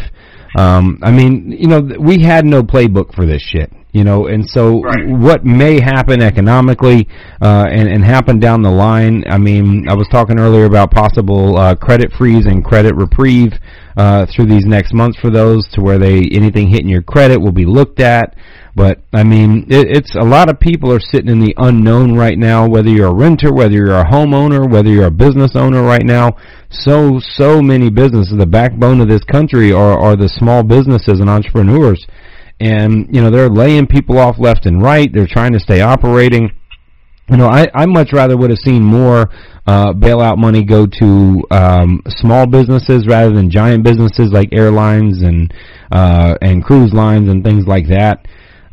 I mean, we had no playbook for this shit. And so what may happen economically and happen down the line, I mean, I was talking earlier about possible credit freeze and credit reprieve through these next months for those, to where anything hitting your credit will be looked at. But, I mean, it's a lot of people are sitting in the unknown right now, whether you're a renter, whether you're a homeowner, whether you're a business owner right now. So many businesses, the backbone of this country are the small businesses and entrepreneurs. And, they're laying people off left and right. They're trying to stay operating. I much rather would have seen more bailout money go to small businesses rather than giant businesses like airlines and cruise lines and things like that.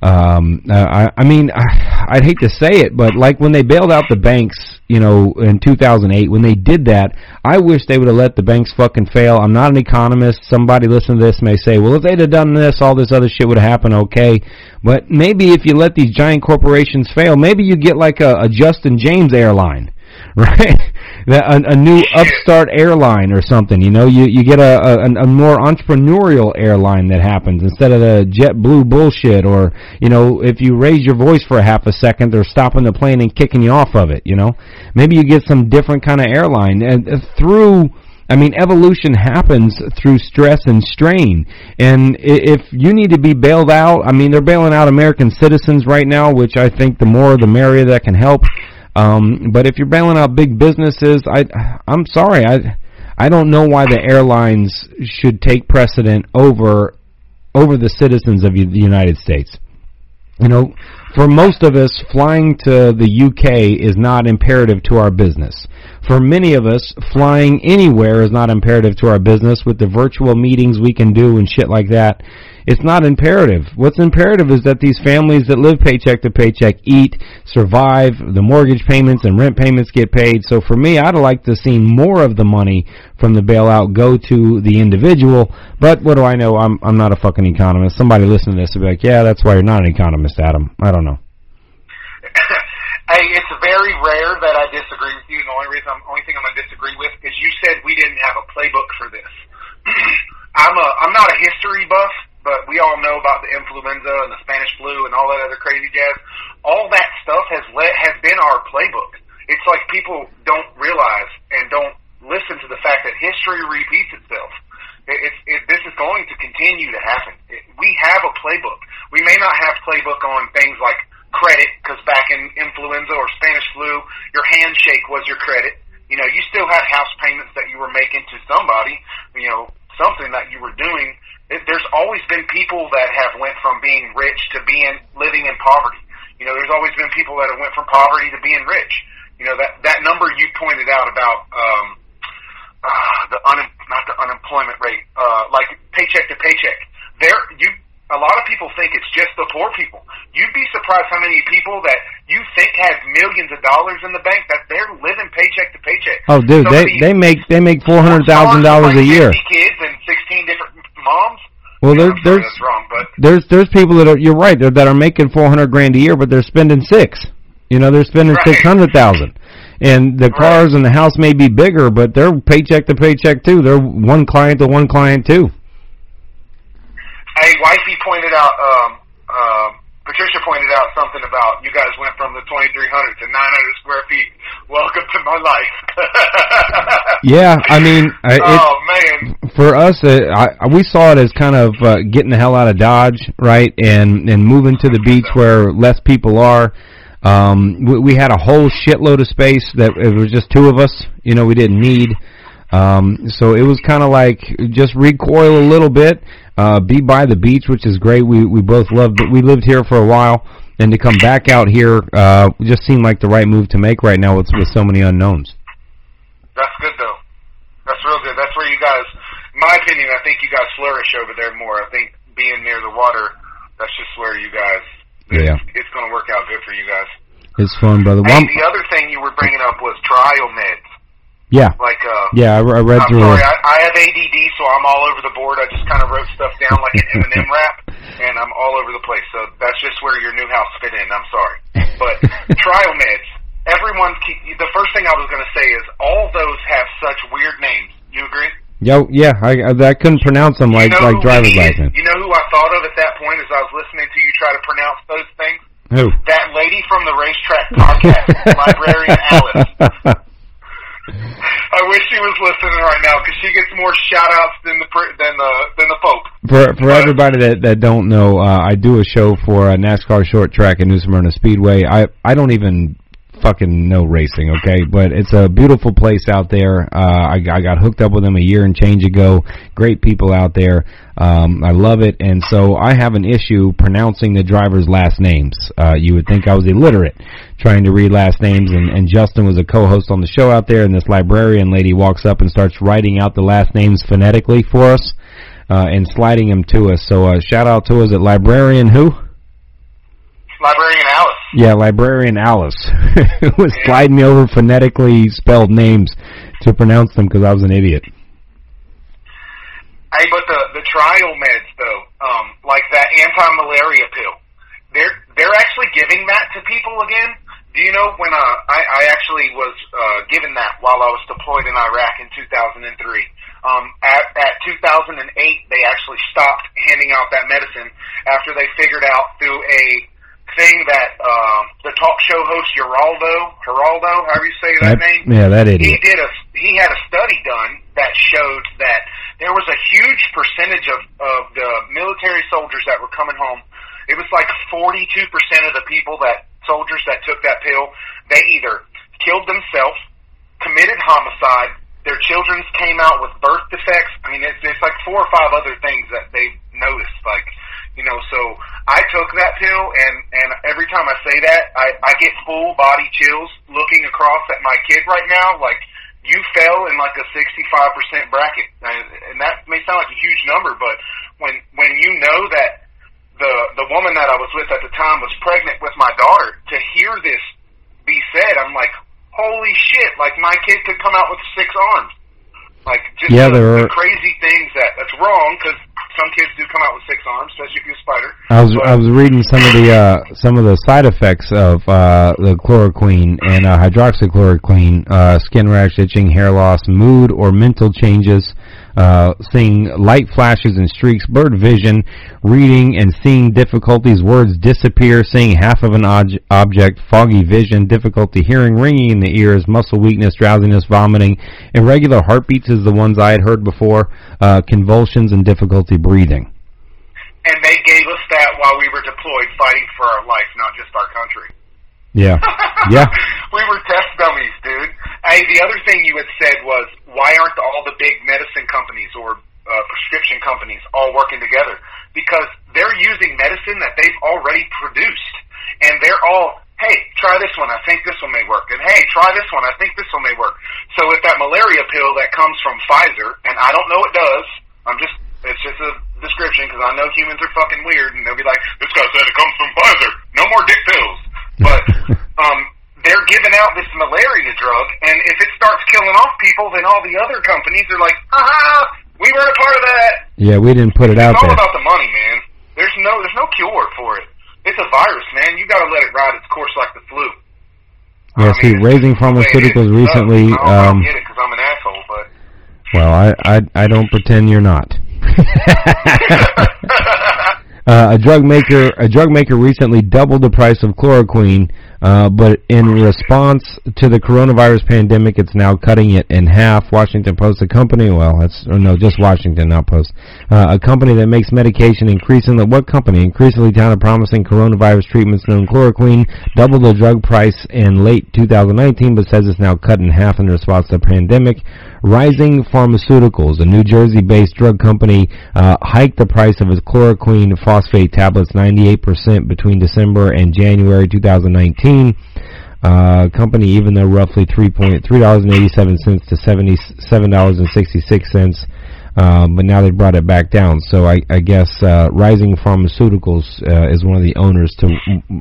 I mean, I'd hate to say it, but like when they bailed out the banks, in 2008, when they did that, I wish they would have let the banks fucking fail. I'm not an economist. Somebody listening to this may say, well, if they'd have done this, all this other shit would have happened, okay. But maybe if you let these giant corporations fail, maybe you get like a Justin James airline, right? a new upstart airline or something. You know, you get a more entrepreneurial airline that happens instead of the JetBlue bullshit. Or, you know, if you raise your voice for a half a second, they're stopping the plane and kicking you off of it. You know, maybe you get some different kind of airline and through. I mean, evolution happens through stress and strain. And if you need to be bailed out, I mean, they're bailing out American citizens right now, which I think the more the merrier that can help. But if you're bailing out big businesses, I'm sorry. I don't know why the airlines should take precedent over the citizens of the United States. You know, for most of us, flying to the UK is not imperative to our business. For many of us, flying anywhere is not imperative to our business. With the virtual meetings we can do and shit like that, it's not imperative. What's imperative is that these families that live paycheck to paycheck eat, survive, the mortgage payments and rent payments get paid. So for me, I'd like to see more of the money from the bailout go to the individual. But what do I know? I'm not a fucking economist. Somebody listening to this will be like, yeah, that's why you're not an economist, Adam. I don't know. Hey, it's very rare that I disagree with you. The only thing I'm going to disagree with is you said we didn't have a playbook for this. I'm not a history buff, but we all know about the influenza and the Spanish flu and all that other crazy jazz. All that stuff has been our playbook. It's like people don't realize and don't listen to the fact that history repeats itself. This is going to continue to happen. We have a playbook. We may not have playbook on things like credit, because back in influenza or Spanish flu, your handshake was your credit. You know, you still had house payments that you were making to somebody, you know, something that you were doing. There's always been people that have went from being rich to living in poverty. You know, there's always been people that have went from poverty to being rich. You know, that number you pointed out about not the unemployment rate, like paycheck to paycheck. A lot of people think it's just the poor people. You'd be surprised how many people that you think have millions of dollars in the bank that they're living paycheck to paycheck. Oh, dude, they make $400,000 a year. 50 kids and 16 different moms. Well, that's wrong, but there's people that are, you're right, that are making $400,000 a year, but they're spending $6. You know, they're spending $600,000. And the cars and the house may be bigger, but they're paycheck to paycheck too. They're one client to one client too. Hey, Wifey pointed out, Patricia pointed out something about you guys went from the 2,300 to 900 square feet. Welcome to my life. Yeah, I mean, man, for us, we saw it as kind of getting the hell out of Dodge, right, and moving to the beach where less people are. We had a whole shitload of space that it was just two of us. You know, we didn't need. So it was kind of like just recoil a little bit, be by the beach, which is great. We both loved it. We lived here for a while, and to come back out here just seemed like the right move to make right now with so many unknowns. That's good, though. That's real good. That's where you guys, in my opinion, I think you guys flourish over there more. I think being near the water, that's just where you guys, it's going to work out good for you guys. It's fun, brother. Hey, the other thing you were bringing up was trial meds. Yeah. Like, I read through it. I have ADD, so I'm all over the board. I just kind of wrote stuff down like an M&M rap, and I'm all over the place. So that's just where your new house fit in. I'm sorry. But trial meds, the first thing I was going to say is all those have such weird names. You agree? Yeah, I couldn't pronounce them like driver's license. You know who I thought of at that point as I was listening to you try to pronounce those things? Who? That lady from the Racetrack podcast, Librarian Alice. I wish she was listening right now because she gets more shout-outs than the Pope. For everybody that don't know, I do a show for NASCAR Short Track at New Smyrna Speedway. I don't even fucking know racing, okay? But it's a beautiful place out there. I got hooked up with them a year and change ago. Great people out there. I love it. And so I have an issue pronouncing the drivers' last names. You would think I was illiterate trying to read last names, and Justin was a co-host on the show out there, and this librarian lady walks up and starts writing out the last names phonetically for us and sliding them to us. So shout out to us at Librarian who? Librarian Alice. Yeah, Librarian Alice was sliding me over phonetically spelled names to pronounce them because I was an idiot. Hey, but the trial meds though, like that anti-malaria pill, they're actually giving that to people again. Do you know when I actually was given that while I was deployed in Iraq in 2003? At 2008, they actually stopped handing out that medicine after they figured out through a thing that the talk show host Geraldo, however you say that name. Yeah, that idiot. He had a study done that showed that there was a huge percentage of the military soldiers that were coming home. It was like 42% of the soldiers that took that pill, they either killed themselves, committed homicide, their children came out with birth defects. I mean, it's like 4 or 5 other things that they noticed. Like, so I took that pill, and every time I say that, I get full body chills looking across at my kid right now. Like, you fell in like a 65% bracket, and that may sound like a huge number, but when you know that the woman that I was with at the time was pregnant with my daughter, to hear this be said, I'm like, holy shit, like my kid could come out with 6 arms. Like, just the crazy things that's wrong, because some kids do come out with 6 arms, especially if you're a spider. I was reading some of the side effects of the chloroquine and hydroxychloroquine: skin rash, itching, hair loss, mood or mental changes, seeing light flashes and streaks, blurred vision, reading and seeing difficulties, words disappear, seeing half of an object, foggy vision, difficulty hearing, ringing in the ears, muscle weakness, drowsiness, vomiting, irregular heartbeats is the ones I had heard before, convulsions, and difficulty breathing. And they gave us that while we were deployed fighting for our life, not just our country. Yeah. Yeah. We were test dummies, dude. Hey, the other thing you had said was, why aren't all the big medicine companies or prescription companies all working together? Because they're using medicine that they've already produced. And they're all, hey, try this one, I think this one may work. And hey, try this one, I think this one may work. So if that malaria pill that comes from Pfizer, and I don't know it does, it's just a description, because I know humans are fucking weird, and they'll be like, this guy said it comes from Pfizer, no more dick pills. But they're giving out this malaria drug, and if it starts killing off people, then all the other companies are like, we weren't a part of that. Yeah, we didn't put it out there. It's all about the money, man. There's no cure for it. It's a virus, man. You got to let it ride its course like the flu. Yeah, see, Raising Pharmaceuticals recently. I don't get it because I'm an asshole, but. Well, I don't pretend you're not. A drug maker recently doubled the price of chloroquine, but in response to the coronavirus pandemic, it's now cutting it in half. Washington Post, just Washington, not Post. A company that makes medication increasingly touted promising coronavirus treatments known chloroquine, doubled the drug price in late 2019, but says it's now cut in half in response to the pandemic. Rising Pharmaceuticals, a New Jersey-based drug company, hiked the price of its chloroquine phosphate tablets 98% between December and January 2019. Company, even though roughly $3.87 to $77.66, but now they brought it back down. So I guess Rising Pharmaceuticals is one of the owners to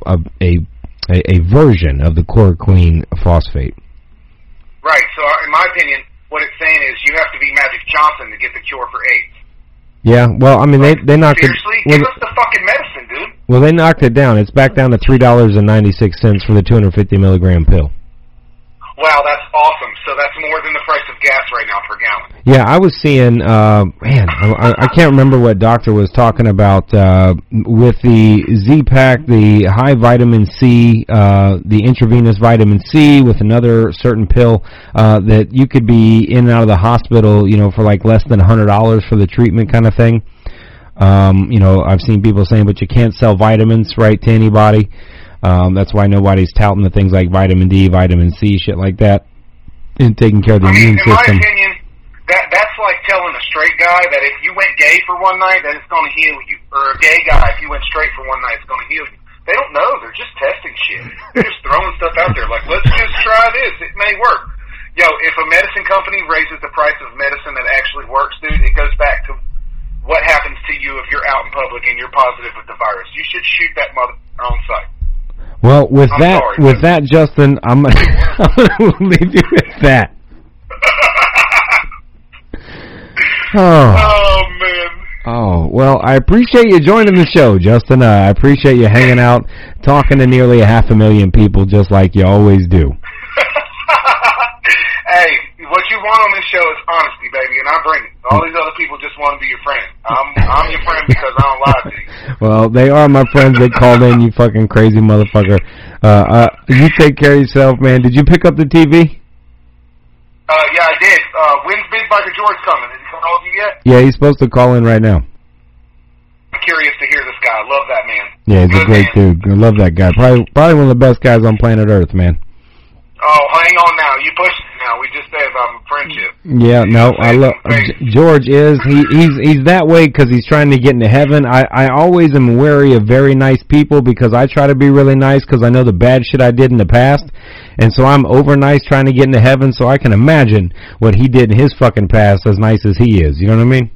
a version of the chloroquine phosphate. Right. So in my opinion, what it's saying is you have to be Magic Johnson to get the cure for AIDS. Yeah, well, I mean, they knocked it... Seriously? Give us the fucking medicine, dude. Well, they knocked it down. It's back down to $3.96 for the 250 milligram pill. Wow, that's awesome. So that's more than the price of gas right now per gallon. Yeah, I was seeing, I can't remember what doctor was talking about with the Z-Pack, the high vitamin C, the intravenous vitamin C with another certain pill that you could be in and out of the hospital, for like less than $100 for the treatment kind of thing. I've seen people saying, but you can't sell vitamins, right, to anybody. That's why nobody's touting the things like vitamin D, vitamin C, shit like that, and taking care of the immune system. In my opinion, that's like telling a straight guy that if you went gay for one night, that it's going to heal you. Or a gay guy, if you went straight for one night, it's going to heal you. They don't know. They're just testing shit. They're just throwing stuff out there. Like, let's just try this. It may work. Yo, if a medicine company raises the price of medicine that actually works, dude, it goes back to what happens to you if you're out in public and you're positive with the virus. You should shoot that mother on sight. Well, with that, Justin, I'm going to leave you with that. Oh, man. Oh, well, I appreciate you joining the show, Justin. I appreciate you hanging out, talking to nearly 500,000 people just like you always do. Hey, what you want on this show is honesty, baby, and I bring it. All these other people just want to be your friend. I'm your friend because I don't lie to you. Well, they are my friends. They called in, you fucking crazy motherfucker. You take care of yourself, man. Did you pick up the TV? Yeah, I did. When's Big Biker George coming? Has he called you yet? Yeah, he's supposed to call in right now. I'm curious to hear this guy. I love that man. Yeah, he's a great dude. I love that guy. Probably one of the best guys on planet Earth, man. Oh, hang on now. You pushed it now. We just said about friendship. Yeah, no, I love George. He's that way because he's trying to get into heaven. I always am wary of very nice people because I try to be really nice because I know the bad shit I did in the past, and so I'm over nice trying to get into heaven. So I can imagine what he did in his fucking past, as nice as he is. You know what I mean?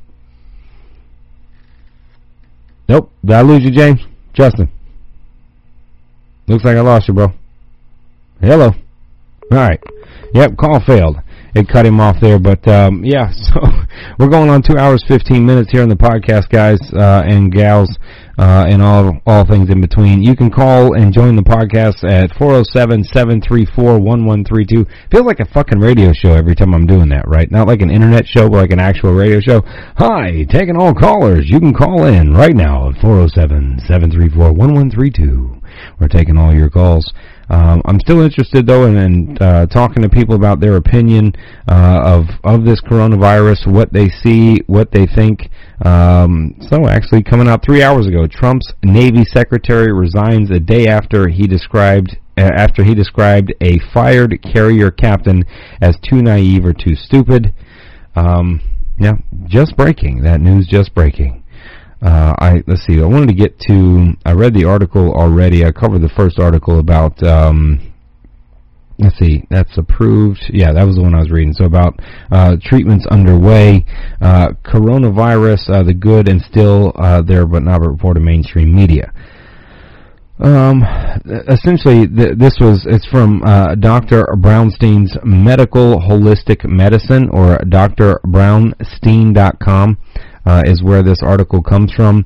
Nope. Did I lose you, James? Justin? Looks like I lost you, bro. Hello. All right. Yep, call failed. It cut him off there, but yeah, so we're going on 2 hours, 15 minutes here on the podcast, guys and gals, and all things in between. You can call and join the podcast at 407-734-1132. Feels like a fucking radio show every time I'm doing that, right? Not like an internet show, but like an actual radio show. Hi, taking all callers. You can call in right now at 407-734-1132. We're taking all your calls. I'm still interested, though, in talking to people about their opinion of this coronavirus, what they see, what they think. So, actually, coming out 3 hours ago, Trump's Navy Secretary resigns a day after he described a fired carrier captain as too naive or too stupid. Yeah, just breaking. That news just breaking. Let's see. I wanted to get to. I read the article already. I covered the first article about. Let's see. That's approved. Yeah, that was the one I was reading. So about treatments underway, coronavirus, the good and still there, but not reported mainstream media. Essentially, it's from Dr. Brownstein's Medical Holistic Medicine, or drbrownstein.com. Is where this article comes from.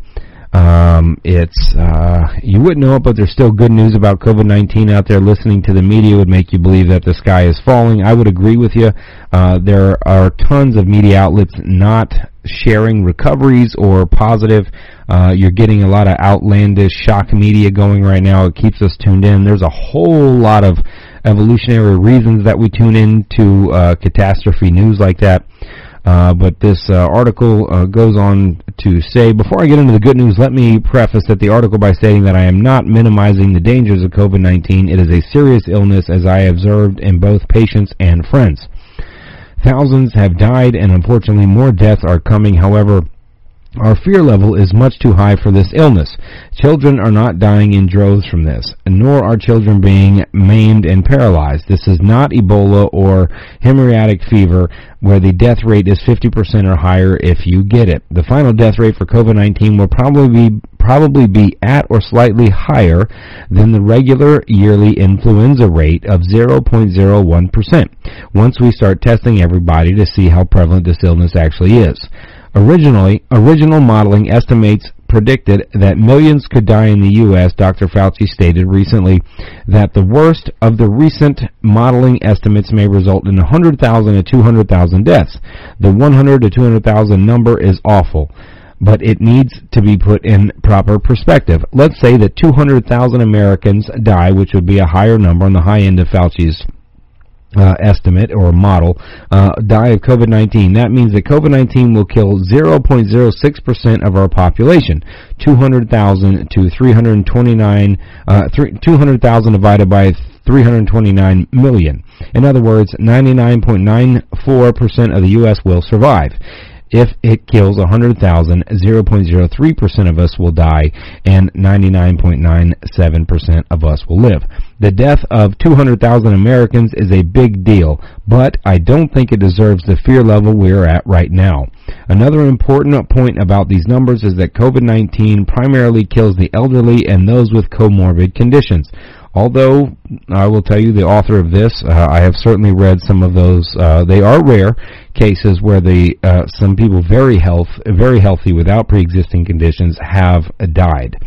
It's you wouldn't know it, but there's still good news about COVID-19 out there. Listening to the media would make you believe that the sky is falling. I would agree with you. There are tons of media outlets not sharing recoveries or positive. You're getting a lot of outlandish shock media going right now. It keeps us tuned in. There's a whole lot of evolutionary reasons that we tune in to catastrophe news like that. But this article goes on to say, before I get into the good news, let me preface that the article by stating that I am not minimizing the dangers of COVID-19. It is a serious illness, as I observed in both patients and friends. Thousands have died, and unfortunately more deaths are coming. However, our fear level is much too high for this illness. Children are not dying in droves from this, nor are children being maimed and paralyzed. This is not Ebola or hemorrhagic fever, where the death rate is 50% or higher if you get it. The final death rate for COVID-19 will probably be at or slightly higher than the regular yearly influenza rate of 0.01% once we start testing everybody to see how prevalent this illness actually is. Original modeling estimates predicted that millions could die in the U.S. Dr. Fauci stated recently that the worst of the recent modeling estimates may result in 100,000 to 200,000 deaths. The 100 to 200,000 number is awful, but it needs to be put in proper perspective. Let's say that 200,000 Americans die, which would be a higher number on the high end of Fauci's estimate or model, die of COVID-19. That means that COVID-19 will kill 0.06% of our population. 200,000 to 329, 200,000 divided by 329 million. In other words, 99.94% of the U.S. will survive. If it kills 100,000, 0.03% of us will die, and 99.97% of us will live. The death of 200,000 Americans is a big deal, but I don't think it deserves the fear level we're at right now. Another important point about these numbers is that COVID-19 primarily kills the elderly and those with comorbid conditions. Although, I will tell you, the author of this, I have certainly read some of those. They are rare. cases where some people very healthy without pre-existing conditions have died.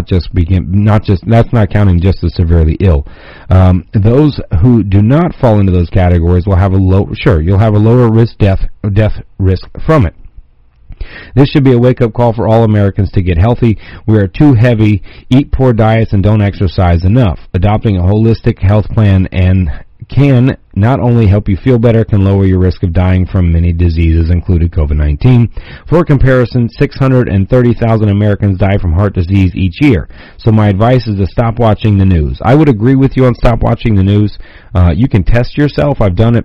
That's not counting just the severely ill. Those who do not fall into those categories will have you'll have a lower risk death risk from it. This should be a wake-up call for all Americans to get healthy. We are too heavy, eat poor diets, and don't exercise enough. Adopting a holistic health plan can not only help you feel better, can lower your risk of dying from many diseases, including COVID-19. For comparison, 630,000 Americans die from heart disease each year. So my advice is to stop watching the news. I would agree with you on stop watching the news. You can test yourself. I've done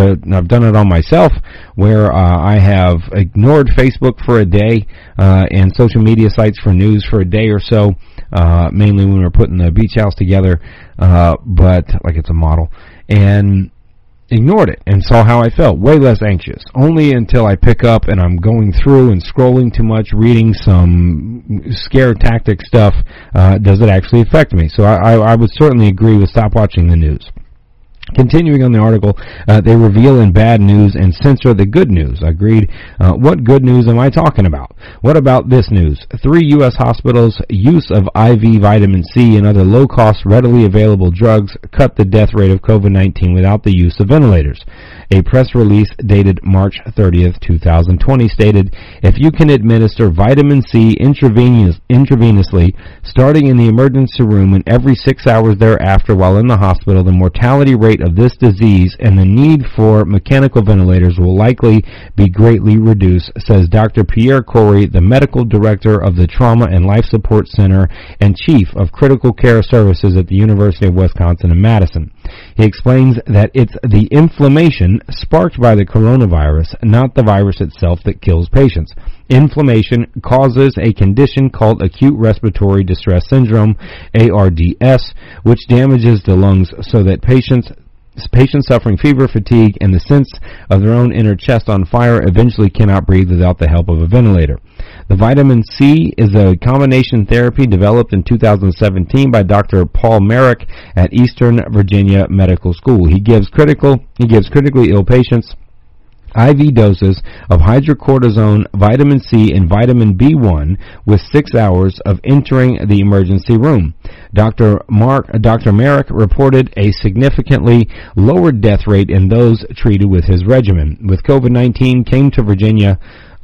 it on myself, where I have ignored Facebook for a day and social media sites for news for a day or so, mainly when we're putting the beach house together, but like it's a model, and ignored it and saw how I felt. Way less anxious. Only until I pick up and I'm going through and scrolling too much, reading some scare tactic stuff, does it actually affect me. So I would certainly agree with stop watching the news. Continuing on the article, they reveal in bad news and censor the good news. Agreed. What good news am I talking about? What about this news? 3 U.S. hospitals' use of IV vitamin C and other low-cost, readily available drugs cut the death rate of COVID-19 without the use of ventilators. A press release dated March 30th, 2020 stated, if you can administer vitamin C intravenously, starting in the emergency room and every 6 hours thereafter while in the hospital, the mortality rate of this disease and the need for mechanical ventilators will likely be greatly reduced, says Dr. Pierre Corey, the medical director of the Trauma and Life Support Center and chief of critical care services at the University of Wisconsin in Madison. He explains that it's the inflammation sparked by the coronavirus, not the virus itself, that kills patients. Inflammation causes a condition called acute respiratory distress syndrome, ARDS, which damages the lungs so that patients suffering fever, fatigue, and the sense of their own inner chest on fire eventually cannot breathe without the help of a ventilator. The vitamin C is a combination therapy developed in 2017 by Dr. Paul Merrick at Eastern Virginia Medical School. He gives critically ill patients IV doses of hydrocortisone, vitamin C, and vitamin B1 with 6 hours of entering the emergency room. Dr. Merrick reported a significantly lower death rate in those treated with his regimen. When COVID-19 came to Virginia,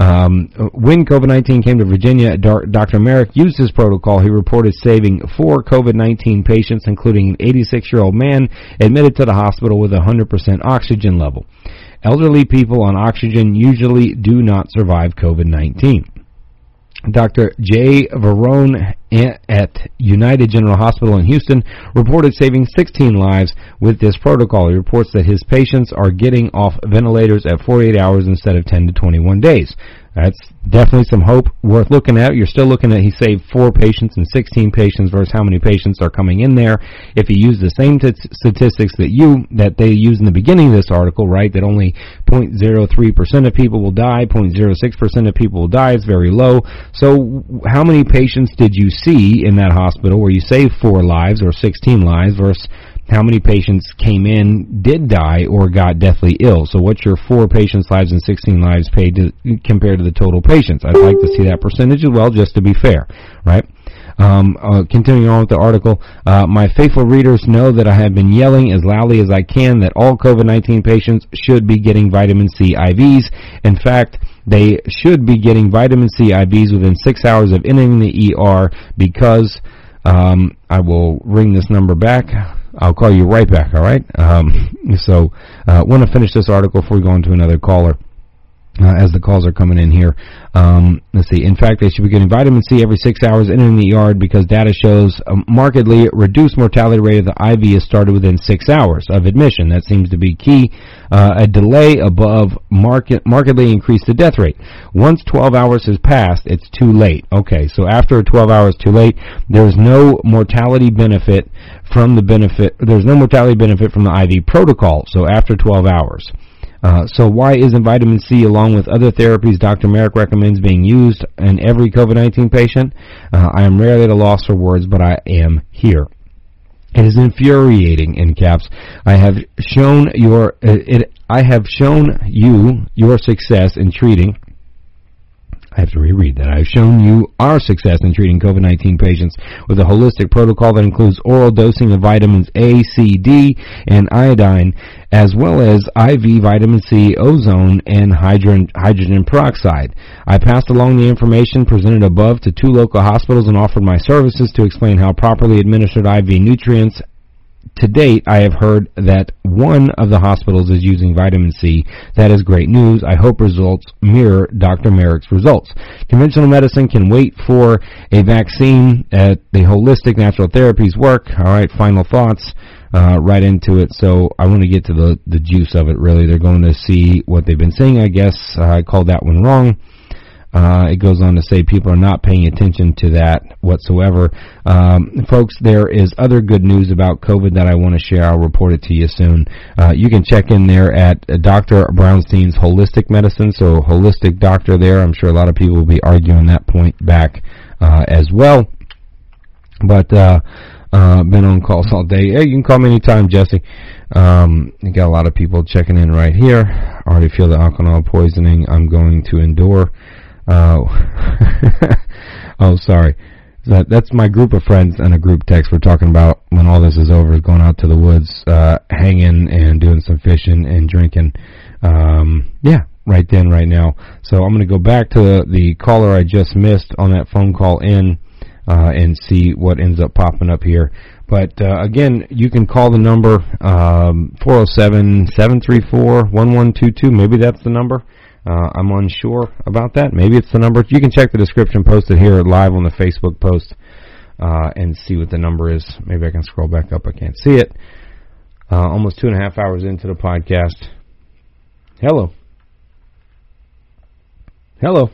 Dr. Merrick used his protocol. He reported saving 4 COVID-19 patients, including an 86-year-old man admitted to the hospital with 100% oxygen level. Elderly people on oxygen usually do not survive COVID-19. Dr. Jay Varone at United General Hospital in Houston reported saving 16 lives with this protocol. He reports that his patients are getting off ventilators at 48 hours instead of 10 to 21 days. That's definitely some hope worth looking at. You're still looking at he saved 4 patients and 16 patients versus how many patients are coming in there. If you use the same statistics that they use in the beginning of this article, right, that only 0.03% of people will die, 0.06% of people will die, it's very low. So how many patients did you see in that hospital where you saved 4 lives or 16 lives versus how many patients came in, did die, or got deathly ill? So what's your 4 patients' lives and 16 lives paid compared to the total patients? I'd like to see that percentage as well, just to be fair, right? Continuing on with the article, my faithful readers know that I have been yelling as loudly as I can that all COVID-19 patients should be getting vitamin C IVs. In fact, they should be getting vitamin C IVs within 6 hours of entering the ER because I will ring this number back. I'll call you right back, all right? So want to finish this article before we go on to another caller. As the calls are coming in here. Let's see. In fact, they should be getting vitamin C every 6 hours entering the ER because data shows a markedly reduced mortality rate of the IV is started within 6 hours of admission. That seems to be key. A delay above markedly increased the death rate. Once 12 hours has passed, it's too late. Okay, so after 12 hours too late, there's no mortality benefit from the IV protocol. So after 12 hours. So why isn't vitamin C, along with other therapies Dr. Merrick recommends, being used in every COVID-19 patient? I am rarely at a loss for words, but I am here. It is infuriating, in caps. I have shown you your success in treating. I have to reread that. I've shown you our success in treating COVID-19 patients with a holistic protocol that includes oral dosing of vitamins A, C, D, and iodine, as well as IV vitamin C, ozone, and hydrogen peroxide. I passed along the information presented above to 2 local hospitals and offered my services to explain how properly administered IV nutrients. To date, I have heard that one of the hospitals is using vitamin C. That is great news. I hope results mirror Dr. Merrick's results. Conventional medicine can wait for a vaccine. The holistic natural therapies work. All right, final thoughts right into it. So I want to get to the juice of it, really. They're going to see what they've been saying, I guess. I called that one wrong. It goes on to say people are not paying attention to that whatsoever. Folks, there is other good news about COVID that I want to share. I'll report it to you soon. You can check in there at Dr. Brownstein's Holistic Medicine, so holistic doctor there. I'm sure a lot of people will be arguing that point back as well. But been on calls all day. Hey, you can call me anytime, Jesse. You got a lot of people checking in right here. I already feel the alcohol poisoning I'm going to endure. Oh, sorry. That's my group of friends and a group text we're talking about when all this is over, going out to the woods, hanging and doing some fishing and drinking. Yeah, right then, right now. So I'm going to go back to the caller I just missed on that phone call in, and see what ends up popping up here. But, again, you can call the number, 407-734-1122. Maybe that's the number. I'm unsure about that. Maybe it's the number. You can check the description posted here live on the Facebook post and see what the number is. Maybe I can scroll back up. I can't see it. Almost 2.5 hours into the podcast. Hello. Hello.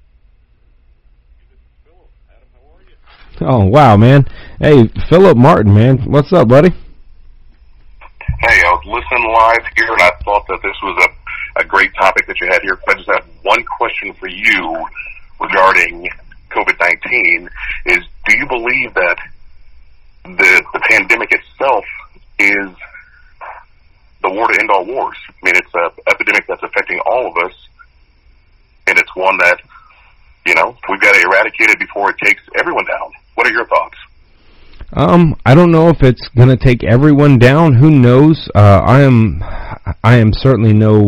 Oh, wow, man. Hey, Philip Martin, man. What's up, buddy? Hey, I was listening live here, and I thought that this was a great topic that you had here. I just have one question for you regarding COVID-19 is, do you believe that the pandemic itself is the war to end all wars? I mean, it's an epidemic that's affecting all of us, and it's one that, you know, we've got to eradicate it before it takes everyone down. What are your thoughts? I don't know if it's going to take everyone down. Who knows? I am certainly no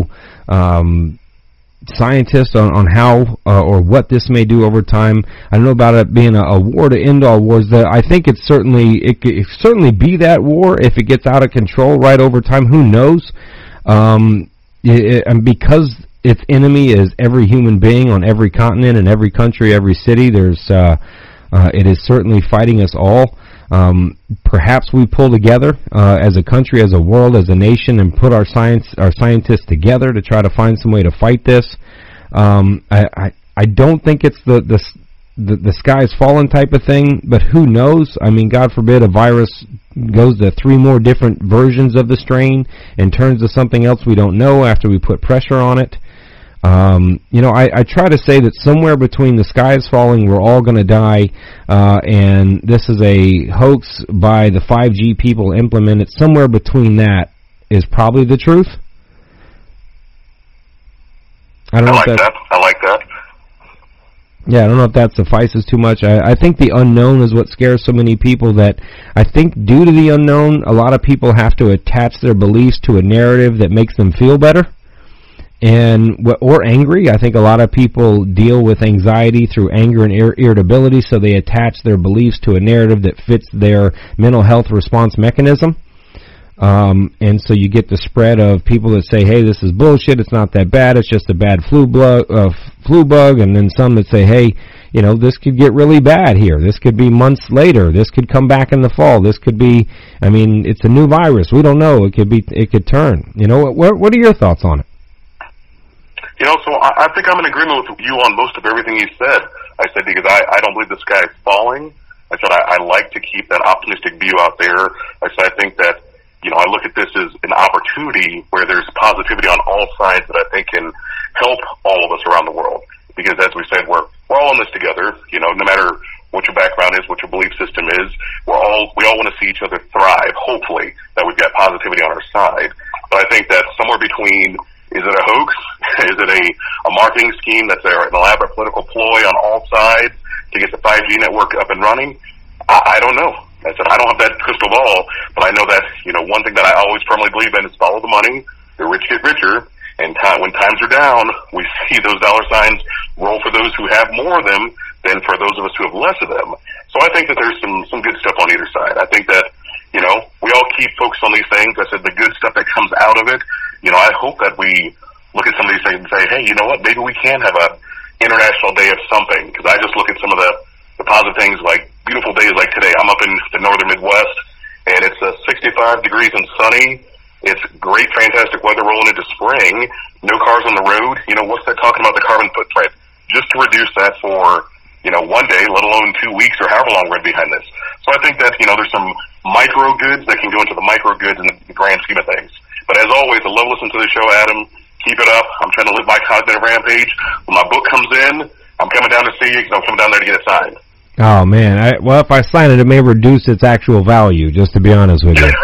scientist on how or what this may do over time. I don't know about it being a war to end all wars. I think it could certainly be that war if it gets out of control right over time. Who knows? And because its enemy is every human being on every continent and every country, every city, it is certainly fighting us all. Perhaps we pull together as a country, as a world, as a nation, and put our scientists together to try to find some way to fight this. I don't think it's the sky's fallen type of thing, but who knows? I mean, God forbid a virus goes to 3 more different versions of the strain and turns to something else we don't know after we put pressure on it. I try to say that somewhere between the sky is falling, we're all going to die, and this is a hoax by the 5G people implemented. Somewhere between that is probably the truth. I like that. Yeah, I don't know if that suffices too much. I think the unknown is what scares so many people, that I think due to the unknown, a lot of people have to attach their beliefs to a narrative that makes them feel better. Or angry. I think a lot of people deal with anxiety through anger and irritability, so they attach their beliefs to a narrative that fits their mental health response mechanism. And so you get the spread of people that say, hey, this is bullshit, it's not that bad, it's just a bad flu bug, and then some that say, hey, you know, this could get really bad here, this could be months later, this could come back in the fall, this could be, I mean, it's a new virus, we don't know, it could turn. You know, what are your thoughts on it? You know, so I think I'm in agreement with you on most of everything you said. I said, because I don't believe the sky is falling. I said, I like to keep that optimistic view out there. I said, I think that, you know, I look at this as an opportunity where there's positivity on all sides that I think can help all of us around the world. Because as we said, we're all in this together. You know, no matter what your background is, what your belief system is, we're we all want to see each other thrive. Hopefully that we've got positivity on our side. But I think that somewhere between, is it a hoax? Is it a marketing scheme that's an elaborate political ploy on all sides to get the 5G network up and running? I don't know. I said, I don't have that crystal ball, but I know that, one thing that I always firmly believe in is follow the money. The rich get richer. And when times are down, we see those dollar signs roll for those who have more of them than for those of us who have less of them. So I think that there's some good stuff on either side. I think that, we all keep focused on these things. I said the good stuff that comes out of it, I hope that we look at some of these things and say, hey, you know what, maybe we can have a international day of something. Because I just look at some of the positive things, like beautiful days like today. I'm up in the northern Midwest, and it's 65 degrees and sunny. It's great, fantastic weather rolling into spring. No cars on the road. What's that talking about the carbon footprint? Just to reduce that for, one day, let alone 2 weeks or however long we're behind this. So I think that, there's some micro goods that can go into the micro goods in the grand scheme of things. But as always, I love listening to the show, Adam. Keep it up. I'm trying to live my cognitive rampage. When my book comes in, I'm coming down to see you because I'm coming down there to get it signed. Oh, man. If I sign it, it may reduce its actual value, just to be honest with you.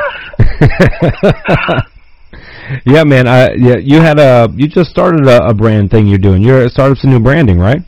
Yeah, man. You just started a brand thing you're doing. You started some new branding, right?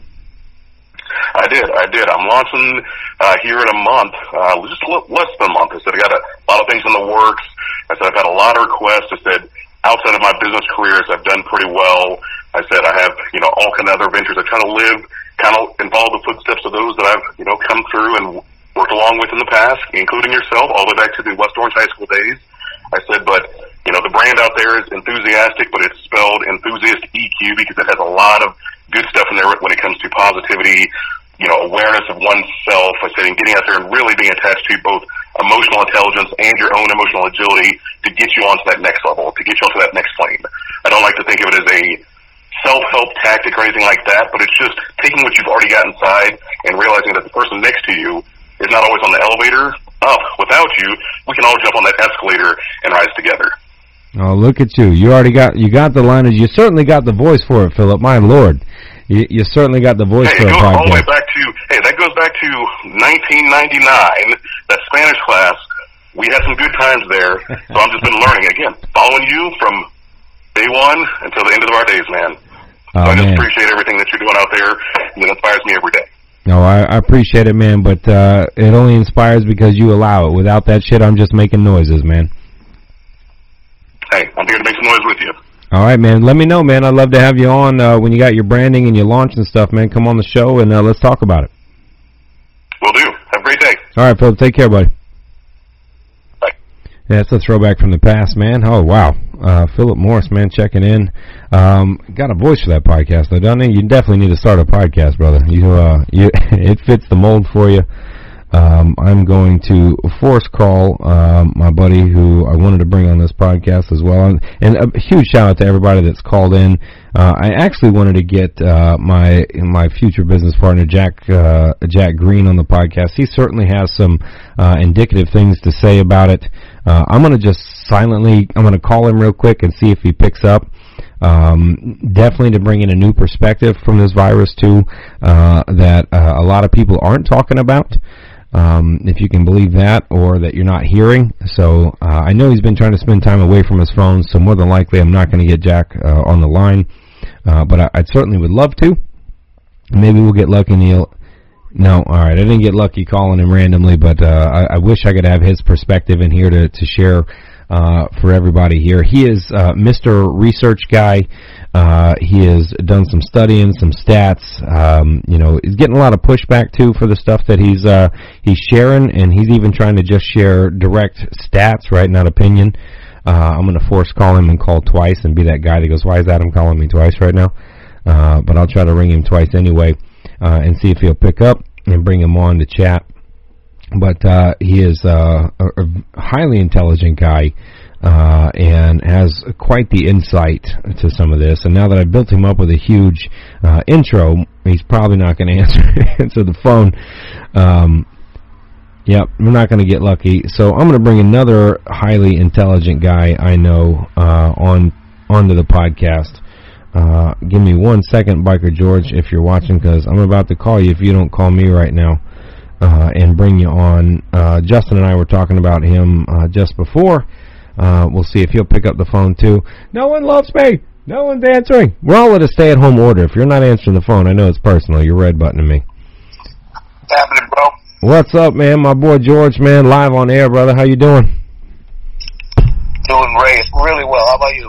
I did. I'm launching here in a month, just less than a month. I said I got a lot of things in the works. I said I've had a lot of requests. I said outside of my business careers, I've done pretty well. I said I have, all kind of other ventures. I try to live kind of and follow the footsteps of those that I've, come through and worked along with in the past, including yourself, all the way back to the West Orange High School days. I said, but, the brand out there is enthusiastic, but it's spelled enthusiast EQ because it has a lot of good stuff in there when it comes to positivity, awareness of oneself. I said, and getting out there and really being attached to both emotional intelligence and your own emotional agility to get you onto that next level, to get you onto that next plane. I don't like to think of it as a self-help tactic or anything like that, but it's just taking what you've already got inside and realizing that the person next to you is not always on the elevator up. Without you, we can all jump on that escalator and rise together. Oh, look at you. You got the line. You certainly got the voice for it, Philip. My Lord. You certainly got the voice for a podcast. All the way back to, that goes back to 1999, that Spanish class. We had some good times there, so I've just been learning. Again, following you from day one until the end of our days, man. So I just appreciate everything that you're doing out there, and it inspires me every day. No, I appreciate it, man, but it only inspires because you allow it. Without that shit, I'm just making noises, man. Hey, I'm here to make some noise with you. All right, man. Let me know, man. I'd love to have you on when you got your branding and your launch and stuff, man. Come on the show and let's talk about it. Will do. Have a great day. All right, Philip. Take care, buddy. Bye. Yeah, it's a throwback from the past, man. Oh, wow. Philip Morris, man, checking in. Got a voice for that podcast, though, doesn't he? You definitely need to start a podcast, brother. It fits the mold for you. I'm going to force call my buddy who I wanted to bring on this podcast as well. And a huge shout out to everybody that's called in. I actually wanted to get my future business partner, Jack Green, on the podcast. He certainly has some indicative things to say about it. I'm going to call him real quick and see if he picks up. Definitely to bring in a new perspective from this virus too, that a lot of people aren't talking about. If you can believe that, or that you're not hearing. So I know he's been trying to spend time away from his phone, so more than likely I'm not going to get Jack on the line. But I certainly would love to. Maybe we'll get lucky, Neil. No, all right. I didn't get lucky calling him randomly, but I wish I could have his perspective in here to share for everybody here. He is Mr. Research Guy. He has done some studying, some stats. He's getting a lot of pushback too for the stuff that he's sharing, and he's even trying to just share direct stats, right, not opinion. I'm going to force call him and call twice and be that guy that goes, "Why is Adam calling me twice right now?" But I'll try to ring him twice anyway and see if he'll pick up and bring him on to chat. But he is a highly intelligent guy and has quite the insight to some of this. And now that I've built him up with a huge intro, he's probably not going to answer the phone. Yep, we're not going to get lucky. So I'm going to bring another highly intelligent guy I know onto the podcast. Give me 1 second, Biker George, if you're watching, because I'm about to call you if you don't call me right now. and bring you on. Justin and I were talking about him just before. We'll see if he'll pick up the phone, too. No one loves me. No one's answering. We're all at a stay-at-home order. If you're not answering the phone, I know it's personal. You're red buttoning me. What's happening, bro? What's up, man? My boy George, man, live on air, brother. How you doing? Doing really well. How about you?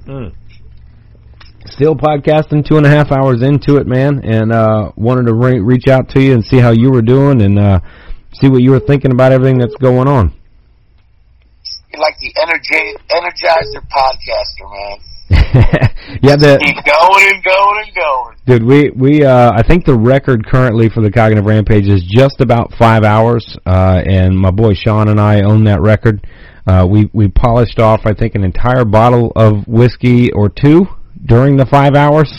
Still podcasting 2.5 hours into it, man, and wanted to reach out to you and see how you were doing and see what you were thinking about everything that's going on. You're like the Energizer podcaster, man. Yeah, keep going and going and going. Dude, we I think the record currently for the Cognitive Rampage is just about 5 hours, and my boy Sean and I own that record. We polished off, I think, an entire bottle of whiskey or two during the 5 hours.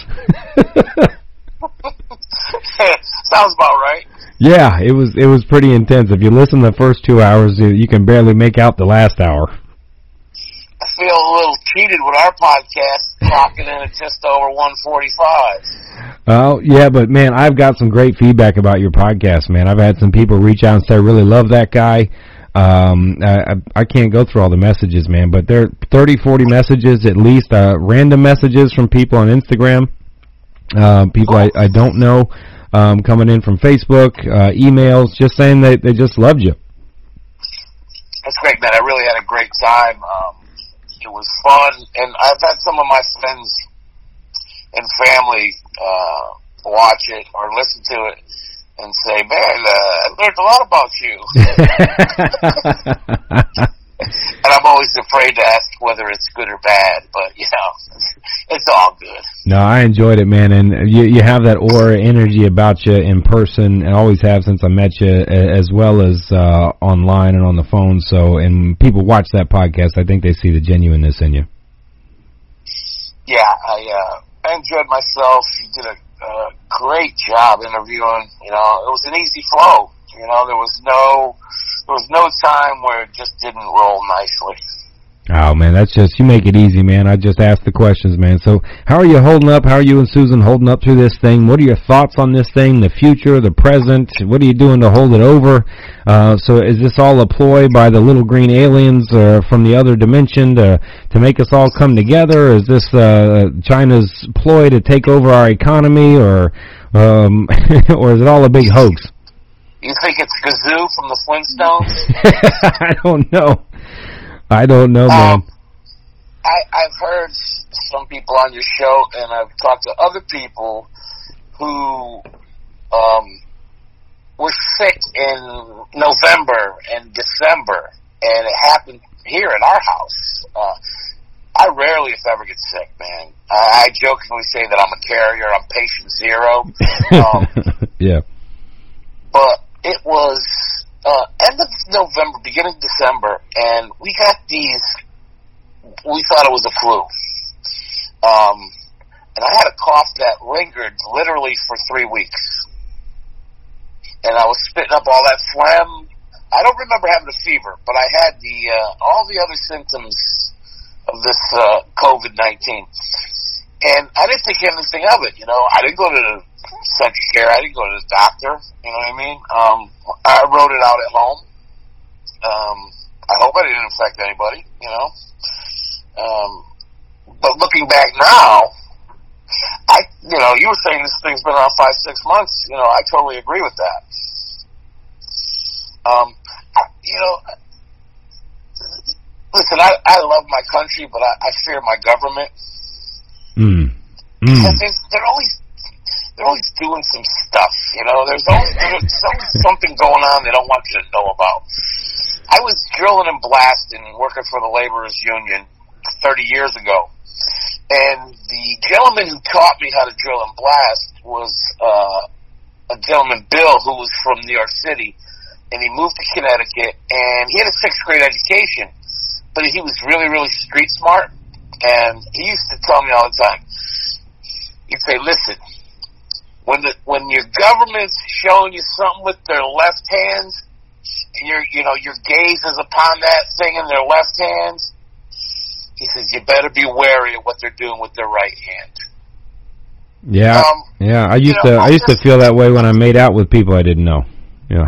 Sounds about right. Yeah, it was pretty intense. If you listen to the first 2 hours, you can barely make out the last hour. I feel a little cheated with our podcast clocking in at just over 145. Oh, yeah, but, man, I've got some great feedback about your podcast, man. I've had some people reach out and say, I really love that guy. I can't go through all the messages, man, but there are 30, 40 messages at least, random messages from people on Instagram, people I don't know, coming in from Facebook, emails, just saying they just loved you. That's great, man. I really had a great time. It was fun, and I've had some of my friends and family watch it or listen to it and say, man, I learned a lot about you. And I'm always afraid to ask whether it's good or bad, but, it's all good. No, I enjoyed it, man, and you have that aura energy about you in person, and always have since I met you, as well as online and on the phone, so, and people watch that podcast, I think they see the genuineness in you. Yeah, I enjoyed myself. You did a great job interviewing. It was an easy flow. There was no time where it just didn't roll nicely. Oh, man, that's just, you make it easy, man. I just ask the questions, man. So, how are you holding up? How are you and Susan holding up through this thing? What are your thoughts on this thing, the future, the present? What are you doing to hold it over? So, is this all a ploy by the little green aliens from the other dimension to make us all come together? Is this China's ploy to take over our economy, or or is it all a big hoax? You think it's Gazoo from the Flintstones? I don't know, man. I've heard some people on your show, and I've talked to other people who were sick in November and December, and it happened here in our house. I rarely, if ever, get sick, man. I jokingly say that I'm a carrier. I'm patient zero. Yeah. But it was end of November, beginning of December, and we got we thought it was a flu. And I had a cough that lingered literally for 3 weeks. And I was spitting up all that phlegm. I don't remember having a fever, but I had all the other symptoms of this COVID-19. And I didn't think anything of it, I didn't go to the Central Care. I didn't go to the doctor. You know what I mean? I wrote it out at home. I hope I didn't infect anybody. But looking back now, you were saying this thing's been around 5-6 months. I totally agree with that. Listen, I love my country, but I fear my government. Because they're always doing some stuff, There's always something going on they don't want you to know about. I was drilling and blasting, working for the Laborers Union 30 years ago, and the gentleman who taught me how to drill and blast was a gentleman, Bill, who was from New York City, and he moved to Connecticut, and he had a 6th grade education, but he was really, really street smart, and he used to tell me all the time, he'd say, listen, when your government's showing you something with their left hands, and your gaze is upon that thing in their left hands, he says you better be wary of what they're doing with their right hand. Yeah, I used to feel that way when I made out with people I didn't know. Yeah.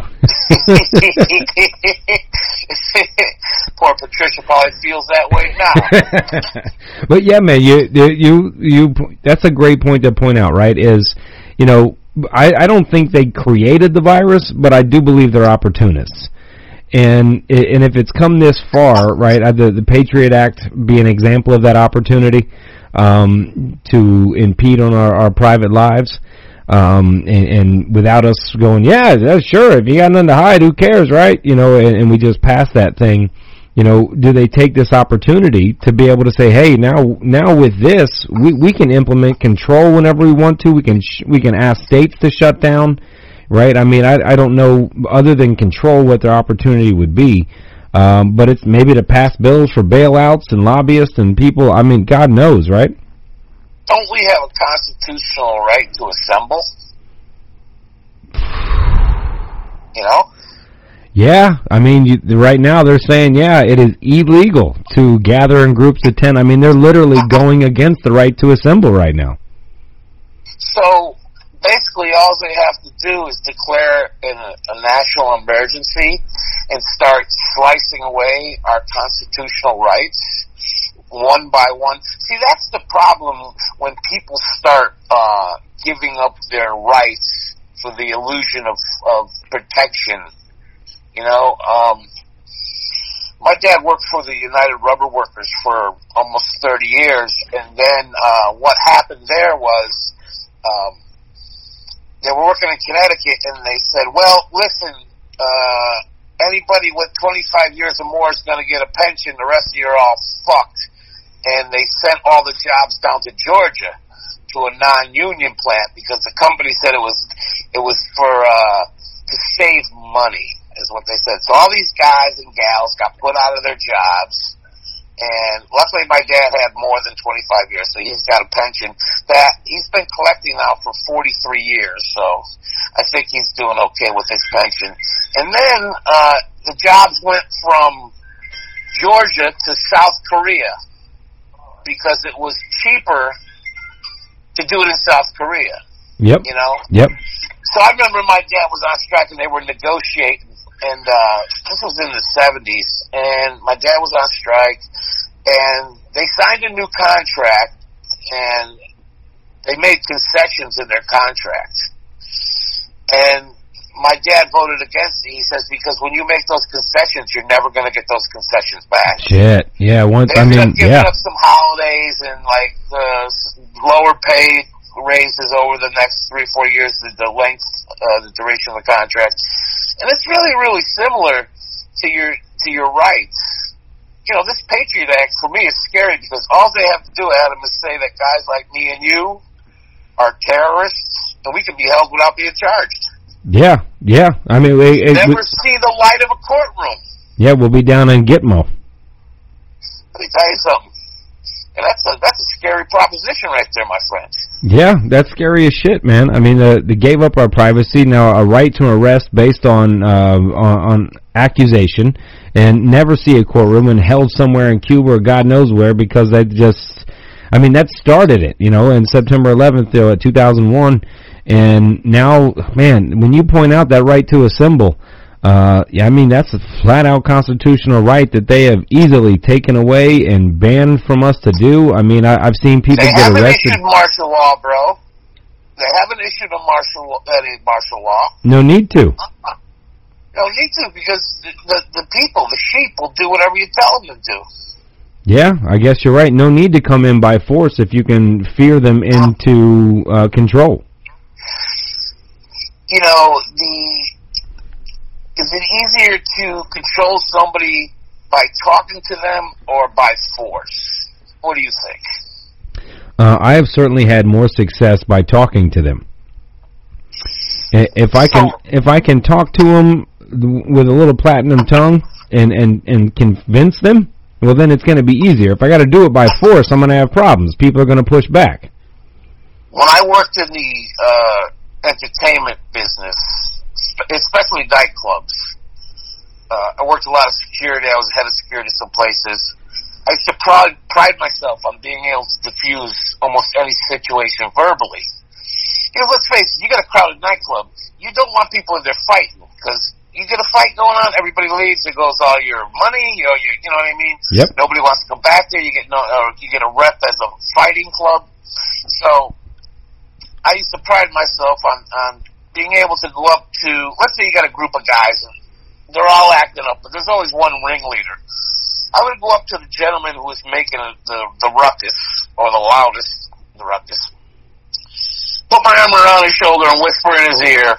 Poor Patricia probably feels that way now. But yeah, man, you that's a great point to point out, right? Is, you know, I don't think they created the virus, but I do believe they're opportunists. And if it's come this far, right, the Patriot Act be an example of that opportunity to impede on our private lives. And without us going, yeah, sure, if you got nothing to hide, who cares, right? You know, and we just pass that thing. You know, do they take this opportunity to be able to say, hey, now with this, we can implement control whenever we want to. We can ask states to shut down, right? I mean, I don't know, other than control, what their opportunity would be. But it's maybe to pass bills for bailouts and lobbyists and people. I mean, God knows, right? Don't we have a constitutional right to assemble? You know? Yeah, I mean, right now they're saying, yeah, it is illegal to gather in groups of 10. I mean, they're literally going against the right to assemble right now. So, basically, all they have to do is declare a national emergency and start slicing away our constitutional rights one by one. See, that's the problem when people start giving up their rights for the illusion of protection. You know, my dad worked for the United Rubber Workers for almost 30 years, and then what happened there was they were working in Connecticut, and they said, well, listen, anybody with 25 years or more is going to get a pension, the rest of you are all fucked. And they sent all the jobs down to Georgia to a non-union plant because the company said it was for to save money, is what they said. So all these guys and gals got put out of their jobs, and luckily my dad had more than 25 years, so he's got a pension that he's been collecting now for 43 years. So I think he's doing okay with his pension. And then the jobs went from Georgia to South Korea, because it was cheaper to do it in South Korea. Yep. You know? Yep. So I remember my dad was on strike and they were negotiating, and this was in the 70s, and my dad was on strike, and they signed a new contract, and they made concessions in their contract. And my dad voted against it. He says, because when you make those concessions, you're never going to get those concessions back. Shit. Yeah. They ended up giving up some holidays and like lower pay raises over the next 3-4 years, the length, the duration of the contract. And it's really, really similar to your rights. You know, this Patriot Act for me is scary because all they have to do, Adam, is say that guys like me and you are terrorists, and we can be held without being charged. Yeah. I mean, never see the light of a courtroom. Yeah, we'll be down in Gitmo. Let me tell you something. And that's a scary proposition right there, my friend. Yeah, that's scary as shit, man. I mean, they gave up our privacy, now a right to arrest based on accusation, and never see a courtroom, and held somewhere in Cuba or God knows where, because they just, I mean, that started it, you know, in September 11th, 2001. And now, man, when you point out that right to assemble, yeah, I mean, that's a flat-out constitutional right that they have easily taken away and banned from us to do. I mean, I've seen people get arrested. They haven't issued martial law, bro. They haven't issued any martial law. No need to. No need to, because the people, the sheep, will do whatever you tell them to do. Yeah, I guess you're right. No need to come in by force if you can fear them into control. You know, is it easier to control somebody by talking to them or by force? What do you think? I have certainly had more success by talking to them. If I can talk to them with a little platinum tongue and convince them, well, then it's going to be easier. If I got to do it by force, I'm going to have problems. People are going to push back. When I worked in the entertainment business, especially nightclubs, I worked a lot of security. I was head of security some places. I used to pride myself on being able to diffuse almost any situation verbally. You know, let's face it, you got a crowded nightclub. You don't want people in there fighting. because you get a fight going on, everybody leaves. There goes all your money. You know what I mean? Yep. Nobody wants to come back there. You get a rep as a fighting club. So I used to pride myself on being able to go up to, let's say you got a group of guys and they're all acting up, but there's always one ringleader. I would go up to the gentleman who was making the ruckus, or the loudest, the ruckus, put my arm around his shoulder and whisper in his ear,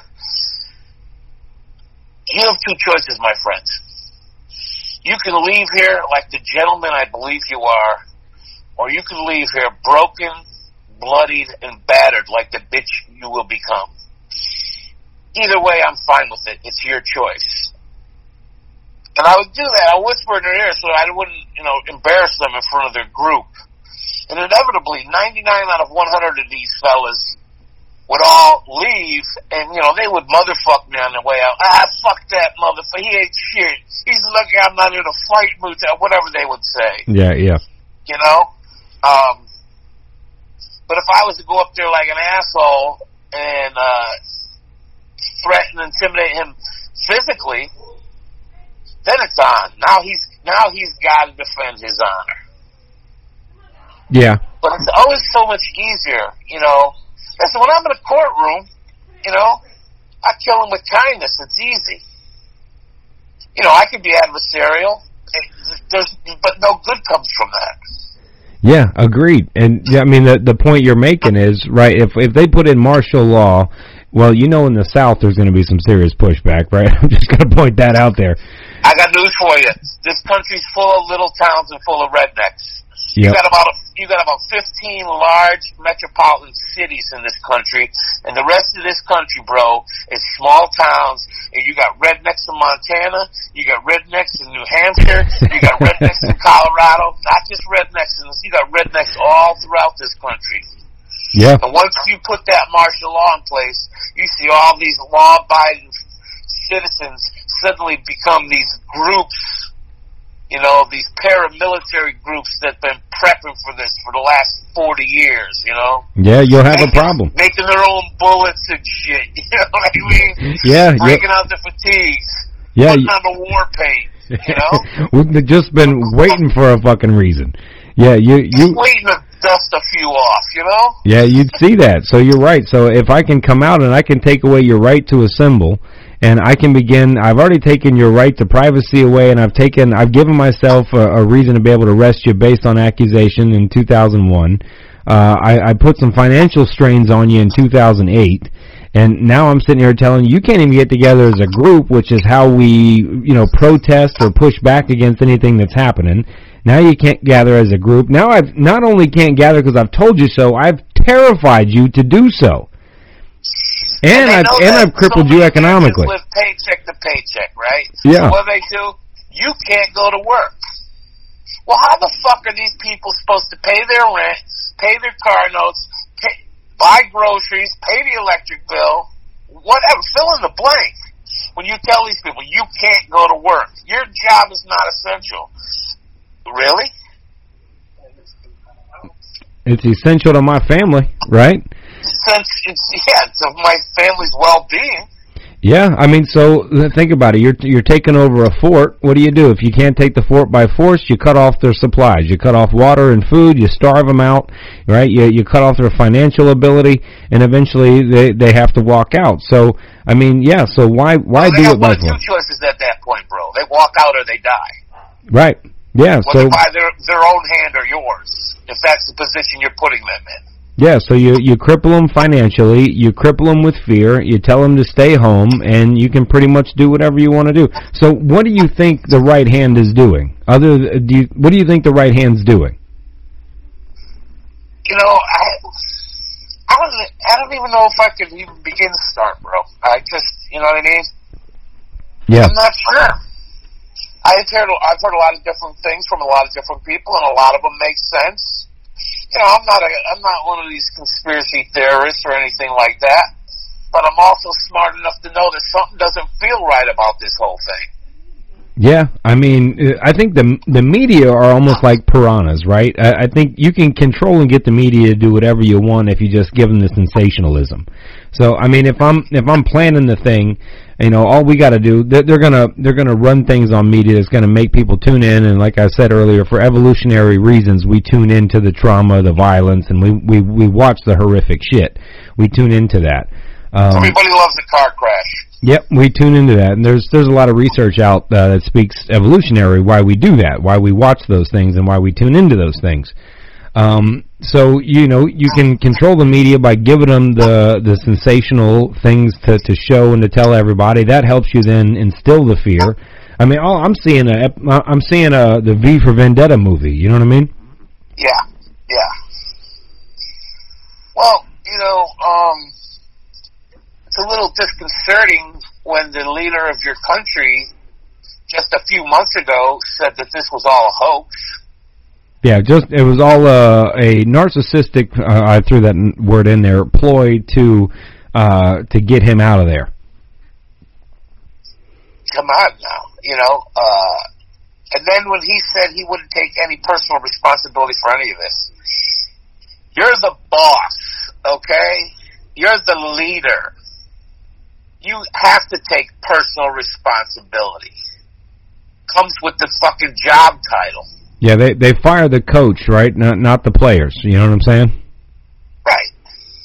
you have two choices, my friend. You can leave here like the gentleman I believe you are, or you can leave here broken, bloodied, and battered like the bitch you will become. Either way, I'm fine with it. It's your choice. And I would do that. I would whisper in their ear so I wouldn't, embarrass them in front of their group. And inevitably, 99 out of 100 of these fellas would all leave, and, they would motherfuck me on their way out. Fuck that motherfucker. He ain't shit. He's lucky I'm not in a fight mood, whatever they would say. Yeah. But if I was to go up there like an asshole and threaten and intimidate him physically, then it's on. Now he's got to defend his honor. Yeah. But it's always so much easier, Listen, when I'm in a courtroom, I kill him with kindness. It's easy. I can be adversarial, but no good comes from that. Yeah, agreed. And I mean, the point you're making is right. If they put in martial law, well, in the South there's going to be some serious pushback, right? I'm just going to point that out there. I got news for you. This country's full of little towns and full of rednecks. Yep. You got about 15 large metropolitan cities in this country, and the rest of this country, bro, is small towns. And you got rednecks in Montana, you got rednecks in New Hampshire, you got rednecks in Colorado. Not just rednecks you got rednecks all throughout this country. Yeah. And once you put that martial law in place, you see all these law-abiding citizens suddenly become these groups. These paramilitary groups that have been prepping for this for the last 40 years, Yeah, you'll have a problem. Making their own bullets and shit, you know what I mean? Yeah. Breaking out the fatigues. Yeah. Putting on the war paint, We've just been waiting for a fucking reason. Yeah, Just waiting to dust a few off, Yeah, you'd see that. So you're right. So if I can come out and I can take away your right to assemble, and I can begin, I've already taken your right to privacy away, and I've given myself a reason to be able to arrest you based on accusation in 2001. I put some financial strains on you in 2008, and now I'm sitting here telling you can't even get together as a group, which is how we, protest or push back against anything that's happening. Now you can't gather as a group. Now I've not only can't gather because I've told you so, I've terrified you to do so. And I've crippled you economically. Live paycheck to paycheck, right? Yeah. So what do? You can't go to work. Well, how the fuck are these people supposed to pay their rent, pay their car notes, buy groceries, pay the electric bill, whatever, fill in the blank? When you tell these people you can't go to work, your job is not essential. Really? It's essential to my family, right? It's of my family's well-being. Yeah, I mean, so think about it. You're taking over a fort. What do? If you can't take the fort by force, you cut off their supplies. You cut off water and food. You starve them out, right? You cut off their financial ability, and eventually they have to walk out. So, I mean, yeah. So why do it by force? They have two choices at that point, bro. They walk out or they die. Right. Yeah. Whether by their own hand or yours, if that's the position you're putting them in. Yeah, so you cripple them financially, you cripple them with fear, you tell them to stay home, and you can pretty much do whatever you want to do. So what do you think the right hand is doing? What do you think the right hand's doing? I don't even know if I could even begin to start, bro. I just, you know what I mean? Yeah. I'm not sure. I've heard a lot of different things from a lot of different people, and a lot of them make sense. I'm not one of these conspiracy theorists or anything like that, but I'm also smart enough to know that something doesn't feel right about this whole thing. Yeah, I mean, I think the media are almost like piranhas, right? I think you can control and get the media to do whatever you want if you just give them the sensationalism. So, I mean, if I'm planning the thing, You know, all we got to do, they're gonna run things on media that's going to make people tune in, and like I said earlier, for evolutionary reasons, we tune into the trauma, the violence, and we watch the horrific shit. We tune into that. Everybody loves a car crash. Yep, we tune into that, and there's a lot of research out that speaks evolutionary why we do that, why we watch those things, and why we tune into those things. So, you know, you can control the media by giving them the sensational things to show and to tell everybody. That helps you then instill the fear. I mean, I'm seeing the V for Vendetta movie. You know what I mean? Yeah. Well, you know, it's a little disconcerting when the leader of your country just a few months ago said that this was all a hoax. Yeah, it was all a narcissistic. I threw that word in there. Ploy to get him out of there. Come on now, you know. And then when he said he wouldn't take any personal responsibility for any of this, you're the boss, okay? You're the leader. You have to take personal responsibility. Comes with the fucking job title. Yeah, they fire the coach, right? Not the players. You know what I'm saying? Right.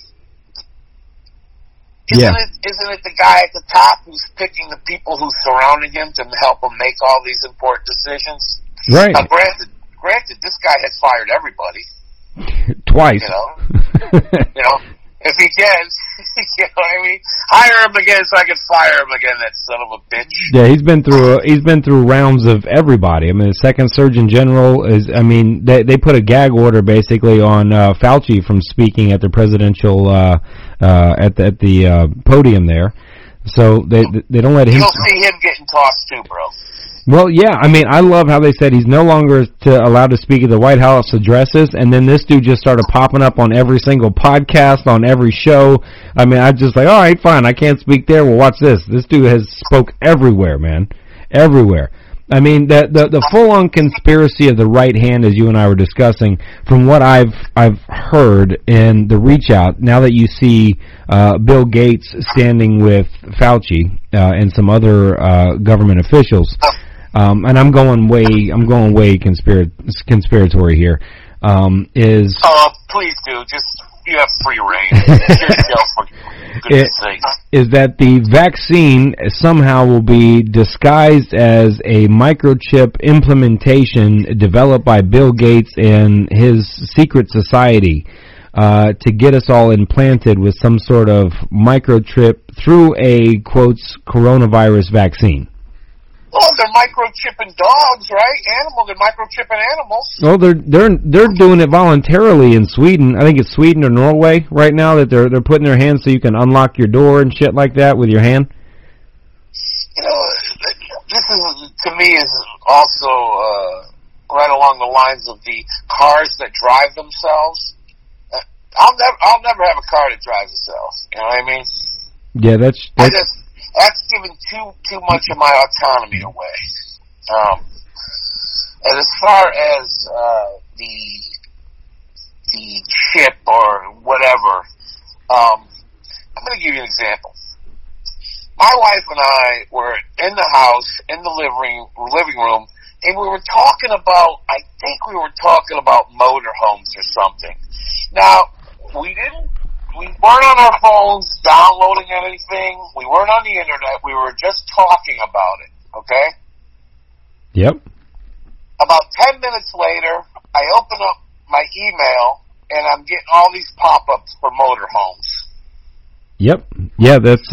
Isn't it the guy at the top who's picking the people who's surrounding him to help him make all these important decisions? Right. Now, granted, this guy has fired everybody. Twice. You know, if he can, you know what I mean? Hire him again so I can fire him again, that son of a bitch. Yeah, he's been through rounds of everybody. I mean, the second Surgeon General is. I mean, they put a gag order basically on Fauci from speaking at the presidential at the podium there. So they don't let him. You'll see him getting tossed too, bro. Well, yeah, I mean, I love how they said he's no longer allowed to speak at the White House addresses, and then this dude just started popping up on every single podcast, on every show. I mean, I just like, all right, fine, I can't speak there. Well, watch this. This dude has spoke everywhere, man, everywhere. I mean, the full-on conspiracy of the right hand, as you and I were discussing, from what I've heard in the reach out, now that you see Bill Gates standing with Fauci and some other government officials. And I'm going way conspiratory here. Please do. You have free reign. It's your show, for goodness sake. Is that the vaccine somehow will be disguised as a microchip implementation developed by Bill Gates and his secret society to get us all implanted with some sort of microchip through a, quotes, coronavirus vaccine. Oh, they're microchipping dogs, right? They're microchipping animals. Oh, they're doing it voluntarily in Sweden. I think it's Sweden or Norway right now that they're putting their hands so you can unlock your door and shit like that with your hand. You know, this is to me is also right along the lines of the cars that drive themselves. I'll never have a car that drives itself. You know what I mean? Yeah, that's giving too much of my autonomy away. And as far as the chip or whatever, I'm going to give you an example. My wife and I were in the house, in the living room, and we were talking about, I think we were talking about motorhomes or something. Now, we weren't on our phones downloading anything. We weren't on the internet. We were just talking about it, okay? Yep. About 10 minutes later, I open up my email, and I'm getting all these pop-ups for motorhomes. Yep. Yeah, that's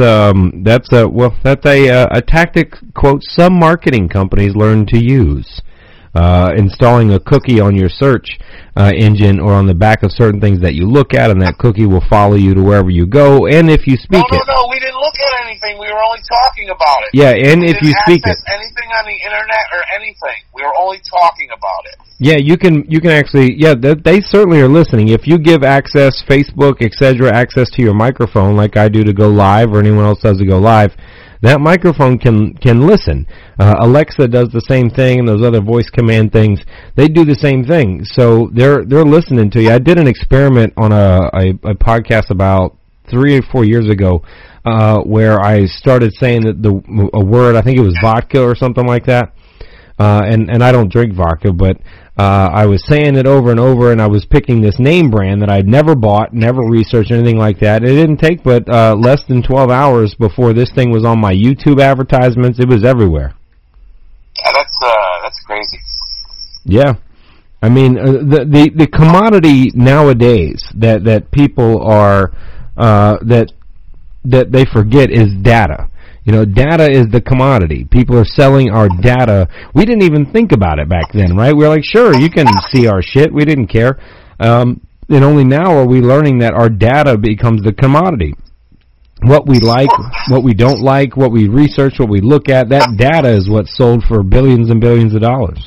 a tactic, quote, some marketing companies learn to use. Installing a cookie on your search engine or on the back of certain things that you look at, and that cookie will follow you to wherever you go, and if you speak it. No, we didn't look at anything. We were only talking about it. Yeah, and if you speak it. We didn't access anything on the internet or anything. We were only talking about it. Yeah, you can actually, they certainly are listening. If you give access, Facebook, etc., access to your microphone, like I do to go live or anyone else does to go live, that microphone can listen. Alexa does the same thing, and those other voice command things, they do the same thing. So they're listening to you. I did an experiment on a podcast about 3 or 4 years ago, where I started saying that a word, I think it was vodka or something like that. And I don't drink vodka, but I was saying it over and over, and I was picking this name brand that I'd never bought, never researched, anything like that. It didn't take but less than 12 hours before this thing was on my YouTube advertisements. It was everywhere. Yeah, that's crazy. Yeah. I mean, the commodity nowadays that people are that they forget is data. You know, data is the commodity. People are selling our data. We didn't even think about it back then, right? We were like, sure, you can see our shit. We didn't care. And only now are we learning that our data becomes the commodity. What we like, what we don't like, what we research, what we look at, that data is what's sold for billions and billions of dollars.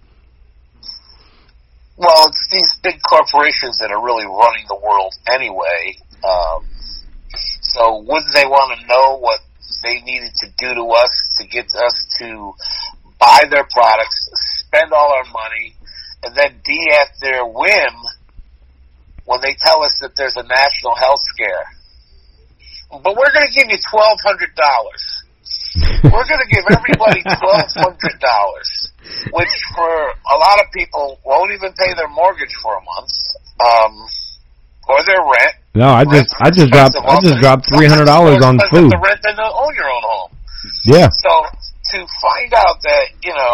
Well, it's these big corporations that are really running the world anyway. So wouldn't they want to know what they needed to do to us to get us to buy their products, spend all our money, and then be at their whim when they tell us that there's a national health scare? But we're going to give you $1,200. We're going to give everybody $1,200, which for a lot of people won't even pay their mortgage for a month, or their rent. No, I just dropped $300 on food. The rent and own your own home. Yeah. So to find out that,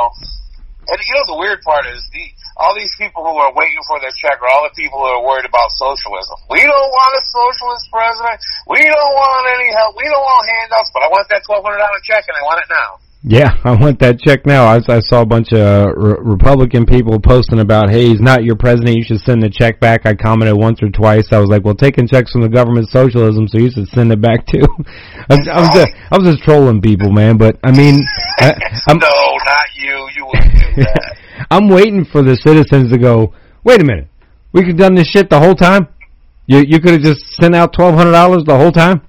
and the weird part is all these people who are waiting for their check are all the people who are worried about socialism. We don't want a socialist president. We don't want any help. We don't want handouts, but I want that $1,200 check and I want it now. Yeah, I want that check now. I saw a bunch of Republican people posting about, hey, he's not your president, you should send the check back. I commented once or twice. I was like, well, taking checks from the government is socialism, so you should send it back too. I was just trolling people, man, but I mean... No, not you. You wouldn't do that. I'm waiting for the citizens to go, wait a minute, we could have done this shit the whole time? You could have just sent out $1,200 the whole time?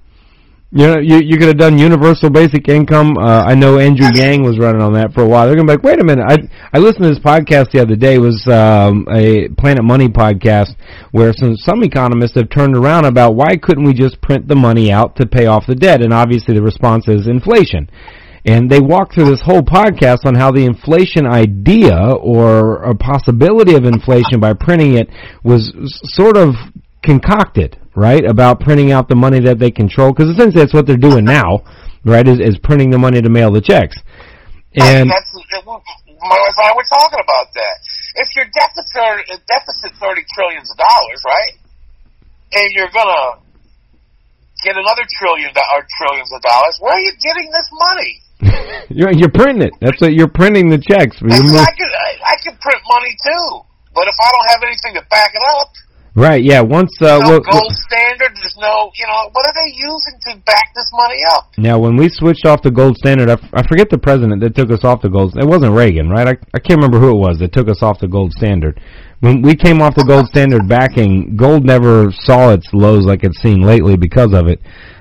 You could have done universal basic income. I know Andrew Yang was running on that for a while. They're going to be like, wait a minute. I listened to this podcast the other day. It was a Planet Money podcast where some economists have turned around about why couldn't we just print the money out to pay off the debt? And obviously the response is inflation. And they walked through this whole podcast on how the inflation idea or a possibility of inflation by printing it was sort of concocted, right, about printing out the money that they control, because essentially that's what they're doing now, right, is printing the money to mail the checks. And my wife and I were talking about that. If your deficit $30 trillion, right, and you're gonna get another trillions of dollars, where are you getting this money? You're printing it. That's what you're printing the checks. I can print money too, but if I don't have anything to back it up. Right, yeah, once... no gold standard, there's no, what are they using to back this money up? Now, when we switched off the gold standard, I forget the president that took us off the gold... It wasn't Reagan, right? I can't remember who it was that took us off the gold standard. When we came off the gold standard backing, gold never saw its lows like it's seen lately because of it.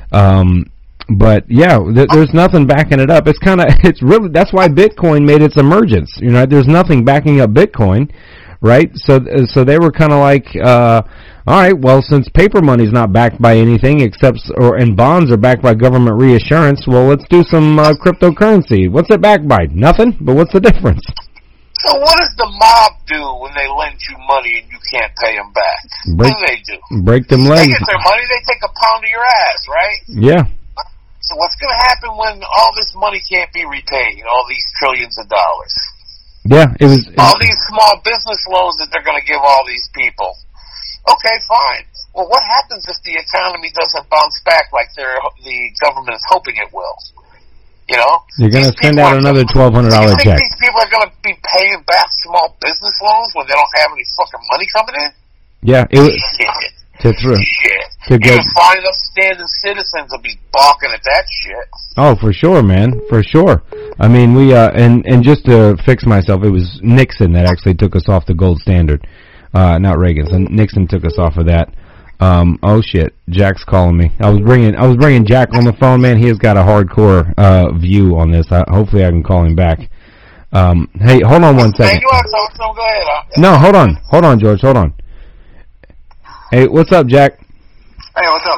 But, yeah, there's nothing backing it up. It's really... That's why Bitcoin made its emergence. There's nothing backing up Bitcoin. Right, so they were kind of like, all right, well, since paper money's not backed by anything and bonds are backed by government reassurance, well, let's do some cryptocurrency. What's it backed by? Nothing, but what's the difference? So what does the mob do when they lend you money and you can't pay them back? What do they do? Break them legs. They get their money, they take a pound of your ass, right? Yeah. So what's going to happen when all this money can't be repaid, all these trillions of dollars? Yeah, it was all these small business loans that they're going to give all these people. Okay, fine. Well, what happens if the economy doesn't bounce back like the government is hoping it will? You're going to send out another $1,200 check. These people are going to be paying back small business loans when they don't have any fucking money coming in? Yeah, it was shit. To get fine upstanding citizens will be balking at that shit. Oh, for sure, man, for sure. I mean, we and just to fix myself, it was Nixon that actually took us off the gold standard, not Reagan. So Nixon took us off of that. Oh shit, Jack's calling me. I was bringing Jack on the phone, man. He has got a hardcore view on this. Hopefully, I can call him back. Hey, hold on one second. Hey, you want to talk to him? Go ahead. No, hold on, George, hold on. Hey, what's up, Jack? Hey, what's up, man?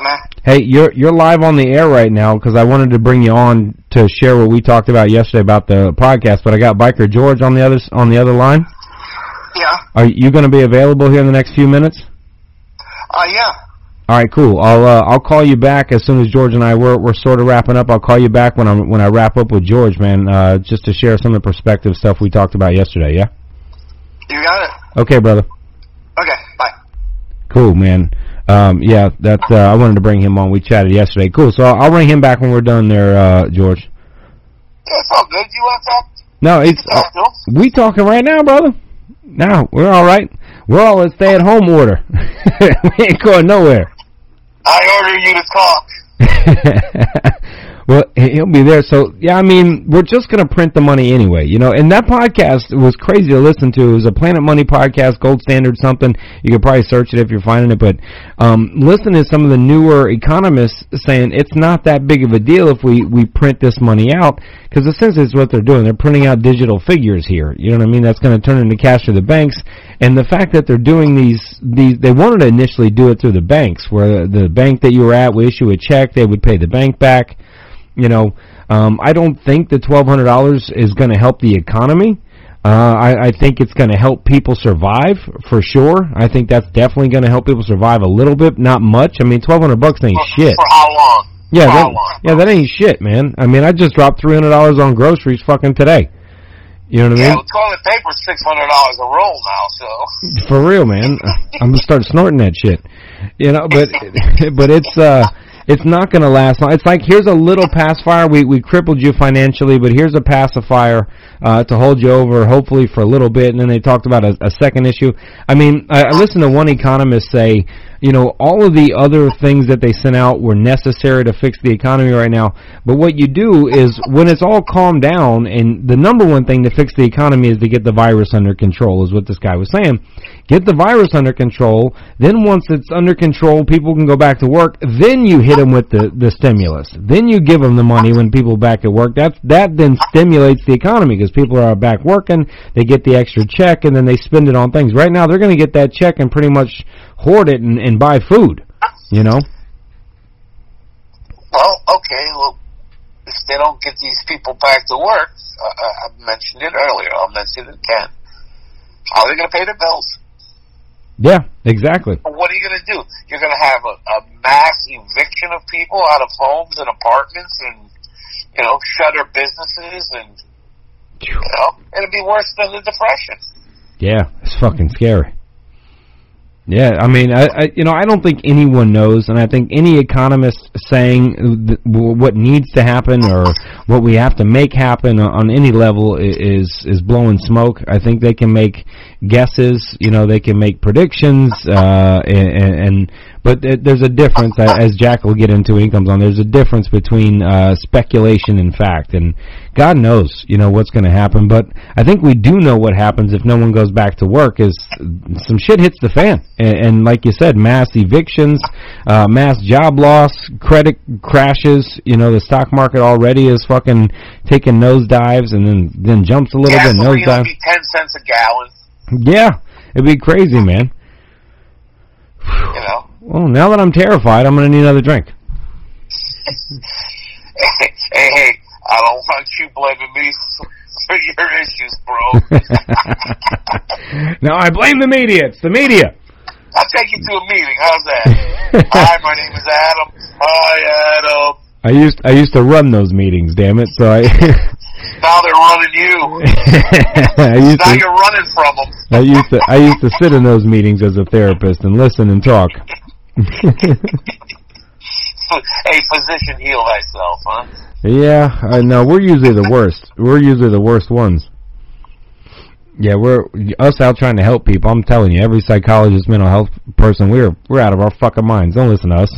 Hey, you're live on the air right now because I wanted to bring you on to share what we talked about yesterday about the podcast, but I got Biker George on the other line. Yeah. Are you going to be available here in the next few minutes? Yeah. All right, cool. I'll call you back as soon as George and I we're sort of wrapping up. I'll call you back when I wrap up with George, man, just to share some of the perspective stuff we talked about yesterday. Yeah. You got it. Okay, brother. Okay. Bye. Cool, man. Yeah, that's. I wanted to bring him on. We chatted yesterday. Cool. So I'll bring him back when we're done there, George. Yeah, it's all good. You want to talk? No, it's we talking right now, brother. No, we're all right. We're all at stay-at-home order. We ain't going nowhere. I order you to talk. Well, he'll be there. So, yeah, I mean, we're just going to print the money anyway, you know. And that podcast was crazy to listen to. It was a Planet Money podcast, Gold Standard something. You could probably search it if you're finding it. But listen to some of the newer economists saying it's not that big of a deal if we print this money out. Because essentially it's what they're doing. They're printing out digital figures here. You know what I mean? That's going to turn into cash for the banks. And the fact that they're doing these, they wanted to initially do it through the banks, where the bank that you were at would issue a check, they would pay the bank back. You know, I don't think the $1,200 is going to help the economy. I think it's going to help people survive for sure. I think that's definitely going to help people survive a little bit, not much. I mean, $1,200 ain't shit. For how long? Yeah, For that ain't shit, man. I mean, I just dropped $300 on groceries fucking today. You know what I mean? Yeah, well, toilet paper's $600 a roll now, so. For real, man. I'm gonna start snorting that shit. You know, but it's not going to last long. It's like, here's a little pacifier. We crippled you financially, but here's a pacifier to hold you over, hopefully, for a little bit. And then they talked about a second issue. I mean, I listened to one economist say, you know, all of the other things that they sent out were necessary to fix the economy right now. But what you do is, when it's all calmed down, and the number one thing to fix the economy is to get the virus under control, is what this guy was saying. Get the virus under control. Then once it's under control, people can go back to work. Then you hit them with the stimulus. Then you give them the money when people back at work. That then stimulates the economy because people are back working. They get the extra check, and then they spend it on things. Right now, they're going to get that check and pretty much hoard it and buy food, you know? Well, okay, well, if they don't get these people back to work, I mentioned it earlier, I'll mention it again, how are they going to pay their bills? Yeah, exactly. What are you going to do? You're going to have a mass eviction of people out of homes and apartments and, you know, shutter businesses and, you know, it'll be worse than the Depression. Yeah, it's fucking scary. Yeah, I mean, I don't think anyone knows, and I think any economist saying what needs to happen or what we have to make happen on any level is blowing smoke. I think they can make guesses, you know, they can make predictions, but there's a difference, as Jack will get into when he comes on, there's a difference between speculation and fact, and God knows, you know, what's going to happen, but I think we do know what happens if no one goes back to work is some shit hits the fan. And like you said, mass evictions, mass job loss, credit crashes. You know, the stock market already is fucking taking nosedives, and then jumps a little bit. Gasoline will be 10 cents a gallon. Yeah, it'd be crazy, man. You know. Well, now that I'm terrified, I'm gonna need another drink. Hey, I don't want you blaming me for your issues, bro. No, I blame the media. It's the media. I'll take you to a meeting. How's that? Hi, my name is Adam. Hi, Adam. I used to run those meetings, damn it. So now they're running you. Now you're running from them. I used to sit in those meetings as a therapist and listen and talk. Hey, physician, heal thyself, huh? Yeah, I know. We're usually the worst. We're usually the worst ones. Yeah, we're us out trying to help people. I'm telling you, every psychologist, mental health person, we're out of our fucking minds. Don't listen to us.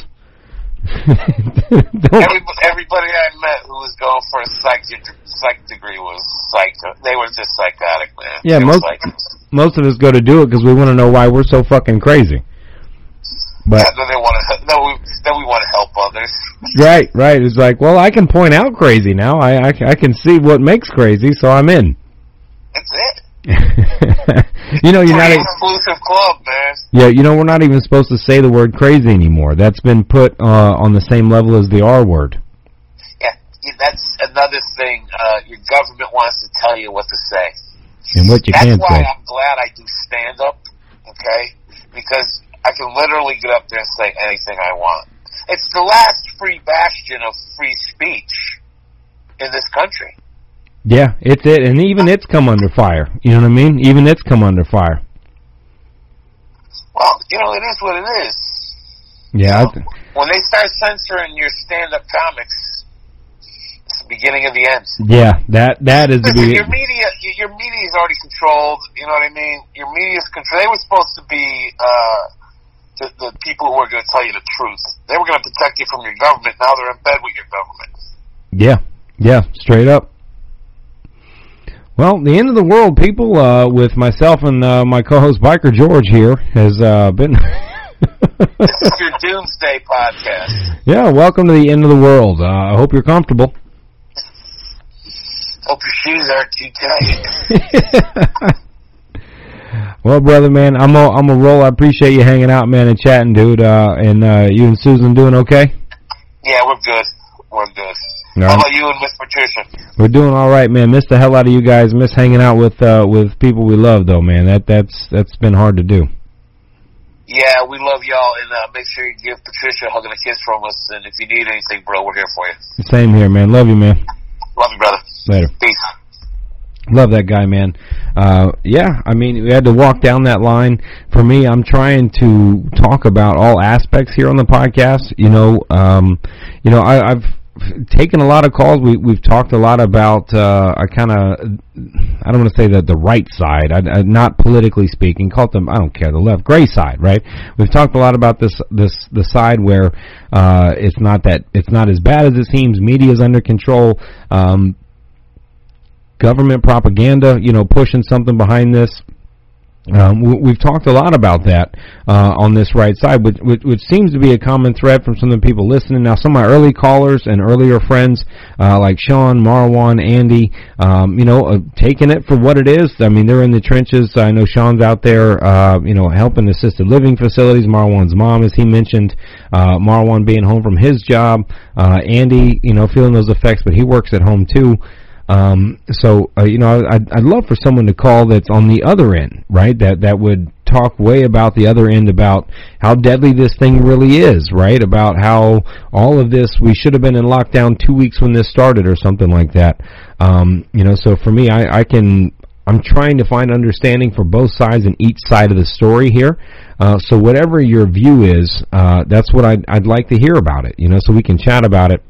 Everybody I met who was going for a psych degree was psycho. They were just psychotic, man. Yeah, most of us go to do it because we want to know why we're so fucking crazy. But yeah, then we want to help others. Right. It's like, well, I can point out crazy now. I can see what makes crazy, so I'm in. That's it. You know, you're not exclusive club, man. Yeah, you know, we're not even supposed to say the word crazy anymore. That's been put on the same level as the R word. Yeah, that's another thing. Your government wants to tell you what to say. And what you can't say. That's why I'm glad I do stand-up, okay? Because I can literally get up there and say anything I want. It's the last free bastion of free speech in this country. Yeah, it's it. And even it's come under fire. You know what I mean? Even it's come under fire. Well, you know, it is what it is. Yeah. You know, when they start censoring your stand-up comics, it's the beginning of the end. Yeah, that is the beginning. Your media is already controlled. You know what I mean? Your media is controlled. They were supposed to be the people who were going to tell you the truth. They were going to protect you from your government. Now they're in bed with your government. Yeah, straight up. Well, the end of the world, people, with myself and my co-host Biker George here, has been... This is your Doomsday podcast. Yeah, welcome to the end of the world. I hope you're comfortable. Hope your shoes aren't too tight. Well, brother, man, I'm a roll. I appreciate you hanging out, man, and chatting, dude. And you and Susan doing okay? Yeah, we're good. We're good. Right. How about you and Miss Patricia? We're doing all right, man. Miss the hell out of you guys. Miss hanging out with people we love, though, man. That's been hard to do. Yeah, we love y'all, and make sure you give Patricia a hug and a kiss from us. And if you need anything, bro, we're here for you. Same here, man. Love you, man. Love you, brother. Later. Peace. Love that guy, man. Yeah, I mean, we had to walk down that line. For me, I'm trying to talk about all aspects here on the podcast. I've taken a lot of calls. We've talked a lot about, I don't want to say that the right side, not politically speaking, call it them, I don't care, the left, gray side, right? We've talked a lot about the side where, it's not as bad as it seems, media's under control, government propaganda, pushing something behind this. We've talked a lot about that on this right side, which seems to be a common thread from some of the people listening. Now, some of my early callers and earlier friends, like Sean, Marwan, Andy, taking it for what it is. I mean, they're in the trenches. I know Sean's out there, helping assisted living facilities. Marwan's mom, as he mentioned, Marwan being home from his job. Andy, feeling those effects, but he works at home too. I'd love for someone to call that's on the other end, right? That would talk way about the other end about how deadly this thing really is, right? About how all of this, we should have been in lockdown 2 weeks when this started or something like that. So for me, I'm trying to find understanding for both sides and each side of the story here. So whatever your view is, that's what I'd like to hear about it, so we can chat about it.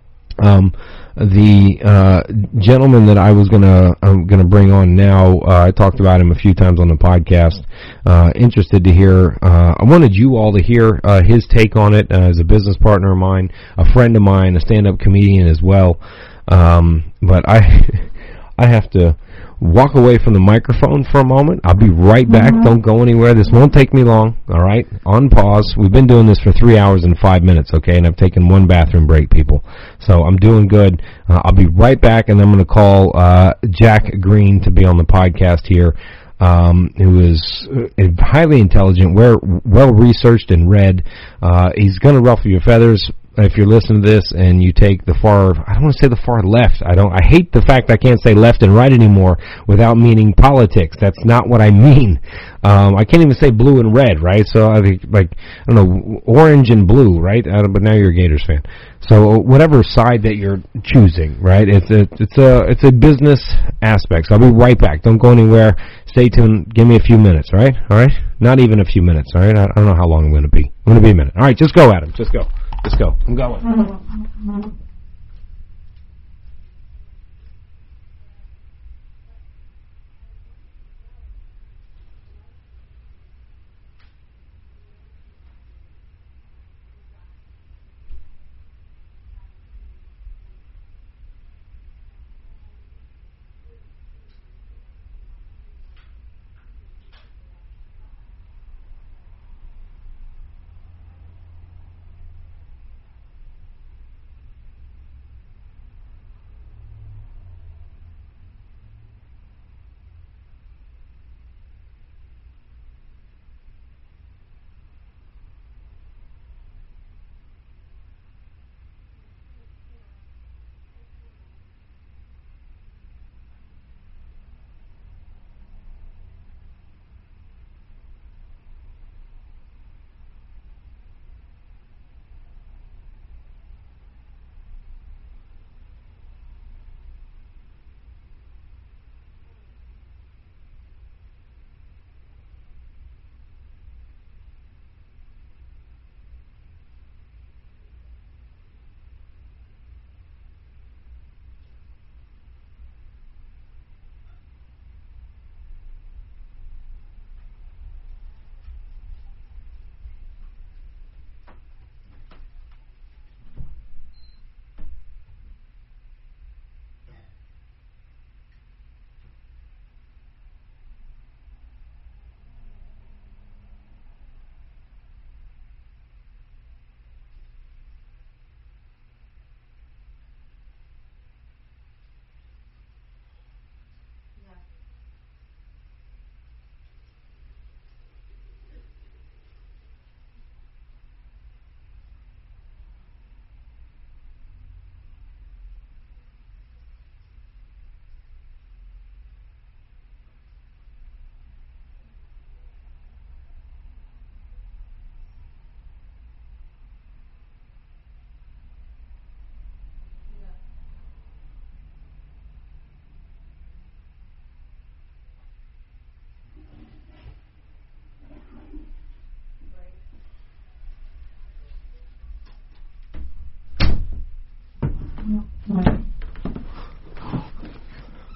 The gentleman that I was gonna bring on now, I talked about him a few times on the podcast. Interested to hear. I wanted you all to hear his take on it as a business partner of mine, a friend of mine, a stand-up comedian as well. But I have to walk away from the microphone for a moment. I'll be right back. Don't go anywhere. This won't take me long. All right? On pause. We've been doing this for 3 hours and 5 minutes, okay? And I've taken one bathroom break, people. So I'm doing good. I'll be right back, and I'm going to call Jack Green to be on the podcast here, who is highly intelligent, well-researched and read. He's going to ruffle your feathers. If you're listening to this and you take I don't want to say the far left. I hate the fact I can't say left and right anymore without meaning politics. That's not what I mean. I can't even say blue and red, right? So I think, orange and blue, right? But now you're a Gators fan. So whatever side that you're choosing, right? It's a business aspect. So I'll be right back. Don't go anywhere. Stay tuned. Give me a few minutes, all right? All right? Not even a few minutes, all right? I don't know how long I'm going to be. I'm going to be a minute. All right, just go, Adam. Just go. Let's go. I'm going.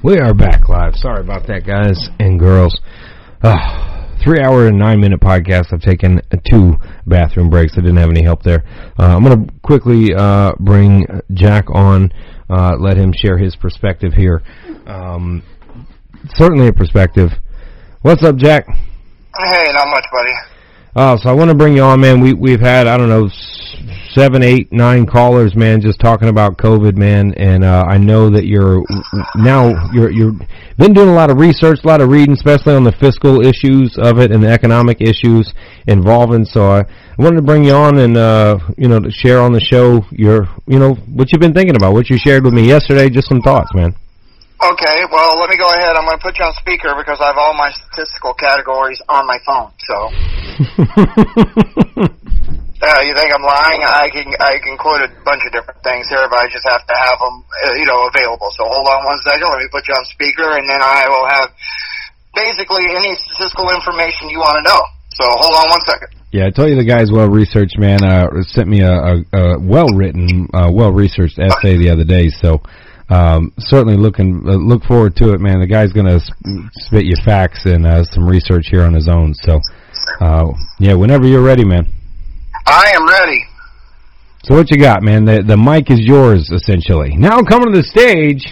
We are back live. Sorry about that, guys and girls. 3 hour and 9 minute podcast. I've taken 2 bathroom breaks. I didn't have any help there. I'm going to quickly bring Jack on, let him share his perspective here. Certainly a perspective. What's up, Jack? Hey, not much, buddy. So I want to bring you on, man. We've had, I don't know, 7, 8, 9 callers, man, just talking about COVID, man. And I know that you're been doing a lot of research, a lot of reading, especially on the fiscal issues of it and the economic issues involving. So I wanted to bring you on and to share on the show your what you've been thinking about, what you shared with me yesterday, just some thoughts, man. Okay, well, let me go ahead. I'm going to put you on speaker because I have all my statistical categories on my phone. So, you think I'm lying? I can quote a bunch of different things here, but I just have to have them, available. So hold on one second. Let me put you on speaker, and then I will have basically any statistical information you want to know. So hold on one second. Yeah, I told you the guy's well-researched, man. Sent me a well-written, well-researched essay the other day, so... certainly look forward to it, man. The guy's going to spit you facts and some research here on his own. So, whenever you're ready, man. I am ready. So what you got, man? The mic is yours, essentially. Now come to the stage.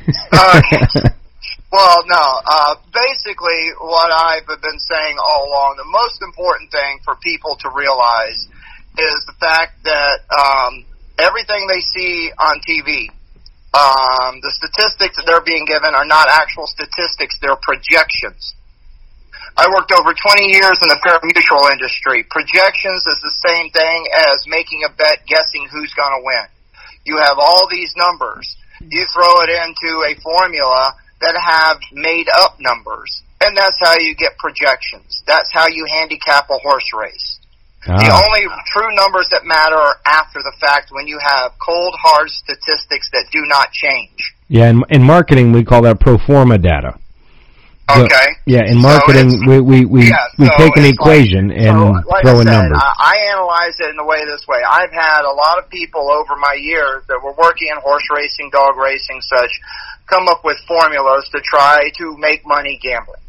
Well, no. Basically, what I've been saying all along, the most important thing for people to realize is the fact that everything they see on TV, the statistics that they're being given are not actual statistics, they're projections. I worked over 20 years in the pari-mutuel industry. Projections is the same thing as making a bet, guessing who's going to win. You have all these numbers. You throw it into a formula that have made-up numbers, and that's how you get projections. That's how you handicap a horse race. The only true numbers that matter are after the fact when you have cold, hard statistics that do not change. Yeah, in marketing, we call that pro forma data. Okay. Yeah, in marketing, we take an equation and throw in numbers. I analyze it in the way this way. I've had a lot of people over my years that were working in horse racing, dog racing, such, come up with formulas to try to make money gambling.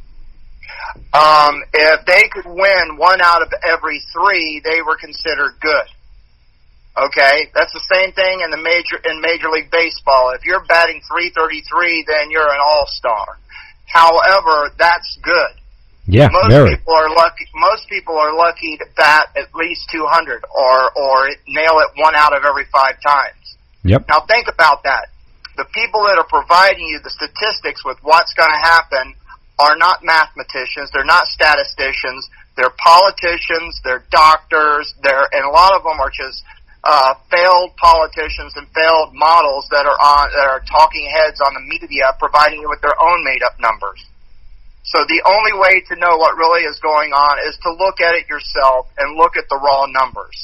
If they could win 1 out of every 3, they were considered good. Okay, that's the same thing in Major League Baseball. If you're batting .333, then you're an all-star. However, that's good. Yeah, most people are lucky to bat at least 200 or nail it 1 out of every 5 times. Yep. Now think about that. The people that are providing you the statistics with what's going to happen are not mathematicians, they're not statisticians, they're politicians, they're doctors, and a lot of them are just failed politicians and failed models that are talking heads on the media, providing you with their own made-up numbers. So the only way to know what really is going on is to look at it yourself and look at the raw numbers.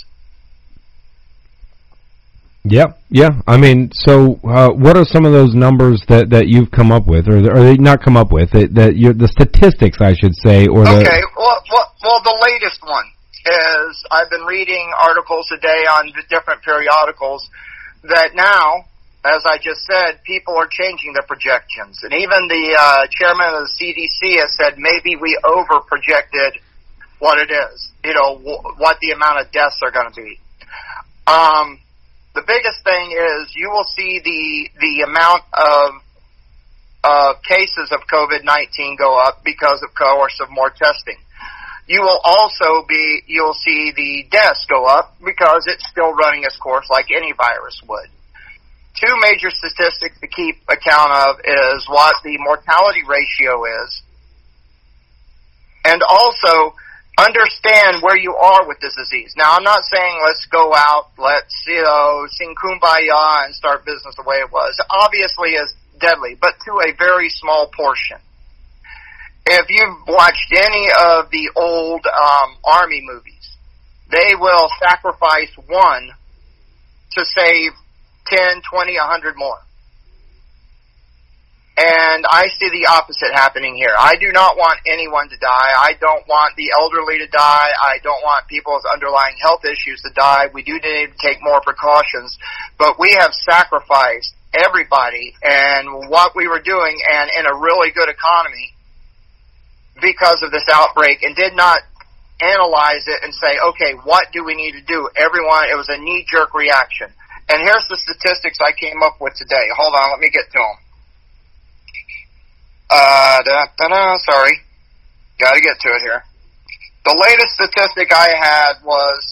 Yep, yeah. I mean, so what are some of those numbers that you've come up with, or they not come up with, the statistics, I should say, or Okay, well, the latest one is I've been reading articles today on the different periodicals that now, as I just said, people are changing their projections. And even the chairman of the CDC has said maybe we over-projected what it is, what the amount of deaths are going to be. The biggest thing is you will see the amount of cases of COVID-19 go up because, of course, of more testing. You will also you'll see the deaths go up because it's still running its course like any virus would. 2 major statistics to keep account of is what the mortality ratio is, and also understand where you are with this disease. Now, I'm not saying let's go out, let's sing Kumbaya and start business the way it was. Obviously, it's deadly, but to a very small portion. If you've watched any of the old Army movies, they will sacrifice 1 to save 10, 20, 100 more. And And I see the opposite happening here. I do not want anyone to die. I don't want the elderly to die. I don't want people with underlying health issues to die. We do need to take more precautions. But we have sacrificed everybody and what we were doing and in a really good economy because of this outbreak, and did not analyze it and say, okay, what do we need to do? Everyone, it was a knee-jerk reaction. And here's the statistics I came up with today. Hold on, let me get to them. Sorry. Gotta get to it here. The latest statistic I had was,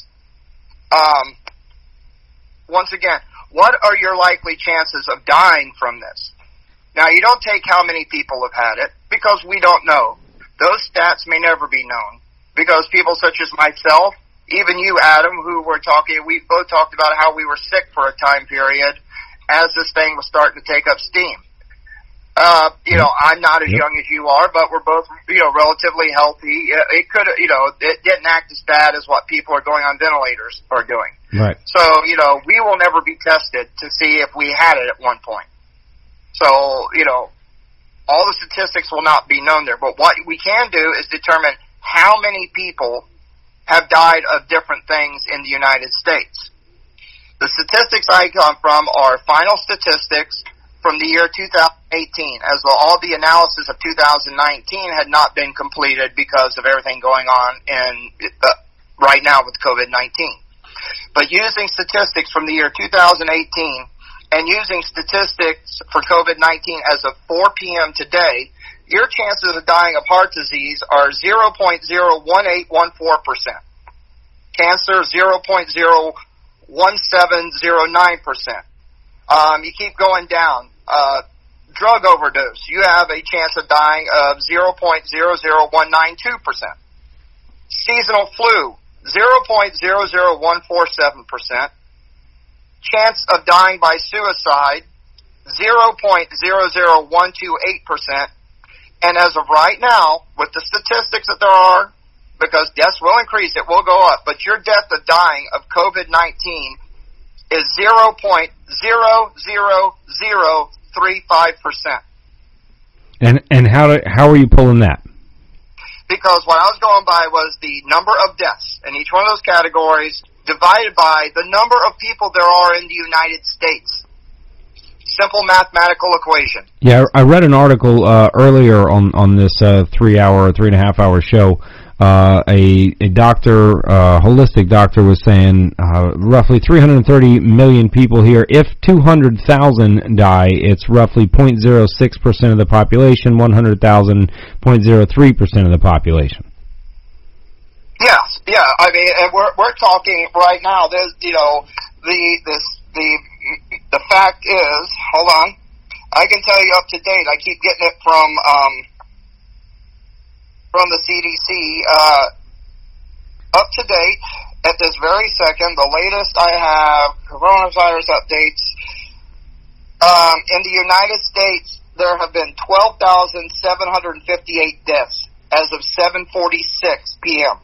once again, what are your likely chances of dying from this? Now, you don't take how many people have had it, because we don't know. Those stats may never be known, because people such as myself, even you, Adam, who were talking, we both talked about how we were sick for a time period as this thing was starting to take up steam. I'm not as young as you are, but we're both, relatively healthy. It could, it didn't act as bad as what people are going on ventilators are doing. Right. So, we will never be tested to see if we had it at one point. So, all the statistics will not be known there. But what we can do is determine how many people have died of different things in the United States. The statistics I come from are final statistics from the year 2018, as though all the analysis of 2019 had not been completed because of everything going on right now with COVID-19. But using statistics from the year 2018 and using statistics for COVID-19 as of 4 p.m. today, your chances of dying of heart disease are 0.01814%. Cancer, 0.01709%. You keep going down. Drug overdose, you have a chance of dying of 0.00192%. Seasonal flu, 0.00147%. Chance of dying by suicide, 0.00128%. And as of right now, with the statistics that there are, because deaths will increase, it will go up, but your death of dying of COVID-19 is 0.00035%. And how are you pulling that? Because what I was going by was the number of deaths in each one of those categories divided by the number of people there are in the United States. Simple mathematical equation. Yeah, I read an article earlier on this 3.5 hour show. A doctor, holistic doctor, was saying roughly 330 million people here. If 200,000 die, it's roughly 0.06% of the population. 100,000, 0.03% of the population. Yes, yeah. I mean, and we're talking right now. There's, the fact is, hold on, I can tell you up to date. I keep getting it from the CDC, up to date at this very second. The latest I have coronavirus updates. In the United States, there have been 12,758 deaths as of 7:46 p.m.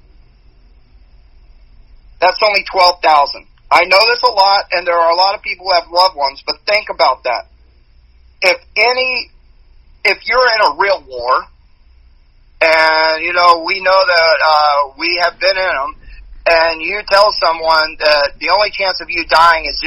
That's only 12,000. I know there's a lot, and there are a lot of people who have loved ones, but think about that. If you're in a real war, and, we know that we have been in them, and you tell someone that the only chance of you dying is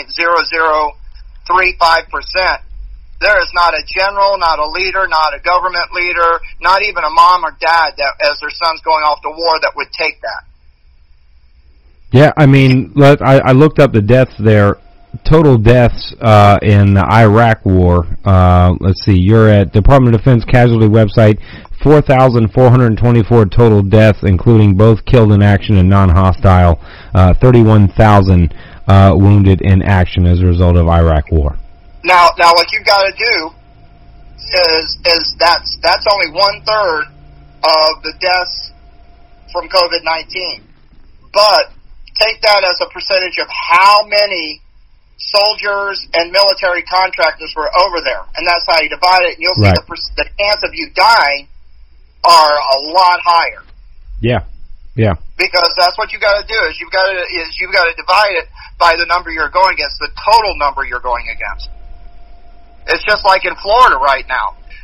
0.0035%, there is not a general, not a leader, not a government leader, not even a mom or dad that, as their son's going off to war, that would take that. Yeah, I mean, I looked up the deaths there. Total deaths in the Iraq War. Let's see, you're at Department of Defense casualty website. 4,424 total deaths, including both killed in action and non-hostile. 31,000 wounded in action as a result of Iraq War. Now, what you've got to do is that's only 1/3 of the deaths from COVID-19, but take that as a percentage of how many soldiers and military contractors were over there, and that's how you divide it, and you'll see the chance of you dying are a lot higher. Yeah. Because that's what you got to do is you've got to divide it by the number you're going against, the total number you're going against. It's just like in Florida right now.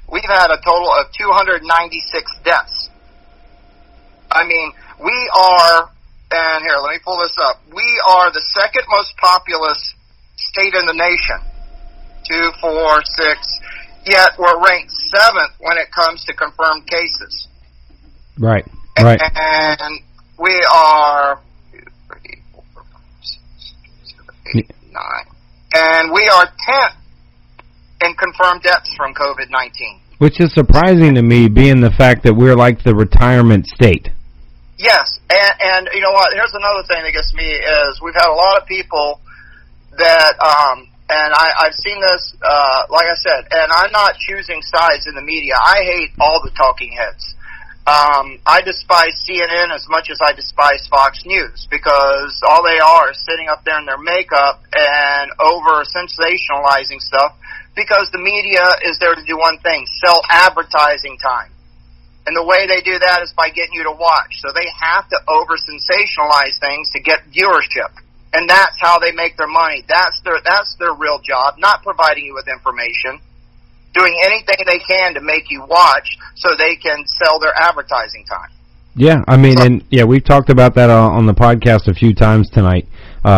we've had a total of 296 deaths. I mean, we are, and here, let me pull this up. We are the second most populous state in the nation. 2, 4, 6, yet we're ranked 7th when it comes to confirmed cases. Right. And we are 2, 3, 4, 5, 6, 7, 8, 9. And we are 10th in confirmed deaths from COVID-19. Which is surprising to me, being the fact that we're like the retirement state. Yes, and you know what, here's another thing that gets me is we've had a lot of people that, and I've seen this, like I said, and I'm not choosing sides in the media. I hate all the talking heads. I despise CNN as much as I despise Fox News, because all they are is sitting up there in their makeup and over-sensationalizing stuff, because the media is there to do one thing, sell advertising time. And the way they do that is by getting you to watch. So they have to over-sensationalize things to get viewership. And that's how they make their money. That's their real job, not providing you with information, doing anything they can to make you watch so they can sell their advertising time. Yeah, I mean, we've talked about that on the podcast a few times tonight.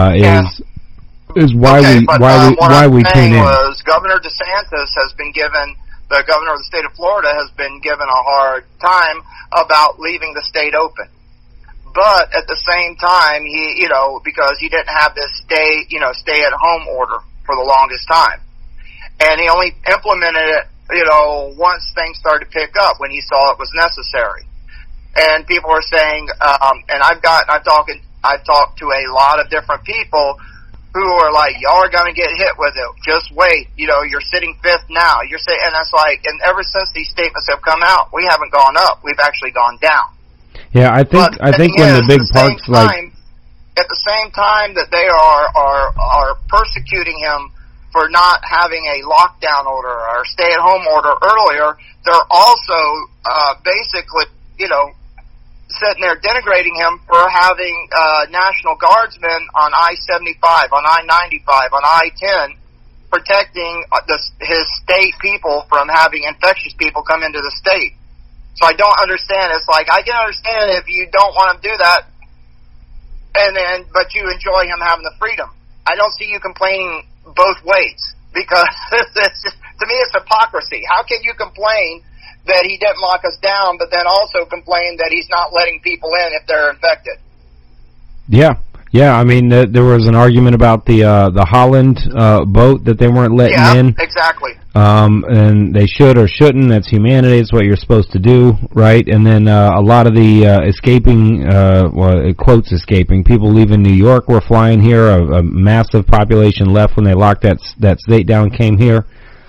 Is why we tune in. Was Governor DeSantis has been given, the governor of the state of Florida has been given a hard time about leaving the state open. But at the same time, he, because he didn't have this stay at home order for the longest time. And he only implemented it, once things started to pick up, when he saw it was necessary. And people are saying, and I've talked to a lot of different people who are like, y'all are going to get hit with it. Just wait. You're sitting 5th now. And that's like, and ever since these statements have come out, we haven't gone up. We've actually gone down. Yeah, I think when the big parts at the same time that they are persecuting him for not having a lockdown order or stay-at-home order earlier, they're also basically, sitting there denigrating him for having National Guardsmen on I-75, on I-95, on I-10, protecting his state people from having infectious people come into the state. So I don't understand. It's like, I can understand if you don't want to do that, but you enjoy him having the freedom. I don't see you complaining both ways, because to me it's hypocrisy. How can you complain that he didn't lock us down, but then also complain that he's not letting people in if they're infected? Yeah. I mean, there was an argument about the Holland boat that they weren't letting in. Yeah, exactly. And they should or shouldn't. That's humanity. It's what you're supposed to do, right? And then a lot of the escaping, quotes escaping, people leaving New York were flying here. A massive population left when they locked that state down, came here.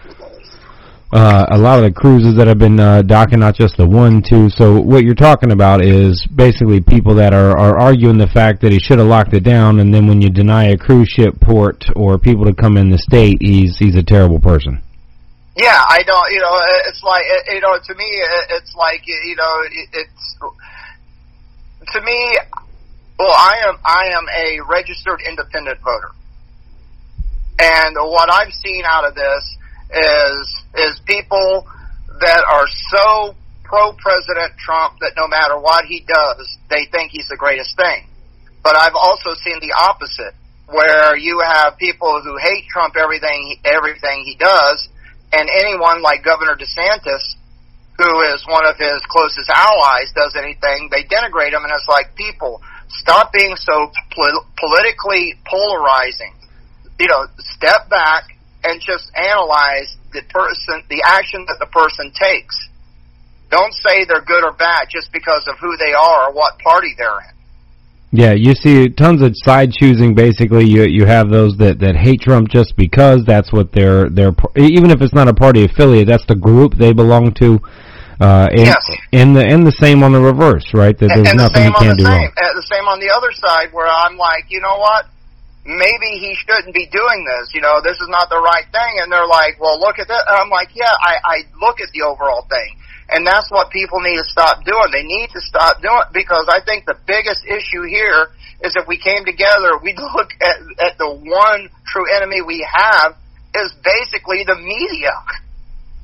A lot of the cruises that have been docking, not just the 1, 2. So what you're talking about is basically people that are arguing the fact that he should have locked it down, and then when you deny a cruise ship port or people to come in the state, he's a terrible person. Yeah, I don't. It's like to me, it's like it's to me. Well, I am a registered independent voter, and what I've seen out of this is people that are so pro-President Trump that no matter what he does, they think he's the greatest thing. But I've also seen the opposite, where you have people who hate Trump, everything he does, and anyone like Governor DeSantis, who is one of his closest allies, does anything, they denigrate him, and it's like, people, stop being so politically polarizing. Step back and just analyze the action that the person takes. Don't say they're good or bad just because of who they are or what party they're in. Yeah, you see tons of side choosing. Basically, you have those that hate Trump just because that's what they're even if it's not a party affiliate, that's the group they belong to. Yes. And the same on the reverse, right? That there's nothing you can't do wrong. The same on the other side, where I'm like, you know what? Maybe he shouldn't be doing this. This is not the right thing. And they're like, well, look at that. And I'm like, yeah, I look at the overall thing. And that's what people need to stop doing. They need to stop doing it, because I think the biggest issue here is if we came together, we'd look at the one true enemy we have is basically the media.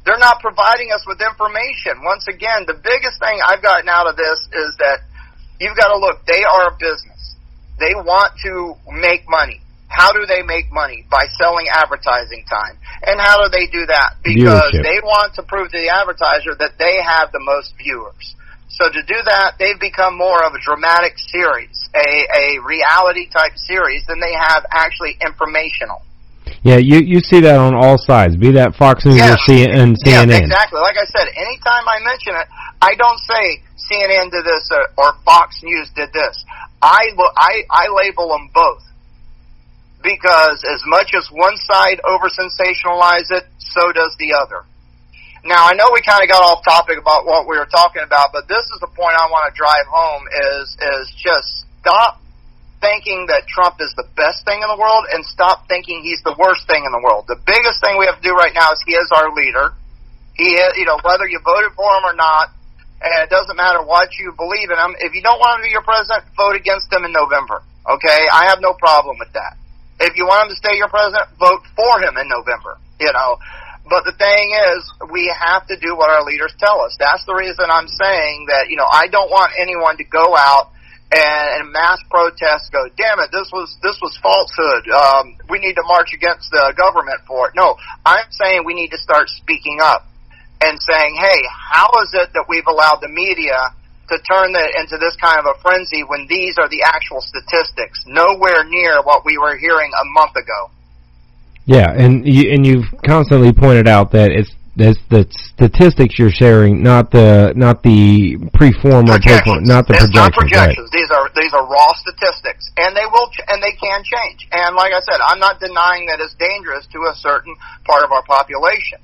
They're not providing us with information. Once again, the biggest thing I've gotten out of this is that you've got to look, they are a business. They want to make money. How do they make money? By selling advertising time. And how do they do that? Because they want to prove to the advertiser that they have the most viewers. So to do that, they've become more of a dramatic series, a reality-type series than they have actually informational. Yeah, you see that on all sides, be that Fox News or CNN. Yeah, exactly. Like I said, anytime I mention it, I don't say CNN did this or Fox News did this. I label them both. Because as much as one side over-sensationalize it, so does the other. Now, I know we kind of got off topic about what we were talking about, but this is the point I want to drive home is just stop thinking that Trump is the best thing in the world and stop thinking he's the worst thing in the world. The biggest thing we have to do right now is he is our leader. He is, whether you voted for him or not, and it doesn't matter what you believe in him. If you don't want him to be your president, vote against him in November. Okay? I have no problem with that. If you want him to stay your president, vote for him in November, But the thing is, we have to do what our leaders tell us. That's the reason I'm saying that, I don't want anyone to go out and mass protest, go, damn it, this was falsehood. We need to march against the government for it. No, I'm saying we need to start speaking up and saying, hey, how is it that we've allowed the media to turn into this kind of a frenzy when these are the actual statistics, nowhere near what we were hearing a month ago. Yeah, and you've constantly pointed out that it's the statistics you're sharing, not the pre-form or not the projections. It's not projections. Right. These are raw statistics, and they can change. And like I said, I'm not denying that it's dangerous to a certain part of our population.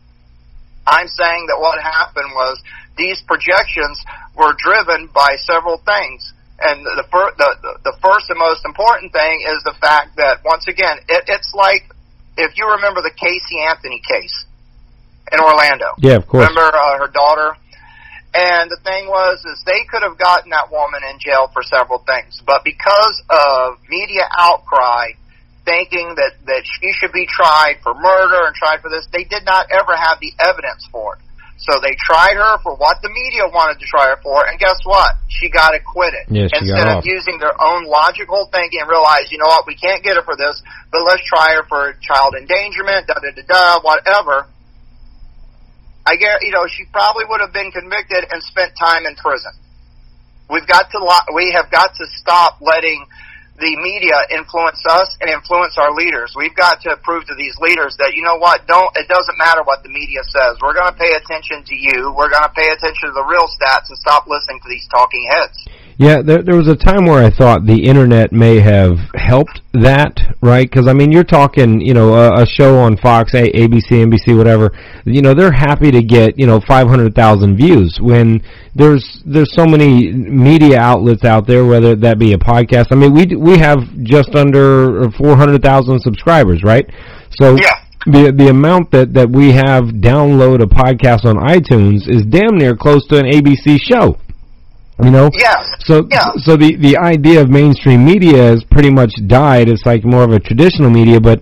I'm saying that what happened was these projections were driven by several things. And the first and most important thing is the fact that, once again, it's like, if you remember the Casey Anthony case in Orlando. Yeah, of course. Remember her daughter? And the thing was, is they could have gotten that woman in jail for several things. But because of media outcry, thinking that she should be tried for murder and tried for this, they did not ever have the evidence for it. So they tried her for what the media wanted to try her for, and guess what? She got acquitted. Yeah, Instead of using their own logical thinking and realize, you know what, we can't get her for this, but let's try her for child endangerment, whatever. I guess, she probably would have been convicted and spent time in prison. We have got to stop letting the media influence us and influence our leaders. We've got to prove to these leaders that, it doesn't matter what the media says. We're going to pay attention to you. We're going to pay attention to the real stats and stop listening to these talking heads. Yeah, there was a time where I thought the internet may have helped that, right? Because, you're talking, a show on Fox, ABC, NBC, whatever, they're happy to get, 500,000 views when there's so many media outlets out there, whether that be a podcast. We have just under 400,000 subscribers, right? So yeah. The amount that we have download a podcast on iTunes is damn near close to an ABC show. Yes. So the idea of mainstream media has pretty much died. It's like more of a traditional media, but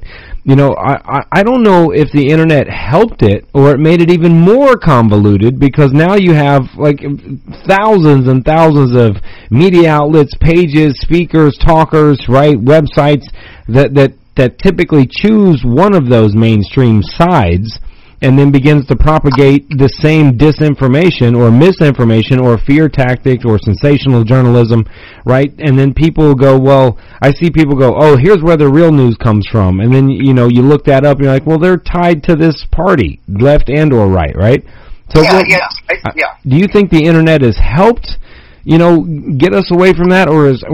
I don't know if the internet helped it or it made it even more convoluted, because now you have like thousands and thousands of media outlets, pages, speakers, talkers, right, websites that typically choose one of those mainstream sides and then begins to propagate the same disinformation or misinformation or fear tactics or sensational journalism, right? And then people go, I see people go, here's where the real news comes from. And then, you look that up and you're like, they're tied to this party, left and or right? So do you think the internet has helped, get us away from that, or has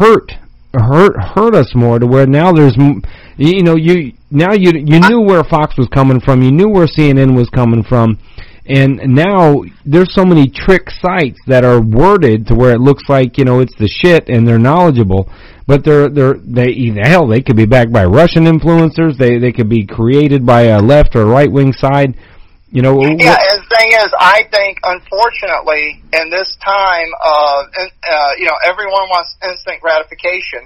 hurt us more to where now there's, you knew where Fox was coming from, you knew where CNN was coming from, and now there's so many trick sites that are worded to where it looks like, it's the shit and they're knowledgeable, but they could be backed by Russian influencers, they could be created by a left or right wing side. And the thing is, I think, unfortunately, in this time of, everyone wants instant gratification,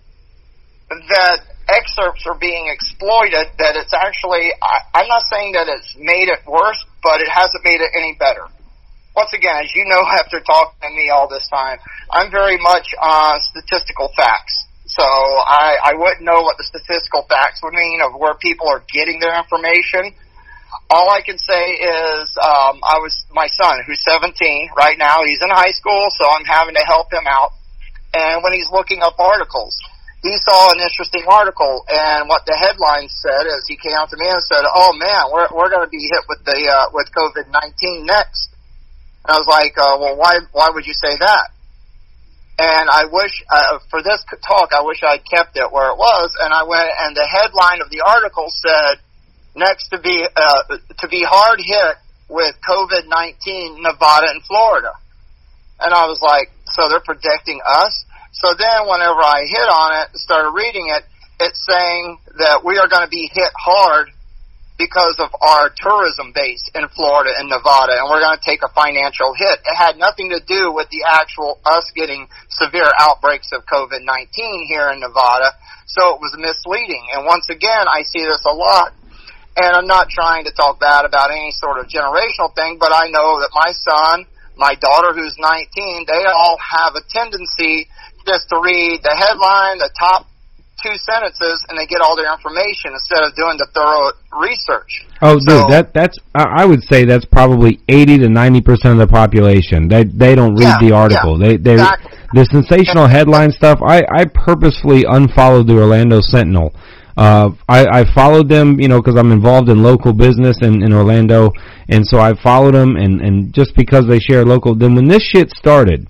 that excerpts are being exploited, that it's actually, I'm not saying that it's made it worse, but it hasn't made it any better. Once again, as you know, after talking to me all this time, I'm very much on statistical facts. So I wouldn't know what the statistical facts would mean of where people are getting their information. All I can say is my son, who's 17 right now, he's in high school, so I'm having to help him out. And when he's looking up articles, he saw an interesting article, and what the headline said is he came out to me and said, "Oh man, we're going to be hit with with COVID-19 next." And I was like, "Well, why would you say that?" And I wish for this talk, I wish I'd kept it where it was. And I went, and the headline of the article said, "Next to be hard hit with COVID-19, Nevada and Florida." And I was like, so they're predicting us? So then whenever I hit on it, started reading it, it's saying that we are going to be hit hard because of our tourism base in Florida and Nevada, and we're going to take a financial hit. It had nothing to do with the actual us getting severe outbreaks of COVID-19 here in Nevada, so it was misleading. And once again, I see this a lot, and I'm not trying to talk bad about any sort of generational thing, but I know that my son, my daughter who's 19, they all have a tendency just to read the headline, the top 2 sentences, and they get all their information instead of doing the thorough research. Oh, so, dude, that's I would say that's probably 80 to 90% of the population. They don't read the article. Yeah, they exactly. The sensational headline stuff. I purposefully unfollowed the Orlando Sentinel. I followed them, because I'm involved in local business in Orlando, and so I followed them, and just because they share local. Then when this shit started,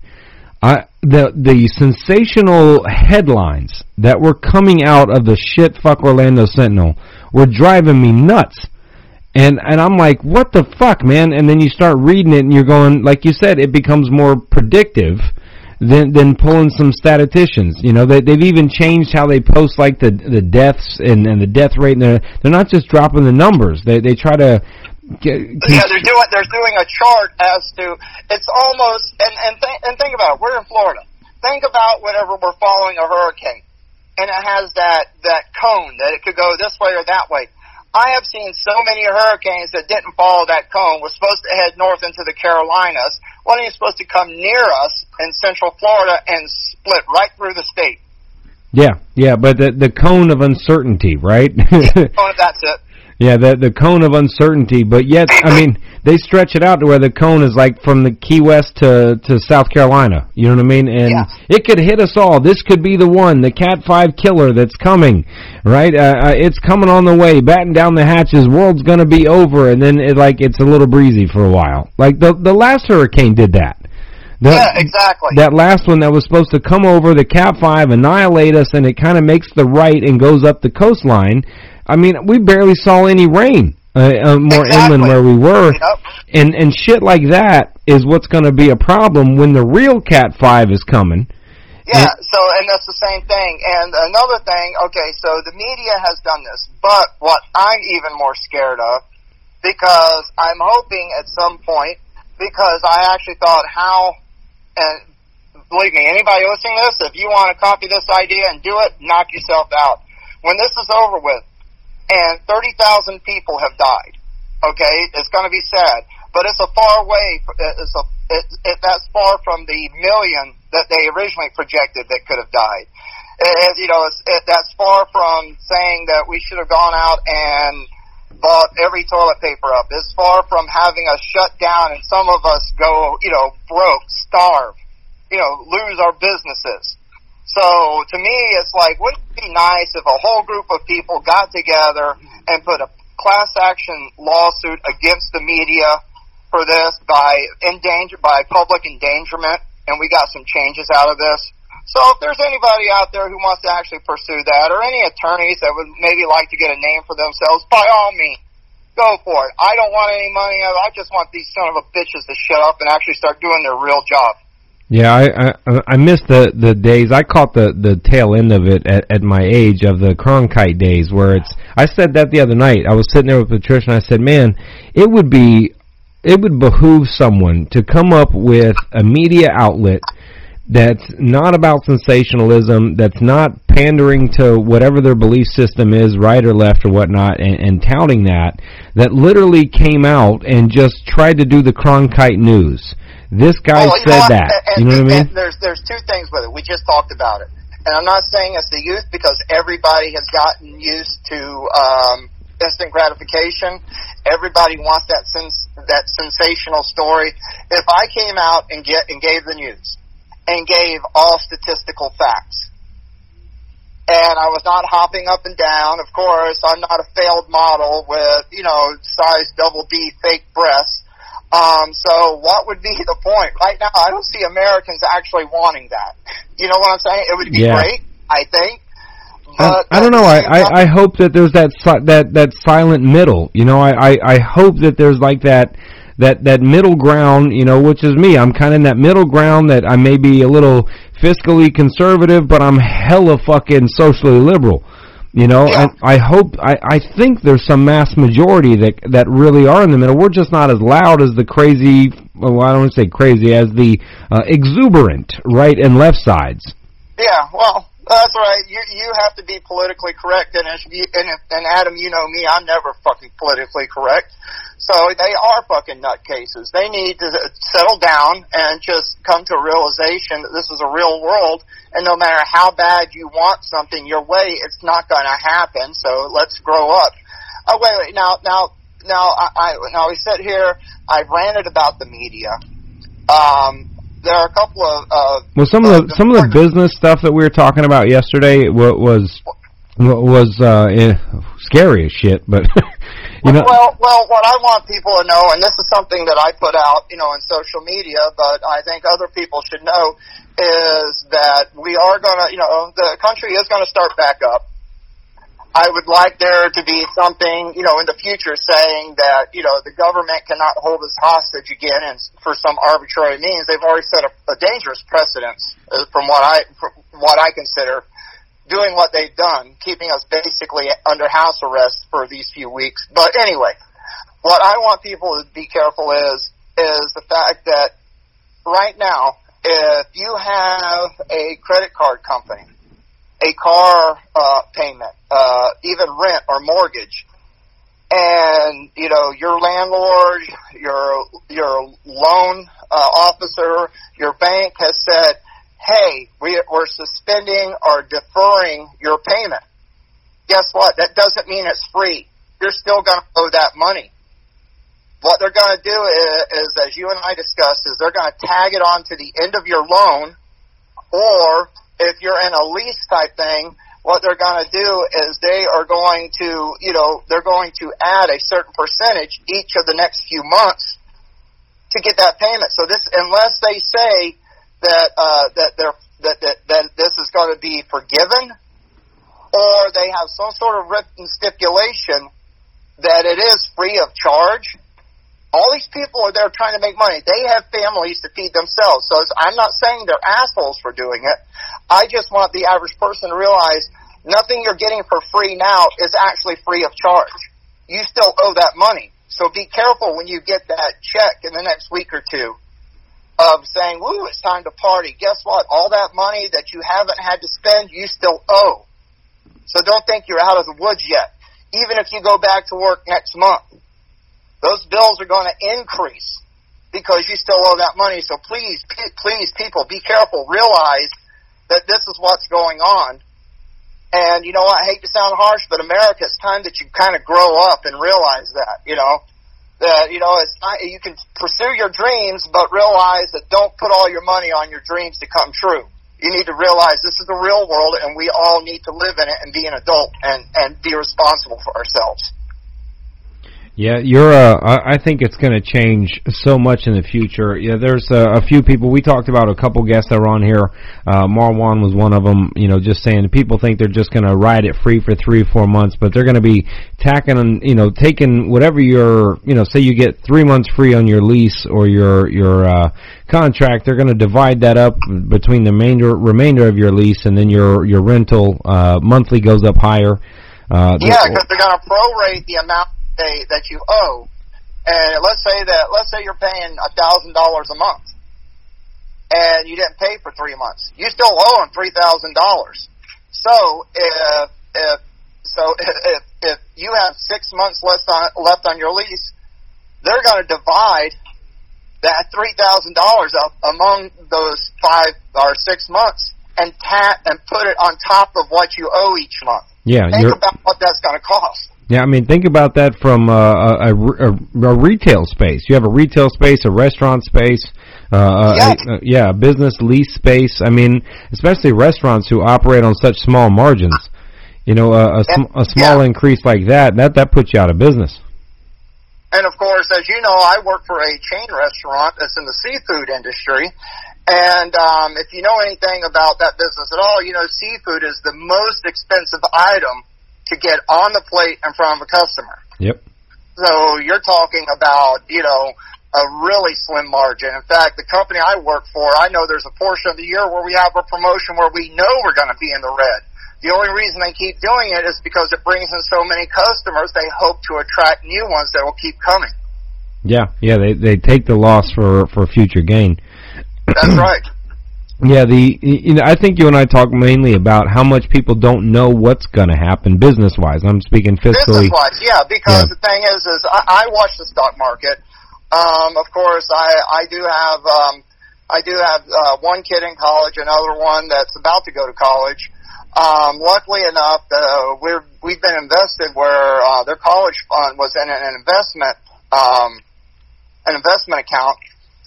the sensational headlines that were coming out of the shit-fuck Orlando Sentinel were driving me nuts. And I'm like, what the fuck, man? And then you start reading it, and you're going, like you said, it becomes more predictive than pulling some statisticians. They've even changed how they post, like, the deaths and the death rate. And they're not just dropping the numbers. They try to... they're doing a chart as to, it's almost, and think about it, we're in Florida. Think about whenever we're following a hurricane, and it has that cone, that it could go this way or that way. I have seen so many hurricanes that didn't follow that cone, was supposed to head north into the Carolinas, when it's supposed to come near us in central Florida and split right through the state. Yeah, but the cone of uncertainty, right? That's it. Yeah, the cone of uncertainty, but yet, they stretch it out to where the cone is like from the Key West to South Carolina, you know what I mean? And it could hit us all. This could be the one, the Cat 5 killer that's coming, right? It's coming on the way, batten down the hatches, world's gonna be over, and then it's a little breezy for a while. Like the last hurricane did that. Exactly. That last one that was supposed to come over, the Cat 5, annihilate us, and it kind of makes the right and goes up the coastline. We barely saw any rain more inland where we were, and shit like that is what's going to be a problem when the real Cat 5 is coming. Yeah, and that's the same thing. And another thing, okay, so the media has done this, but what I'm even more scared of, because I'm hoping at some point, because I actually thought and believe me, anybody listening to this, if you want to copy this idea and do it, knock yourself out. When this is over with, and 30,000 people have died, okay, it's going to be sad, but it's a far away, that's far from the million that they originally projected that could have died. That's far from saying that we should have gone out and bought every toilet paper up. It's far from having us shut down and some of us go, broke, starve, lose our businesses. So to me, it's like, wouldn't it be nice if a whole group of people got together and put a class action lawsuit against the media for this by public endangerment, and we got some changes out of this? So if there's anybody out there who wants to actually pursue that, or any attorneys that would maybe like to get a name for themselves, by all means, go for it. I don't want any money. I just want these son of a bitches to shut up and actually start doing their real job. Yeah, I missed the days. I caught the tail end of it at my age of the Cronkite days, where I said that the other night. I was sitting there with Patricia, and I said, man, it would behoove someone to come up with a media outlet that's not about sensationalism, that's not pandering to whatever their belief system is, right or left or whatnot, and touting that literally came out and just tried to do the Cronkite news. This guy said that. You know what I mean? There's two things with it. We just talked about it. And I'm not saying it's the youth, because everybody has gotten used to instant gratification. Everybody wants that sensational story. If I came out and gave the news and gave all statistical facts, and I was not hopping up and down, of course, I'm not a failed model with, size double D fake breasts. So what would be the point? Right now, I don't see Americans actually wanting that. You know what I'm saying? It would be great, I think. But I don't know. I hope that there's that silent middle. I hope that there's like that middle ground, which is me. I'm kind of in that middle ground that I may be a little fiscally conservative, but I'm hella fucking socially liberal. And I think there's some mass majority that really are in the middle. We're just not as loud as the crazy, well, I don't want to say crazy, as the exuberant right and left sides. Yeah, well, that's right. You have to be politically correct, and Adam, you know me, I'm never fucking politically correct. So they are fucking nutcases. They need to settle down and just come to a realization that this is a real world, and no matter how bad you want something your way, it's not going to happen. So let's grow up. Oh, wait. Now we sit here. I've ranted about the media. There are a couple of well, some of the business stuff that we were talking about yesterday was scary as shit, but Well, what I want people to know, and this is something that I put out, in social media, but I think other people should know, is that we are going to, the country is going to start back up. I would like there to be something, in the future saying that, the government cannot hold us hostage again, and for some arbitrary means. They've already set a dangerous precedent from what I consider, doing what they've done, keeping us basically under house arrest for these few weeks. But anyway, what I want people to be careful is the fact that right now, if you have a credit card company, a car payment, even rent or mortgage, and your landlord, your loan officer, your bank has said, hey, we're suspending or deferring your payment. Guess what? That doesn't mean it's free. You're still going to owe that money. What they're going to do is, as you and I discussed, is they're going to tag it on to the end of your loan, or if you're in a lease type thing, what they're going to do is they are going to, they're going to add a certain percentage each of the next few months to get that payment. So unless they say that this is going to be forgiven, or they have some sort of written stipulation that it is free of charge. All these people are there trying to make money. They have families to feed themselves. So I'm not saying they're assholes for doing it. I just want the average person to realize nothing you're getting for free now is actually free of charge. You still owe that money. So be careful when you get that check in the next week or two of saying, woo, it's time to party. Guess what? All that money that you haven't had to spend, you still owe. So don't think you're out of the woods yet. Even if you go back to work next month, those bills are going to increase because you still owe that money. So please, people, be careful. Realize that this is what's going on. And you know what? I hate to sound harsh, but America, it's time that you kind of grow up and realize that, that, it's not, you can pursue your dreams, but realize that don't put all your money on your dreams to come true. You need to realize this is the real world, and we all need to live in it and be an adult and be responsible for ourselves. Yeah, I think it's going to change so much in the future. Yeah, there's a few people. We talked about a couple guests that were on here. Marwan was one of them. Just saying people think they're just going to ride it free for 3 or 4 months, but they're going to be taking whatever your, say you get 3 months free on your lease or your contract. They're going to divide that up between the remainder of your lease, and then your rental monthly goes up higher. Because they're going to prorate the amount that you owe, and let's say you're paying $1,000 a month, and you didn't pay for 3 months. You still owe them $3,000. So if you have 6 months left on your lease, they're going to divide that $3,000 up among those 5 or 6 months and put it on top of what you owe each month. Yeah, think about what that's going to cost. Yeah, I mean, think about that from a retail space. You have a retail space, a restaurant space, a business lease space. I mean, especially restaurants who operate on such small margins. You know, a small increase like that puts you out of business. And, of course, as you know, I work for a chain restaurant that's in the seafood industry. And if you know anything about that business at all, you know seafood is the most expensive item to get on the plate in front of a customer. Yep. So you're talking about, you know, a really slim margin. In fact, the company I work for, I know there's a portion of the year where we have a promotion where we know we're going to be in the red. The only reason they keep doing it is because it brings in so many customers, they hope to attract new ones that will keep coming. Yeah, they take the loss for future gain. That's right. Yeah, I think you and I talk mainly about how much people don't know what's going to happen business-wise. I'm speaking fiscally. Business-wise, yeah, because the thing is I watch the stock market. Of course, I do have one kid in college, another one that's about to go to college. Luckily enough, we've been invested where their college fund was in an investment account,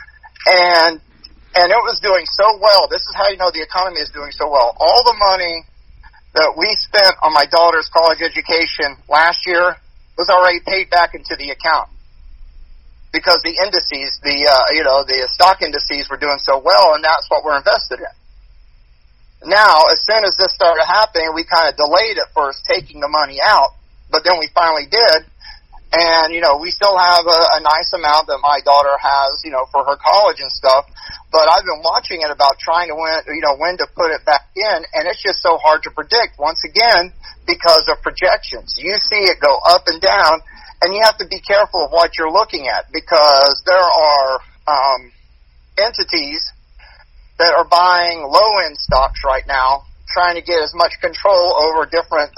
and it was doing so well. This is how you know the economy is doing so well. All the money that we spent on my daughter's college education last year was already paid back into the account because the indices, the stock indices were doing so well, and that's what we're invested in. Now, as soon as this started happening, we kind of delayed at first taking the money out, but then we finally did. And, you know, we still have a nice amount that my daughter has, you know, for her college and stuff. But I've been watching it about trying to when to put it back in, and it's just so hard to predict, once again, because of projections. You see it go up and down, and you have to be careful of what you're looking at, because there are entities that are buying low-end stocks right now, trying to get as much control over different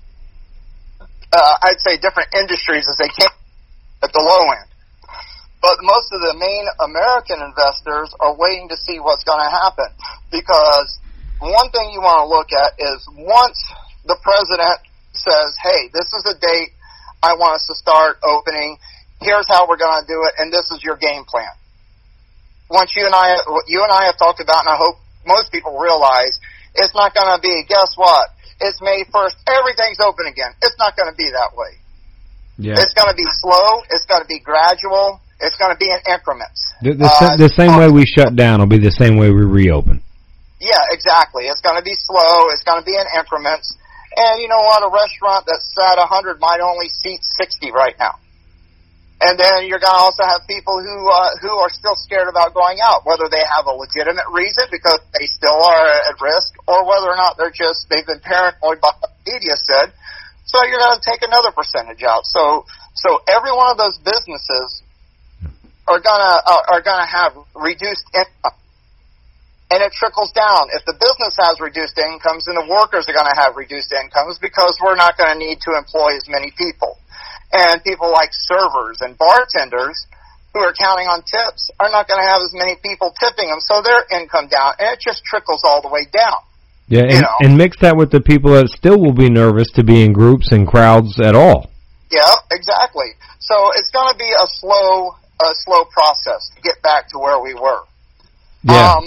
I'd say different industries as they can at the low end. But most of the main American investors are waiting to see what's going to happen, because one thing you want to look at is once the president says, hey, this is a date I want us to start opening, here's how we're going to do it, and this is your game plan. Once you and I have talked about, and I hope most people realize, it's not going to be, guess what? It's May 1st. Everything's open again. It's not going to be that way. Yeah. It's going to be slow. It's going to be gradual. It's going to be in increments. The same way we shut down will be the same way we reopen. Yeah, exactly. It's going to be slow. It's going to be in increments. And you know what? A restaurant that's at 100 might only seat 60 right now. And then you're going to also have people who are still scared about going out, whether they have a legitimate reason because they still are at risk, or whether or not they've been paranoid by what the media said. So you're going to take another percentage out. So every one of those businesses are going to have reduced income, and it trickles down. If the business has reduced incomes, then the workers are going to have reduced incomes because we're not going to need to employ as many people. And people like servers and bartenders who are counting on tips are not going to have as many people tipping them, so their income down, and it just trickles all the way down. Yeah, and mix that with the people that still will be nervous to be in groups and crowds at all. Yeah, exactly. So it's going to be a slow process to get back to where we were. Yeah.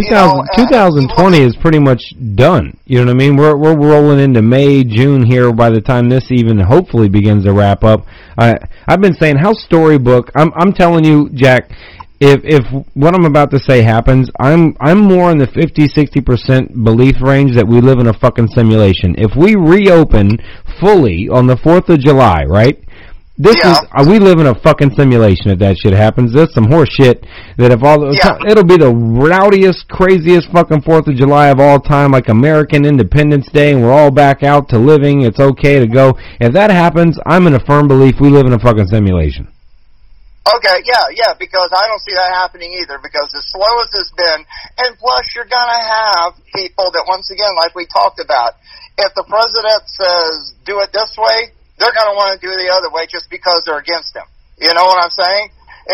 2020 is pretty much done. You know what I mean? We're rolling into May, June here by the time this even hopefully begins to wrap up. I've been saying how Storybook. I'm telling you, Jack, if what I'm about to say happens, I'm more in the 50-60% belief range that we live in a fucking simulation. If we reopen fully on the 4th of July, right? We live in a fucking simulation if that shit happens. There's some horse shit that it'll be the rowdiest, craziest fucking 4th of July of all time, like American Independence Day, and we're all back out to living. It's okay to go. If that happens, I'm in a firm belief we live in a fucking simulation. Okay, yeah, because I don't see that happening either, because as slow as it's been, and plus you're going to have people that, once again, like we talked about, if the president says do it this way, they're going to want to do it the other way just because they're against him. You know what I'm saying?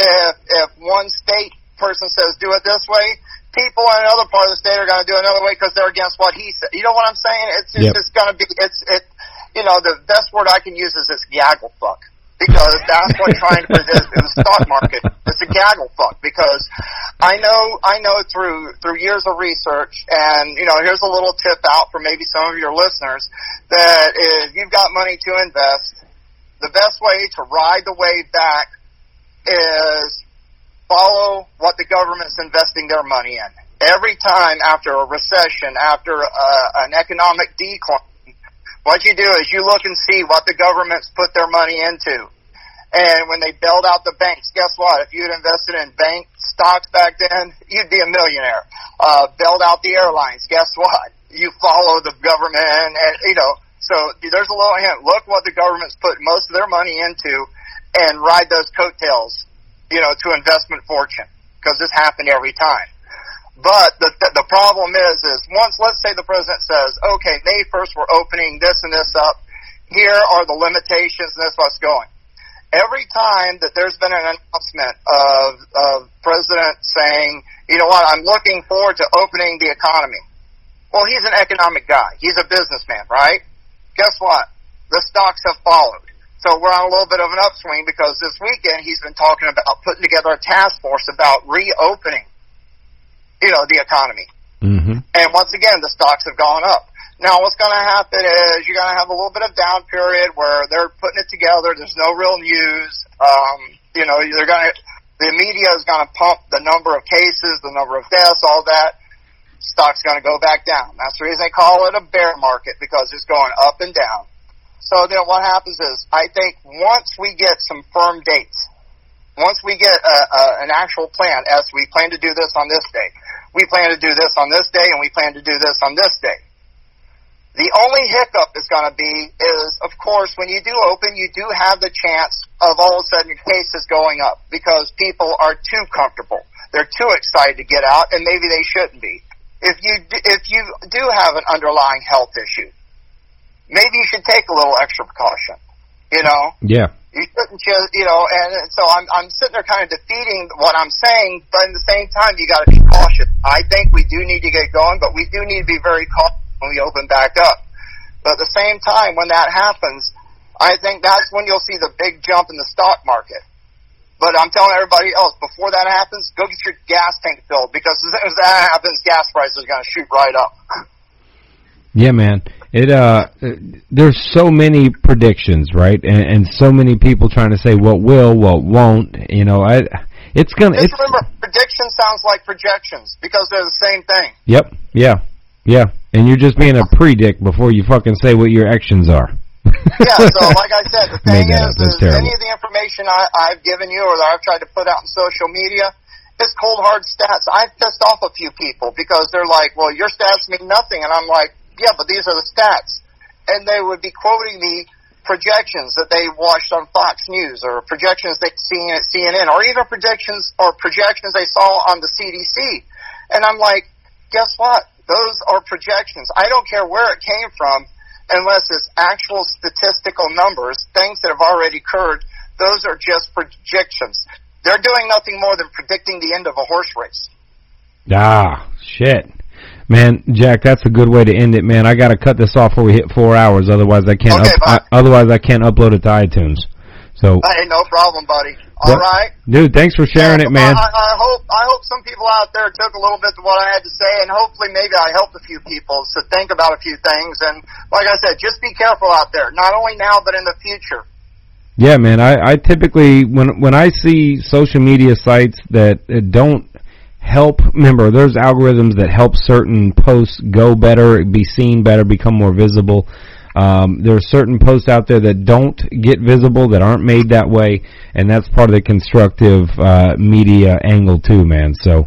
If one state person says do it this way, people in another part of the state are going to do it another way because they're against what he said. You know what I'm saying? It's just going to be, you know, the best word I can use is this gaggle fuck. Because that's what trying to present in the stock market. It's a gaggle fuck. Because I know through years of research, and you know, here's a little tip out for maybe some of your listeners, that if you've got money to invest, the best way to ride the wave back is follow what the government's investing their money in. Every time after a recession, after an economic decline, what you do is you look and see what the government's put their money into. And when they bailed out the banks, guess what? If you had invested in bank stocks back then, you'd be a millionaire. Bailed out the airlines, guess what? You follow the government and you know, so there's a little hint. Look what the government's put most of their money into and ride those coattails, you know, to investment fortune. Because this happened every time. But the problem is once, let's say the president says, okay, May 1st we're opening this and this up. Here are the limitations and this is what's going. Every time that there's been an announcement of president saying, you know what, I'm looking forward to opening the economy. Well, he's an economic guy. He's a businessman, right? Guess what? The stocks have followed. So we're on a little bit of an upswing because this weekend he's been talking about putting together a task force about reopening, you know, the economy. Mm-hmm. And once again, the stocks have gone up. Now, what's going to happen is you're going to have a little bit of down period where they're putting it together. There's no real news. You know, the media is going to pump the number of cases, the number of deaths, all that. Stock's going to go back down. That's the reason they call it a bear market, because it's going up and down. So then what happens is, I think once we get some firm dates, once we get an actual plan, as we plan to do this on this day, we plan to do this on this day, and we plan to do this on this day. The only hiccup is going to be is, of course, when you do open, you do have the chance of all of a sudden cases going up because people are too comfortable. They're too excited to get out, and maybe they shouldn't be. If you do have an underlying health issue, maybe you should take a little extra precaution. You know? Yeah. You shouldn't just, you know, and so I'm sitting there kind of defeating what I'm saying, but at the same time, you got to be cautious. I think we do need to get going, but we do need to be very cautious when we open back up. But at the same time, when that happens, I think that's when you'll see the big jump in the stock market. But I'm telling everybody else, before that happens, go get your gas tank filled, because as soon as that happens, gas prices are going to shoot right up. Yeah, man. There's so many predictions, right? And so many people trying to say what will, what won't. You know, remember, prediction sounds like projections because they're the same thing. Yep. Yeah. And you're just being a predict before you fucking say what your actions are. Yeah. So, like I said, the thing is any of the information I've given you or that I've tried to put out in social media, it's cold hard stats. I've pissed off a few people because they're like, "Well, your stats mean nothing," and I'm like, yeah, but these are the stats. And they would be quoting me projections that they watched on Fox News or projections they'd seen at CNN or even projections they saw on the CDC. And I'm like, guess what? Those are projections. I don't care where it came from unless it's actual statistical numbers, things that have already occurred. Those are just projections. They're doing nothing more than predicting the end of a horse race. Ah, shit. Man, Jack, that's a good way to end it, man. I got to cut this off before we hit 4 hours. Otherwise, I can't. Otherwise, I can't upload it to iTunes. So. Hey, no problem, buddy. All right, dude. Thanks for sharing it, man. I hope some people out there took a little bit of what I had to say, and hopefully, maybe I helped a few people to think about a few things. And like I said, just be careful out there. Not only now, but in the future. Yeah, man. I typically when I see social media sites that don't help, remember, there's algorithms that help certain posts go better, be seen better, become more visible. There are certain posts out there that don't get visible, that aren't made that way, and that's part of the constructive media angle too, man. So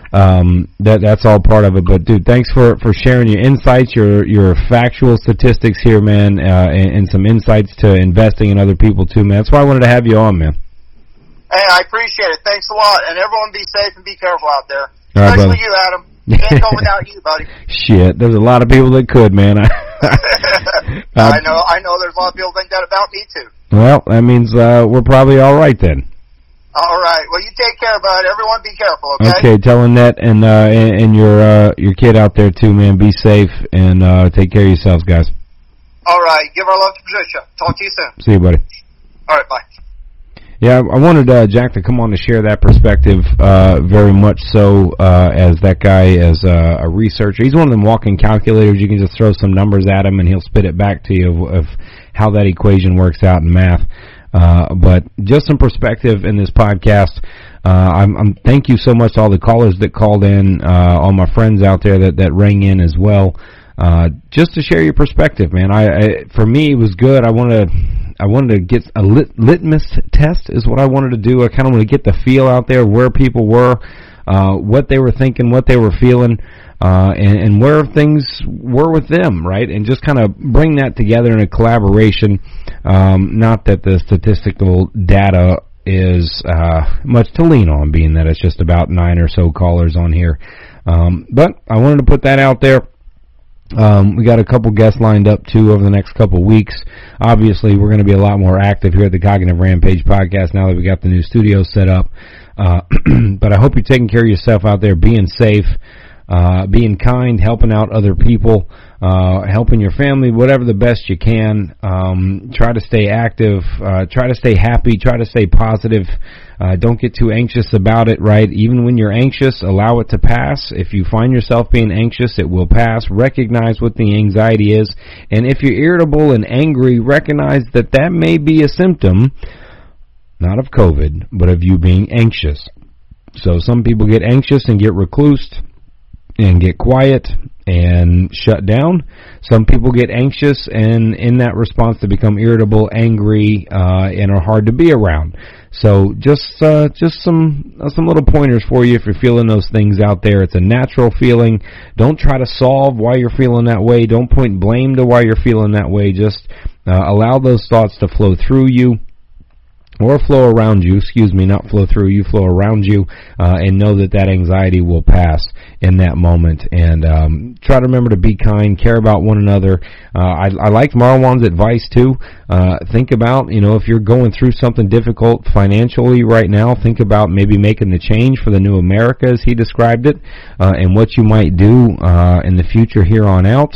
that's all part of it. But dude, thanks for sharing your insights, your factual statistics here, man, and some insights to investing in other people too, man. That's why I wanted to have you on, man. Hey, I appreciate it. Thanks a lot. And everyone be safe and be careful out there. All right, especially you, Adam. Can't go without you, buddy. Shit, there's a lot of people that could, man. I know there's a lot of people think that about me, too. Well, that means we're probably all right then. All right. Well, you take care, bud. Everyone be careful, okay? Okay, tell Annette and your kid out there, too, man. Be safe and take care of yourselves, guys. All right. Give our love to Patricia. Talk to you soon. See you, buddy. All right, bye. Yeah, I wanted Jack to come on to share that perspective very much so as that guy, as a researcher. He's one of them walking calculators. You can just throw some numbers at him and he'll spit it back to you of how that equation works out in math. But just some perspective in this podcast. I'm thank you so much to all the callers that called in, all my friends out there that rang in as well. Just to share your perspective, man. For me, it was good. I wanted to get a litmus test is what I wanted to do. I kind of want to get the feel out there where people were, what they were thinking, what they were feeling, and where things were with them, right? And just kind of bring that together in a collaboration. Not that the statistical data is much to lean on, being that it's just about 9 or so callers on here. But I wanted to put that out there. We got a couple guests lined up, too, over the next couple weeks. Obviously, we're going to be a lot more active here at the Cognitive Rampage podcast now that we got the new studio set up. But I hope you're taking care of yourself out there, being safe, being kind, helping out other people, helping your family, whatever the best you can. Try to stay active, try to stay happy, try to stay positive. Don't get too anxious about it, right? Even when you're anxious, allow it to pass. If you find yourself being anxious, it will pass. Recognize what the anxiety is. And if you're irritable and angry, recognize that that may be a symptom, not of COVID, but of you being anxious. So some people get anxious and get reclused and get quiet and shut down. Some people get anxious and in that response they become irritable, angry, and are hard to be around. So just some little pointers for you if you're feeling those things out there. It's a natural feeling. Don't try to solve why you're feeling that way. Don't point blame to why you're feeling that way. Just allow those thoughts to flow through you. Or flow around you, not flow through you, flow around you, and know that anxiety will pass in that moment. And try to remember to be kind, care about one another. I liked Marwan's advice too. Think about, if you're going through something difficult financially right now, think about maybe making the change for the new America as he described it, and what you might do in the future here on out.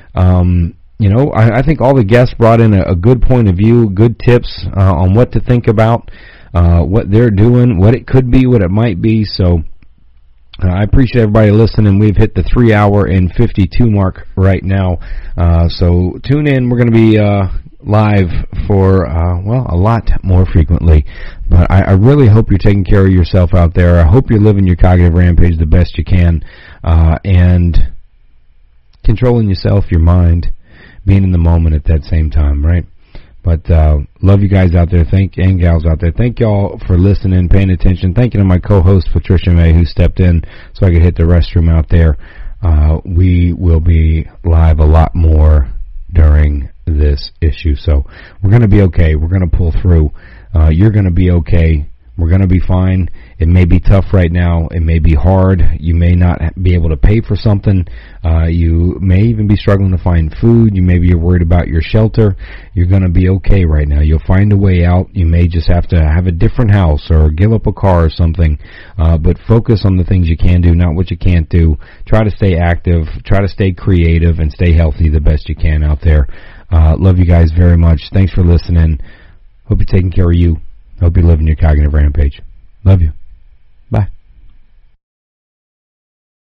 I think all the guests brought in a good point of view, good tips on what to think about, what they're doing, what it could be, what it might be. So I appreciate everybody listening. We've hit the 3 hour and 52 mark right now. So tune in. We're going to be live for, a lot more frequently. But I really hope you're taking care of yourself out there. I hope you're living your cognitive rampage the best you can, and controlling yourself, your mind, being in the moment at that same time, right? But love you guys out there, and gals out there. Thank y'all for listening, paying attention. Thank you to my co-host, Patricia May, who stepped in so I could hit the restroom out there. We will be live a lot more during this issue. So we're going to be okay. We're going to pull through. You're going to be okay. We're going to be fine. It may be tough right now. It may be hard. You may not be able to pay for something. You may even be struggling to find food. You may be worried about your shelter. You're going to be okay right now. You'll find a way out. You may just have to have a different house or give up a car or something. But focus on the things you can do, not what you can't do. Try to stay active. Try to stay creative and stay healthy the best you can out there. Love you guys very much. Thanks for listening. Hope you're taking care of you. Hope you're living your cognitive rampage. Love you.